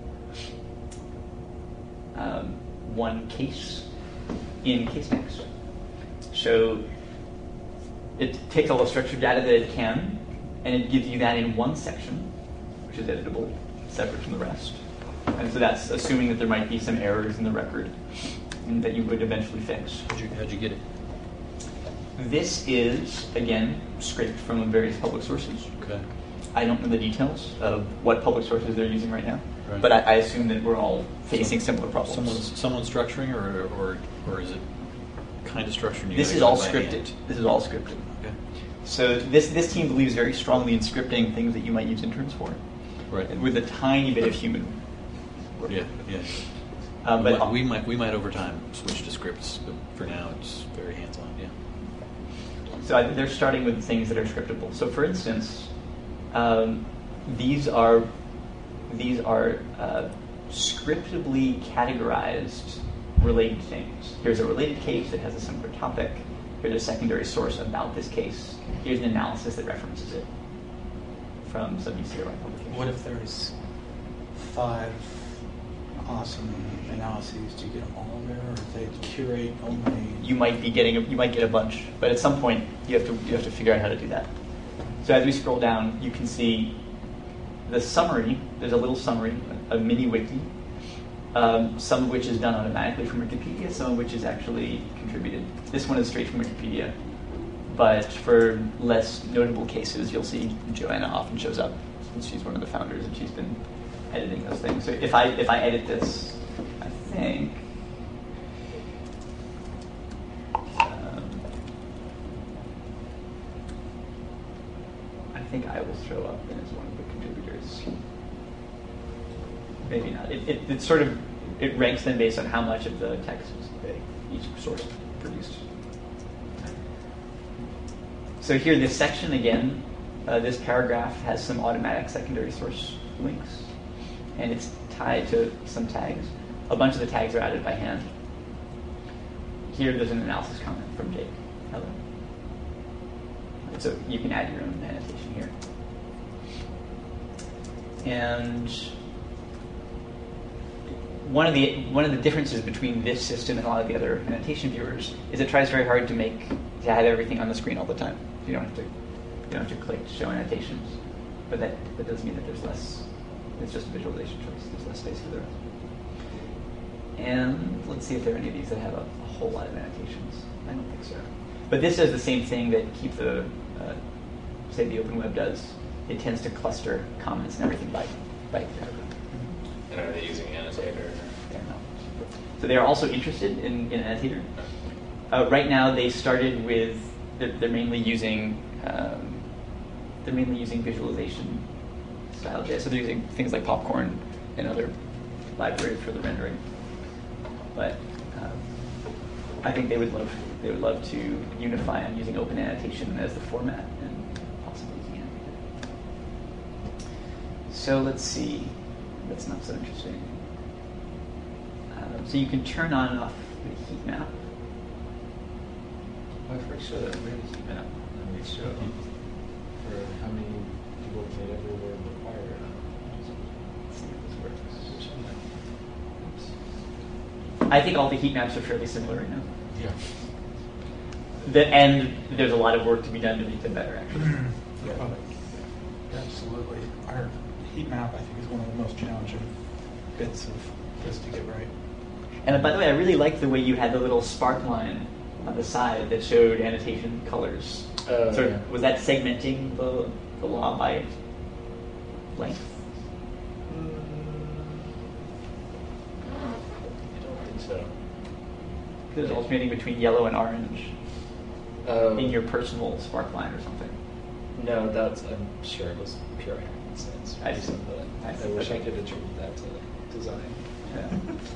one case in CaseNext. So it takes all the structured data that it can, and it gives you that in one section, which is editable, separate from the rest. And so that's assuming that there might be some errors in the record that you would eventually fix. How'd you get it? This is, again, scraped from various public sources. Okay. I don't know the details of what public sources they're using right now, Right. but I assume that we're all facing similar problems. Someone's structuring, or is it kind of structured? This is all scripted. This is all scripted. Okay. So this team believes very strongly in scripting things that you might use interns for, Right. with a tiny bit of human work. Yeah. But we might over time switch to scripts, but for now it's very hands-on. Yeah. So they're starting with things that are scriptable. So for instance, these are scriptably categorized related things. Here's a related case that has a similar topic. Here's a secondary source about this case. Here's an analysis that references it from some UCLA publication. What if there's 5 awesome analyses? Do you get them all there, or if they curate only? You might get a bunch, but at some point you have to figure out how to do that. So as we scroll down, you can see the summary. There's a little summary, a mini wiki, some of which is done automatically from Wikipedia, some of which is actually contributed. This one is straight from Wikipedia, but for less notable cases, you'll see Joanna often shows up, since she's one of the founders and she's been editing those things. So if I edit this, I think. I think I will show up as one of the contributors. Maybe not. It sort of ranks them based on how much of the text each source produced. So here, this section again, this paragraph has some automatic secondary source links, and it's tied to some tags. A bunch of the tags are added by hand. Here, there's an analysis comment from Jake. Hello. So you can add your own annotation here. And one of the differences between this system and a lot of the other annotation viewers is it tries very hard to have everything on the screen all the time. You don't have to click to show annotations, but that does mean that there's less. It's just a visualization choice. There's less space for the rest. And let's see if there are any of these that have a whole lot of annotations. I don't think so. But this does the same thing that Keep the say the open web does. It tends to cluster comments and everything by paragraph. And are they using Annotator? They're not. So they are also interested in Annotator. Right now, they started with they're mainly using visualization style JS. So they're using things like Popcorn and other libraries for the rendering. But I think they would love to unify on using Open Annotation as the format and possibly using Annotator. So let's see. That's not so interesting. So you can turn on and off the heat map. I first showed that really heat map, and we showed for how many people made every word required. Let's see if this works. I think all the heat maps are fairly similar right now. Yeah. And there's a lot of work to be done to make them better, actually. Yeah, absolutely. Our heat map, I think, is one of the most challenging bits of this to get right. And by the way, I really liked the way you had the little spark line on the side that showed annotation colors. Yeah. Was that segmenting the law by length? I don't think so. It was alternating between yellow and orange in your personal spark line or something. No, I'm sure it was pure happenstance. I see. I wish I could attribute that to design. Yeah.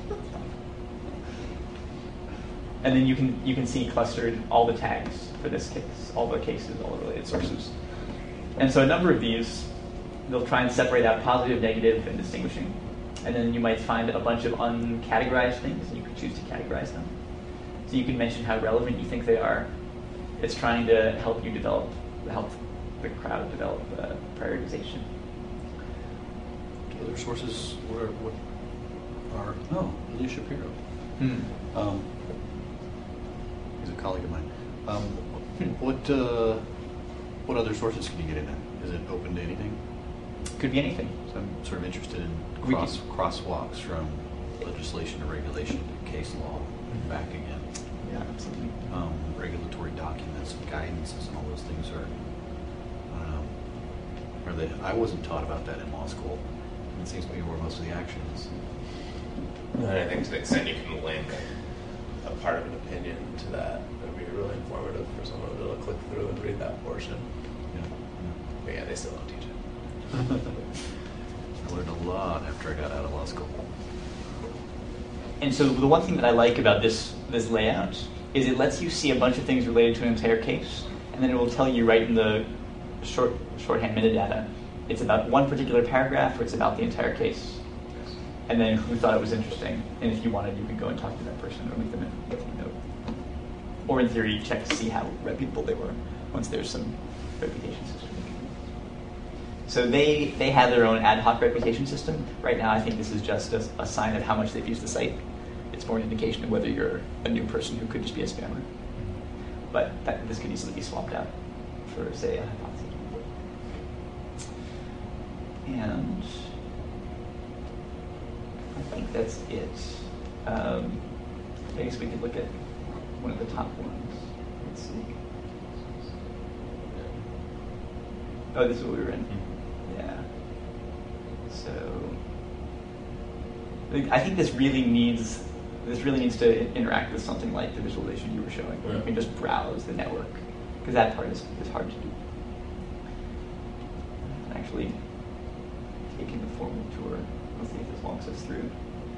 And then you can see clustered all the tags for this case, all the cases, all the related sources. And so a number of these, they'll try and separate out positive, negative, and distinguishing. And then you might find a bunch of uncategorized things, and you can choose to categorize them. So you can mention how relevant you think they are. It's trying to help the crowd develop prioritization. Other sources, what are, Ilya Shapiro. He's a colleague of mine. What other sources can you get in there? Is it open to anything? Could be anything. So I'm sort of interested in We crosswalks from legislation to regulation to case law and back again. Yeah, absolutely. Regulatory documents and guidances and all those things are, I wasn't taught about that in law school. It seems to be where most of the action is. And I think to the extent you can link a part of an opinion to that, it would be really informative for someone to be able to click through and read that portion. Yeah. But yeah, they still don't teach it. I learned a lot after I got out of law school. And so the one thing that I like about this layout is it lets you see a bunch of things related to an entire case, and then it will tell you right in the shorthand metadata, it's about one particular paragraph or it's about the entire case. And then who thought it was interesting. And if you wanted, you could go and talk to that person or leave them a note. Or in theory, check to see how reputable they were once there's some reputation system. So they have their own ad hoc reputation system. Right now, I think this is just a sign of how much they've used the site. It's more an indication of whether you're a new person who could just be a spammer. But this could easily be swapped out for, say, a hypothesis. And I think that's it. I guess we could look at one of the top ones. Let's see. Oh, this is what we were in. Yeah. So I think this really needs to interact with something like the visualization you were showing, where you can just browse the network, because that part is hard to do. Actually, taking the formal tour. Let's see if this walks us through.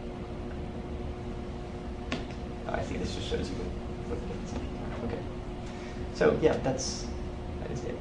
I think this just shows you what the different sections are. Okay. So yeah, that is it.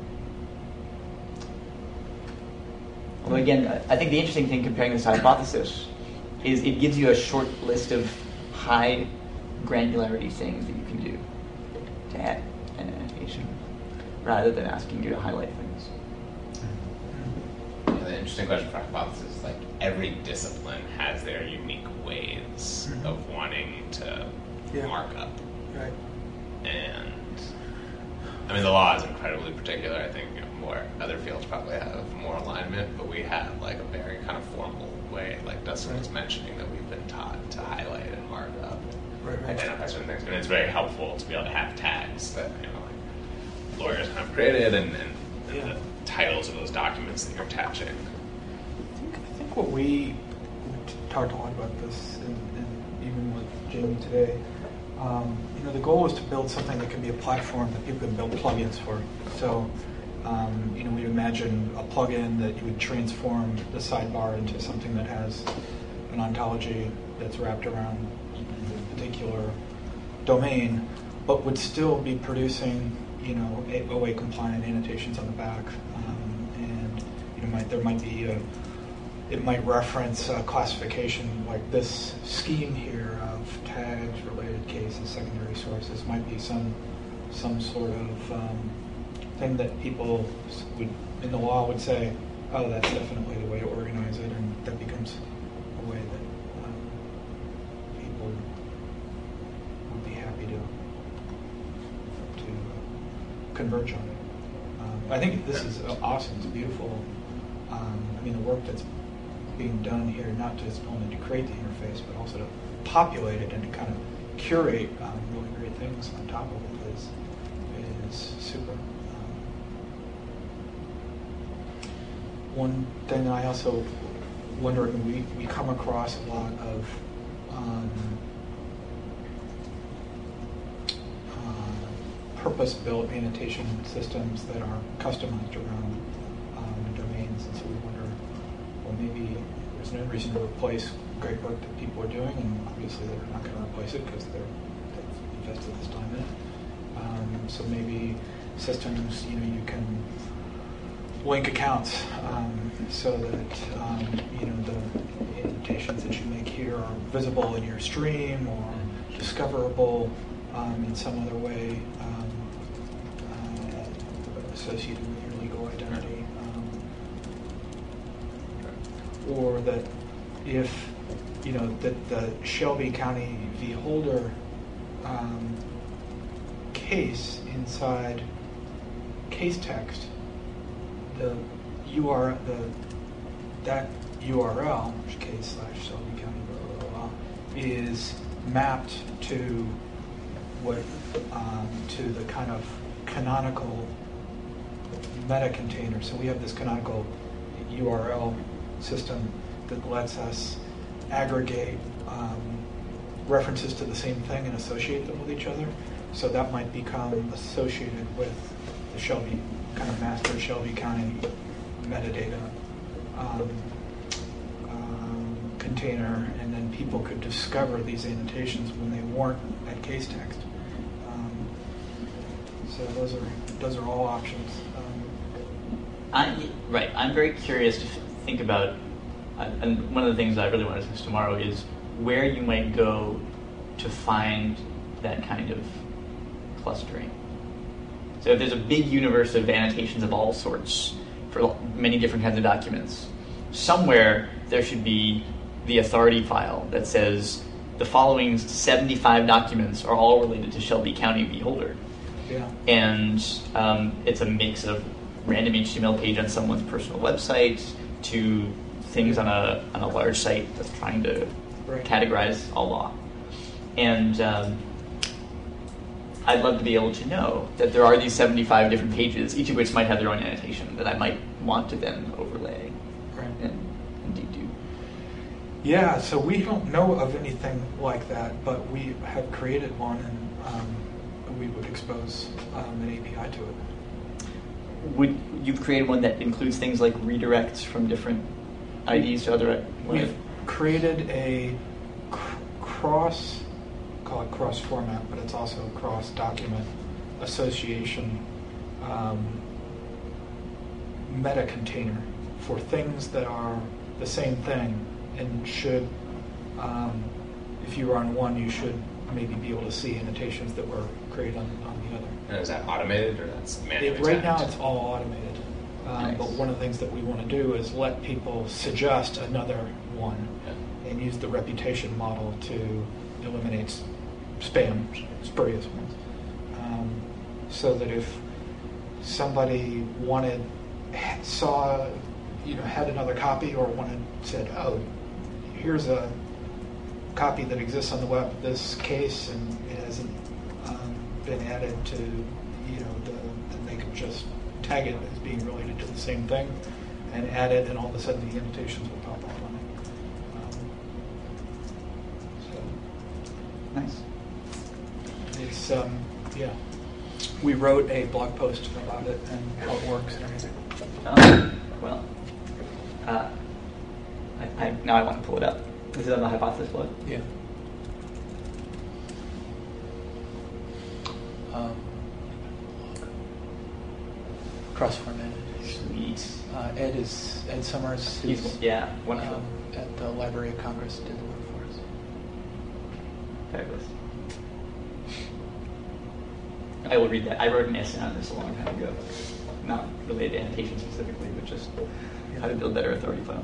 Although again, I think the interesting thing comparing this to Hypothesis is it gives you a short list of high granularity things that you can do to add an annotation, rather than asking you to highlight things. Yeah, the interesting question for Hypothesis is like every discipline has their unique ways of wanting to mark up. Right. And I mean, the law is incredibly particular. I think more other fields probably have more alignment, but we have like a very kind of formal way, like Dustin was mentioning, that we've been taught to highlight and mark up, and identify certain things. And it's very helpful to be able to have tags that like lawyers have created, and the titles of those documents that you're attaching. I think what we talked a lot about this, and even with Jamie today. The goal is to build something that can be a platform that people can build plugins for. So, we'd imagine a plugin that you would transform the sidebar into something that has an ontology that's wrapped around a particular domain, but would still be producing, OA compliant annotations on the back, and there might be it might reference a classification like this scheme here of tags, related cases, secondary sources. Might be some sort of thing that people would, in the law, would say, oh, that's definitely the way to organize it, and that becomes a way that people would be happy to converge on it. I think this is awesome. It's beautiful. The work that's being done here, not just only to create the interface, but also to populate it and to kind of curate really great things on top of it is super. One thing I also wonder, we come across a lot of purpose-built annotation systems that are customized around domains, and so we wonder, well, maybe there's no reason to replace great work that people are doing, and obviously they're not going to replace it because they've invested this time in it. So maybe systems, you can link accounts so that the annotations that you make here are visible in your stream or discoverable in some other way associated with your legal identity. or that if, that the Shelby County v. Holder case inside case text, that URL, case/Shelby County, blah, blah, blah, is mapped to what to the kind of canonical meta container. So we have this canonical URL system that lets us aggregate references to the same thing and associate them with each other. So that might become associated with the Shelby, kind of master Shelby County metadata container, and then people could discover these annotations when they weren't at case text. So those are all options. I'm very curious to think about, and one of the things I really want to discuss tomorrow is where you might go to find that kind of clustering. So if there's a big universe of annotations of all sorts for many different kinds of documents, somewhere there should be the authority file that says the following 75 documents are all related to Shelby County v. Holder. Yeah. And it's a mix of random HTML page on someone's personal website to things on a large site that's trying to categorize all law. And I'd love to be able to know that there are these 75 different pages, each of which might have their own annotation that I might want to then overlay and indeed do. Yeah, so we don't know of anything like that, but we have created one, and we would expose an API to it. You've created one that includes things like redirects from different IDs to other? We've created a cross, call it cross format, but it's also cross document association meta container for things that are the same thing, and should, if you are on one, you should maybe be able to see annotations that were created on the other. And is that automated or that's manually Right now tagged? it's all automated. Nice. But one of the things that we want to do is let people suggest another one and use the reputation model to eliminate spam, spurious ones. So that if somebody had another copy or said, oh, here's a copy that exists on the web of this case and it hasn't been added to, then they could just tag it as being related to the same thing and add it, and all of a sudden the annotations will pop up on it. Nice. It's, we wrote a blog post about it and how it works and everything. Well, now I want to pull it up. This is on the Hypothesis blog? Yeah. Cross-formatted. Sweet. Ed Summers, He's wonderful. at the Library of Congress, did the work for us. Fabulous. I will read that. I wrote an essay on this a long time ago. Not related to annotation specifically, but just how to build better authority files.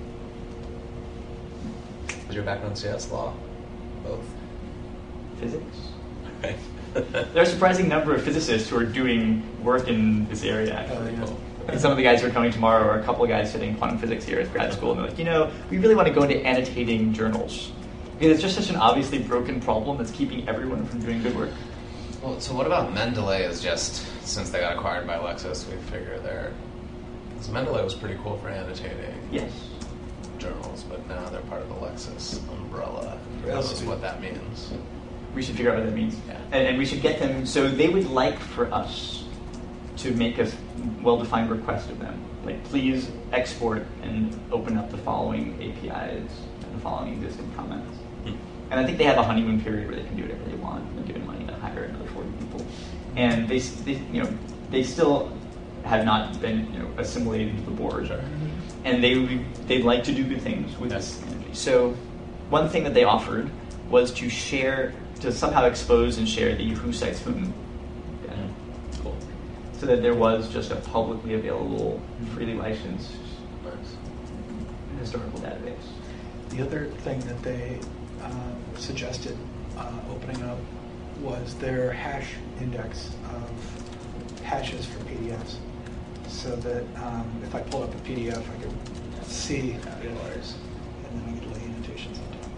Is your background CS law? Both? Physics? Right. There are a surprising number of physicists who are doing work in this area, actually. Yeah. And some of the guys who are coming tomorrow are a couple of guys studying quantum physics here at grad school, and they're like, we really want to go into annotating journals. Because it's just such an obviously broken problem that's keeping everyone from doing good work. Well, so what about Mendeley is just, since they got acquired by Lexis, we figure because Mendeley was pretty cool for annotating journals, but now they're part of the Lexis umbrella. Who knows what that means? We should figure out what that means. Yeah. And we should get them, so they would like for us to make a well-defined request of them. Like, please export and open up the following APIs and the following existing comments. And I think they have a honeymoon period where they can do whatever they want. They're given money to hire another 40 people. And they still have not been assimilated into the board. Sure. And they'd like to do good things with this energy. So one thing that they offered was to somehow expose and share the Who Cites Whom data. Cool. So that there was just a publicly available, freely licensed historical database. The other thing that they suggested opening up was their hash index of hashes for PDFs, so that if I pulled up a PDF, I could see yours, and then I could lay annotations on top.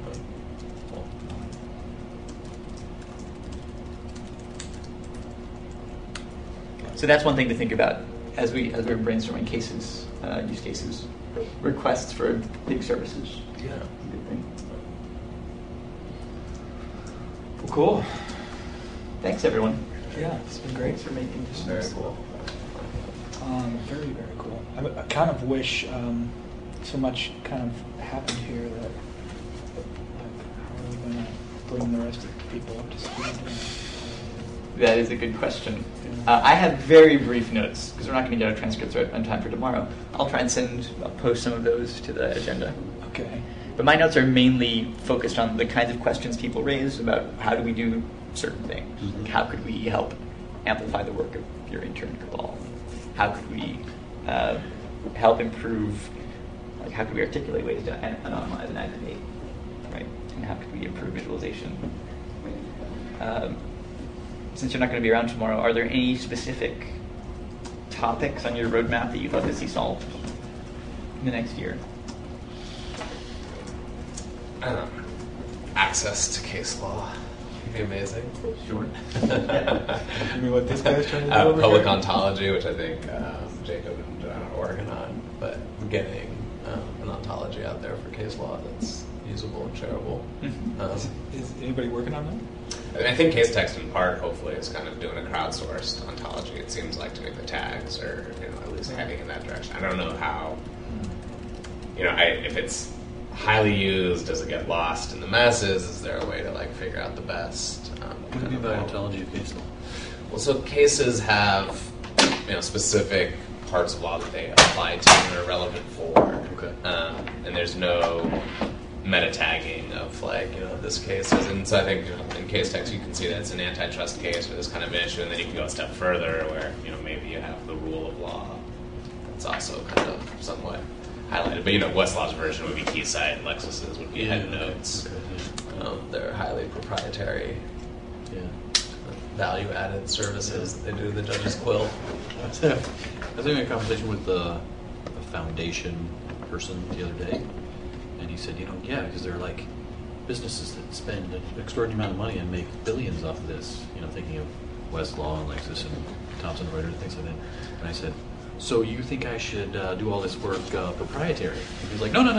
So that's one thing to think about as we're brainstorming cases, use cases, requests for big services. Yeah. Good thing. Well, cool. Thanks, everyone. Yeah, it's been great. Thanks for making this Very cool. Very, very cool. I kind of wish so much kind of happened here that, like, how are we going to bring the rest of the people up to speed? That is a good question. I have very brief notes because we're not going to get our transcripts right on time for tomorrow. I'll post some of those to the agenda. Okay. But my notes are mainly focused on the kinds of questions people raise about how do we do certain things. Mm-hmm. Like how could we help amplify the work of your intern Cabal? How could we help improve, like how could we articulate ways to anonymize and aggregate, right? And how could we improve visualization? Since you're not going to be around tomorrow, are there any specific topics on your roadmap that you'd love to see solved in the next year? Access to case law would be amazing. Sure. You mean what this guy's trying to do over Public here? ontology, which I think Jacob and John are working on, but getting an ontology out there for case law that's usable and shareable. Is anybody working on that? I think case text in part, hopefully, is kind of doing a crowdsourced ontology. It seems like to me the tags are, at least heading in that direction. I don't know how, if it's highly used, does it get lost in the masses? Is there a way to figure out the best? What do you mean by ontology of case law? Well, so cases have, specific parts of law that they apply to and are relevant for. Okay. And there's no meta tagging of this case is, and so I think in case text you can see that it's an antitrust case for this kind of issue, and then you can go a step further where maybe you have the rule of law that's also kind of somewhat highlighted. But Westlaw's version would be Keysight, and Lexis's would be head notes. Okay. They're highly proprietary, value-added services that they do the judge's quill. I was having a conversation with a foundation person the other day, and he said, because they're like businesses that spend an extraordinary amount of money and make billions off of this, thinking of Westlaw and Lexis and Thomson Reuters and things like that. And I said, so you think I should do all this work proprietary? And he's like, no.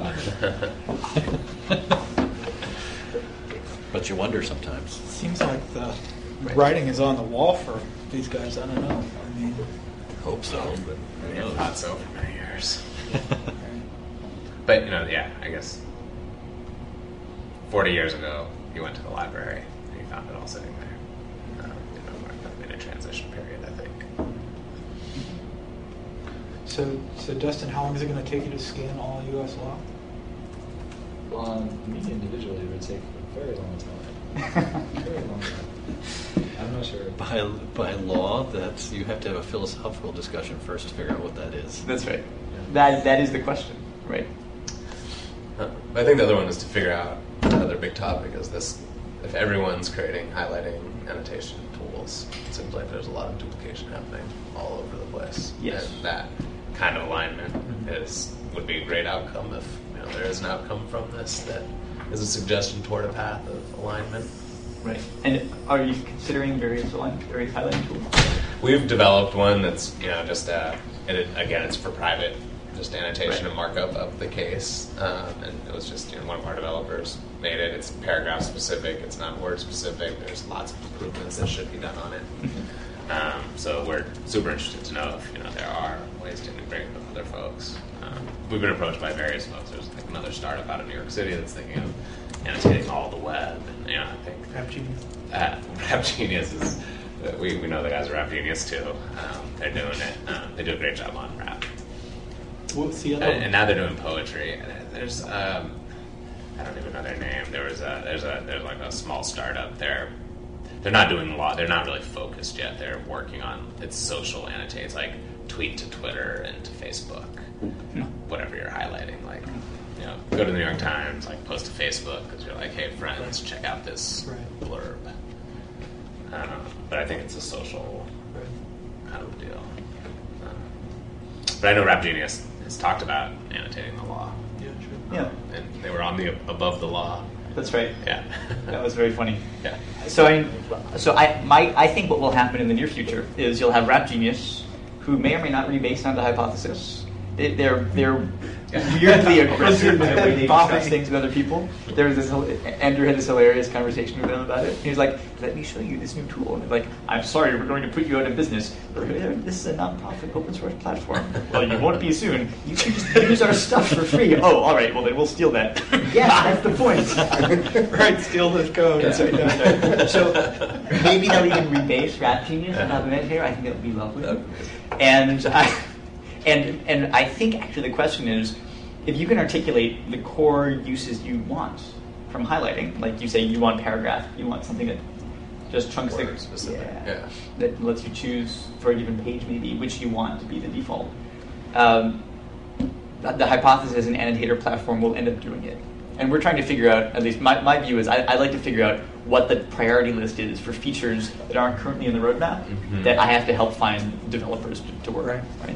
But you wonder sometimes. Seems like the writing is on the wall for these guys. I don't know. I mean, Hope so, but I never thought so for many years. But, I guess 40 years ago, you went to the library and you found it all sitting there. We're kind of in a transition period, I think. So Dustin, how long is it going to take you to scan all U.S. law? Me individually, it would take a very long time. Very long time. I'm not sure. by law, that you have to have a philosophical discussion first to figure out what that is. That's right. That is the question, right? I think the other one is to figure out another big topic is this: if everyone's creating highlighting annotation tools, it seems like there's a lot of duplication happening all over the place. Yes. And that kind of alignment would be a great outcome if there is an outcome from this that is a suggestion toward a path of alignment. Right. And are you considering various highlighting tools? We've developed one that's just it's for private, just annotation and markup of the case, and it was just one of our developers made it. It's paragraph specific. It's not word specific. There's lots of improvements that should be done on it. So we're super interested to know if there are ways to integrate with other folks. We've been approached by various folks. There's another startup out of New York City that's thinking of annotating all the web, and I think Rap Genius is. We know the guys at Rap Genius too. They're doing it. They do a great job on rap. What's the other? And now they're doing poetry. And there's I don't even know their name. There's like a small startup. They're not doing a lot. They're not really focused yet. They're working on it's social annotates, like tweet to Twitter and to Facebook. whatever you're highlighting. Like, go to the New York Times, like post to Facebook because you're like, hey friends, check out this blurb. But I think it's a social kind of deal. But I know Rap Genius has talked about annotating the law. Yeah. And they were on the above the law. That's right. Yeah. That was very funny. Yeah. So I think what will happen in the near future is you'll have Rap Genius, who may or may not rebase on the hypothesis. They're weirdly aggressive in the way they discuss things with other people. There was Andrew had this hilarious conversation with them about it. He was like, "Let me show you this new tool." And like, "I'm sorry, we're going to put you out of business. This is a non-profit open source platform." "Well, you won't be soon. You can just use our stuff for free." "Oh, all right. Well, then we'll steal that." Yes, that's the point. Right, steal this code. That's right. That's right. So maybe they'll even rebase Rap Genius and have an here. I think that would be lovely. And I think actually the question is, if you can articulate the core uses you want from highlighting, like you say you want paragraph, you want something that just chunks Word specific. Yeah. that lets you choose for a given page maybe which you want to be the default. The hypothesis an annotator platform will end up doing it. And we're trying to figure out, at least my view is, I'd like to figure out what the priority list is for features that aren't currently in the roadmap that I have to help find developers to work. Right?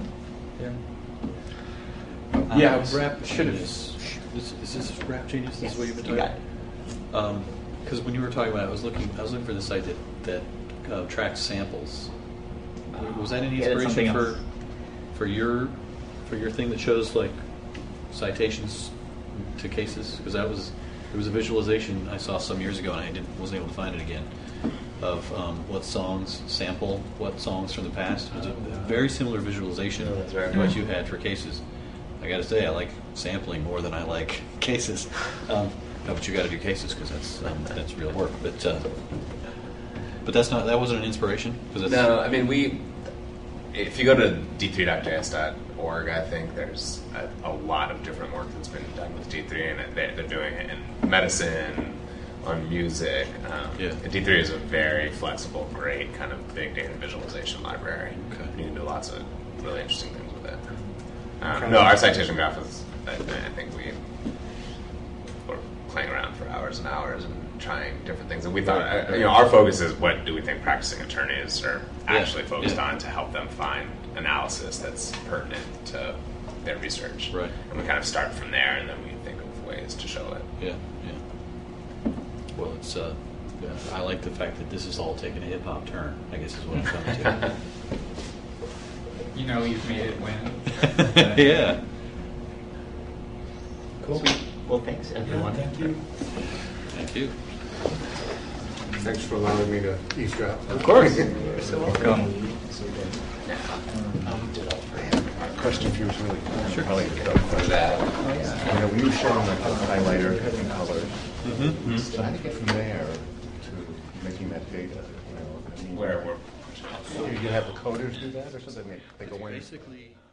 Yeah, Rap Genius. Is this Rap Genius? This is what you've been talking about? Because when you were talking about it, I was looking for the site that tracks samples. Was that any inspiration for your thing that shows like citations to cases? Because there was a visualization I saw some years ago, and I wasn't able to find it again, of what songs sample what songs from the past. It was a very similar visualization to what you had for cases. I got to say, I like sampling more than I like cases. But you got to do cases because that's real work. But that wasn't an inspiration. No, I mean if you go to d3.js.org, I think there's a lot of different work that's been done with D3, and they're doing it in medicine, on music. D3 is a very flexible, great kind of big data visualization library. Okay. You can do lots of really interesting things with it. No, our citation graph is, I think we were playing around for hours and hours and trying different things. And we thought, our focus is what do we think practicing attorneys are actually focused on to help them find analysis that's pertinent to their research. Right. And we kind of start from there, and then we think of ways to show it. Yeah. Well, it's I like the fact that this is all taking a hip-hop turn, I guess is what I'm coming to. You've made it win. Yeah. Cool. Well, thanks, everyone. Thank you. Thank you. Thanks for allowing me to eavesdrop. Of course. You're so welcome. A question for you is really cool. Sure. Probably for that. When you were showing like the highlighter and colors, so how do you get from there to making that data? Where we're you have the coders do that or something? They go in. Basically.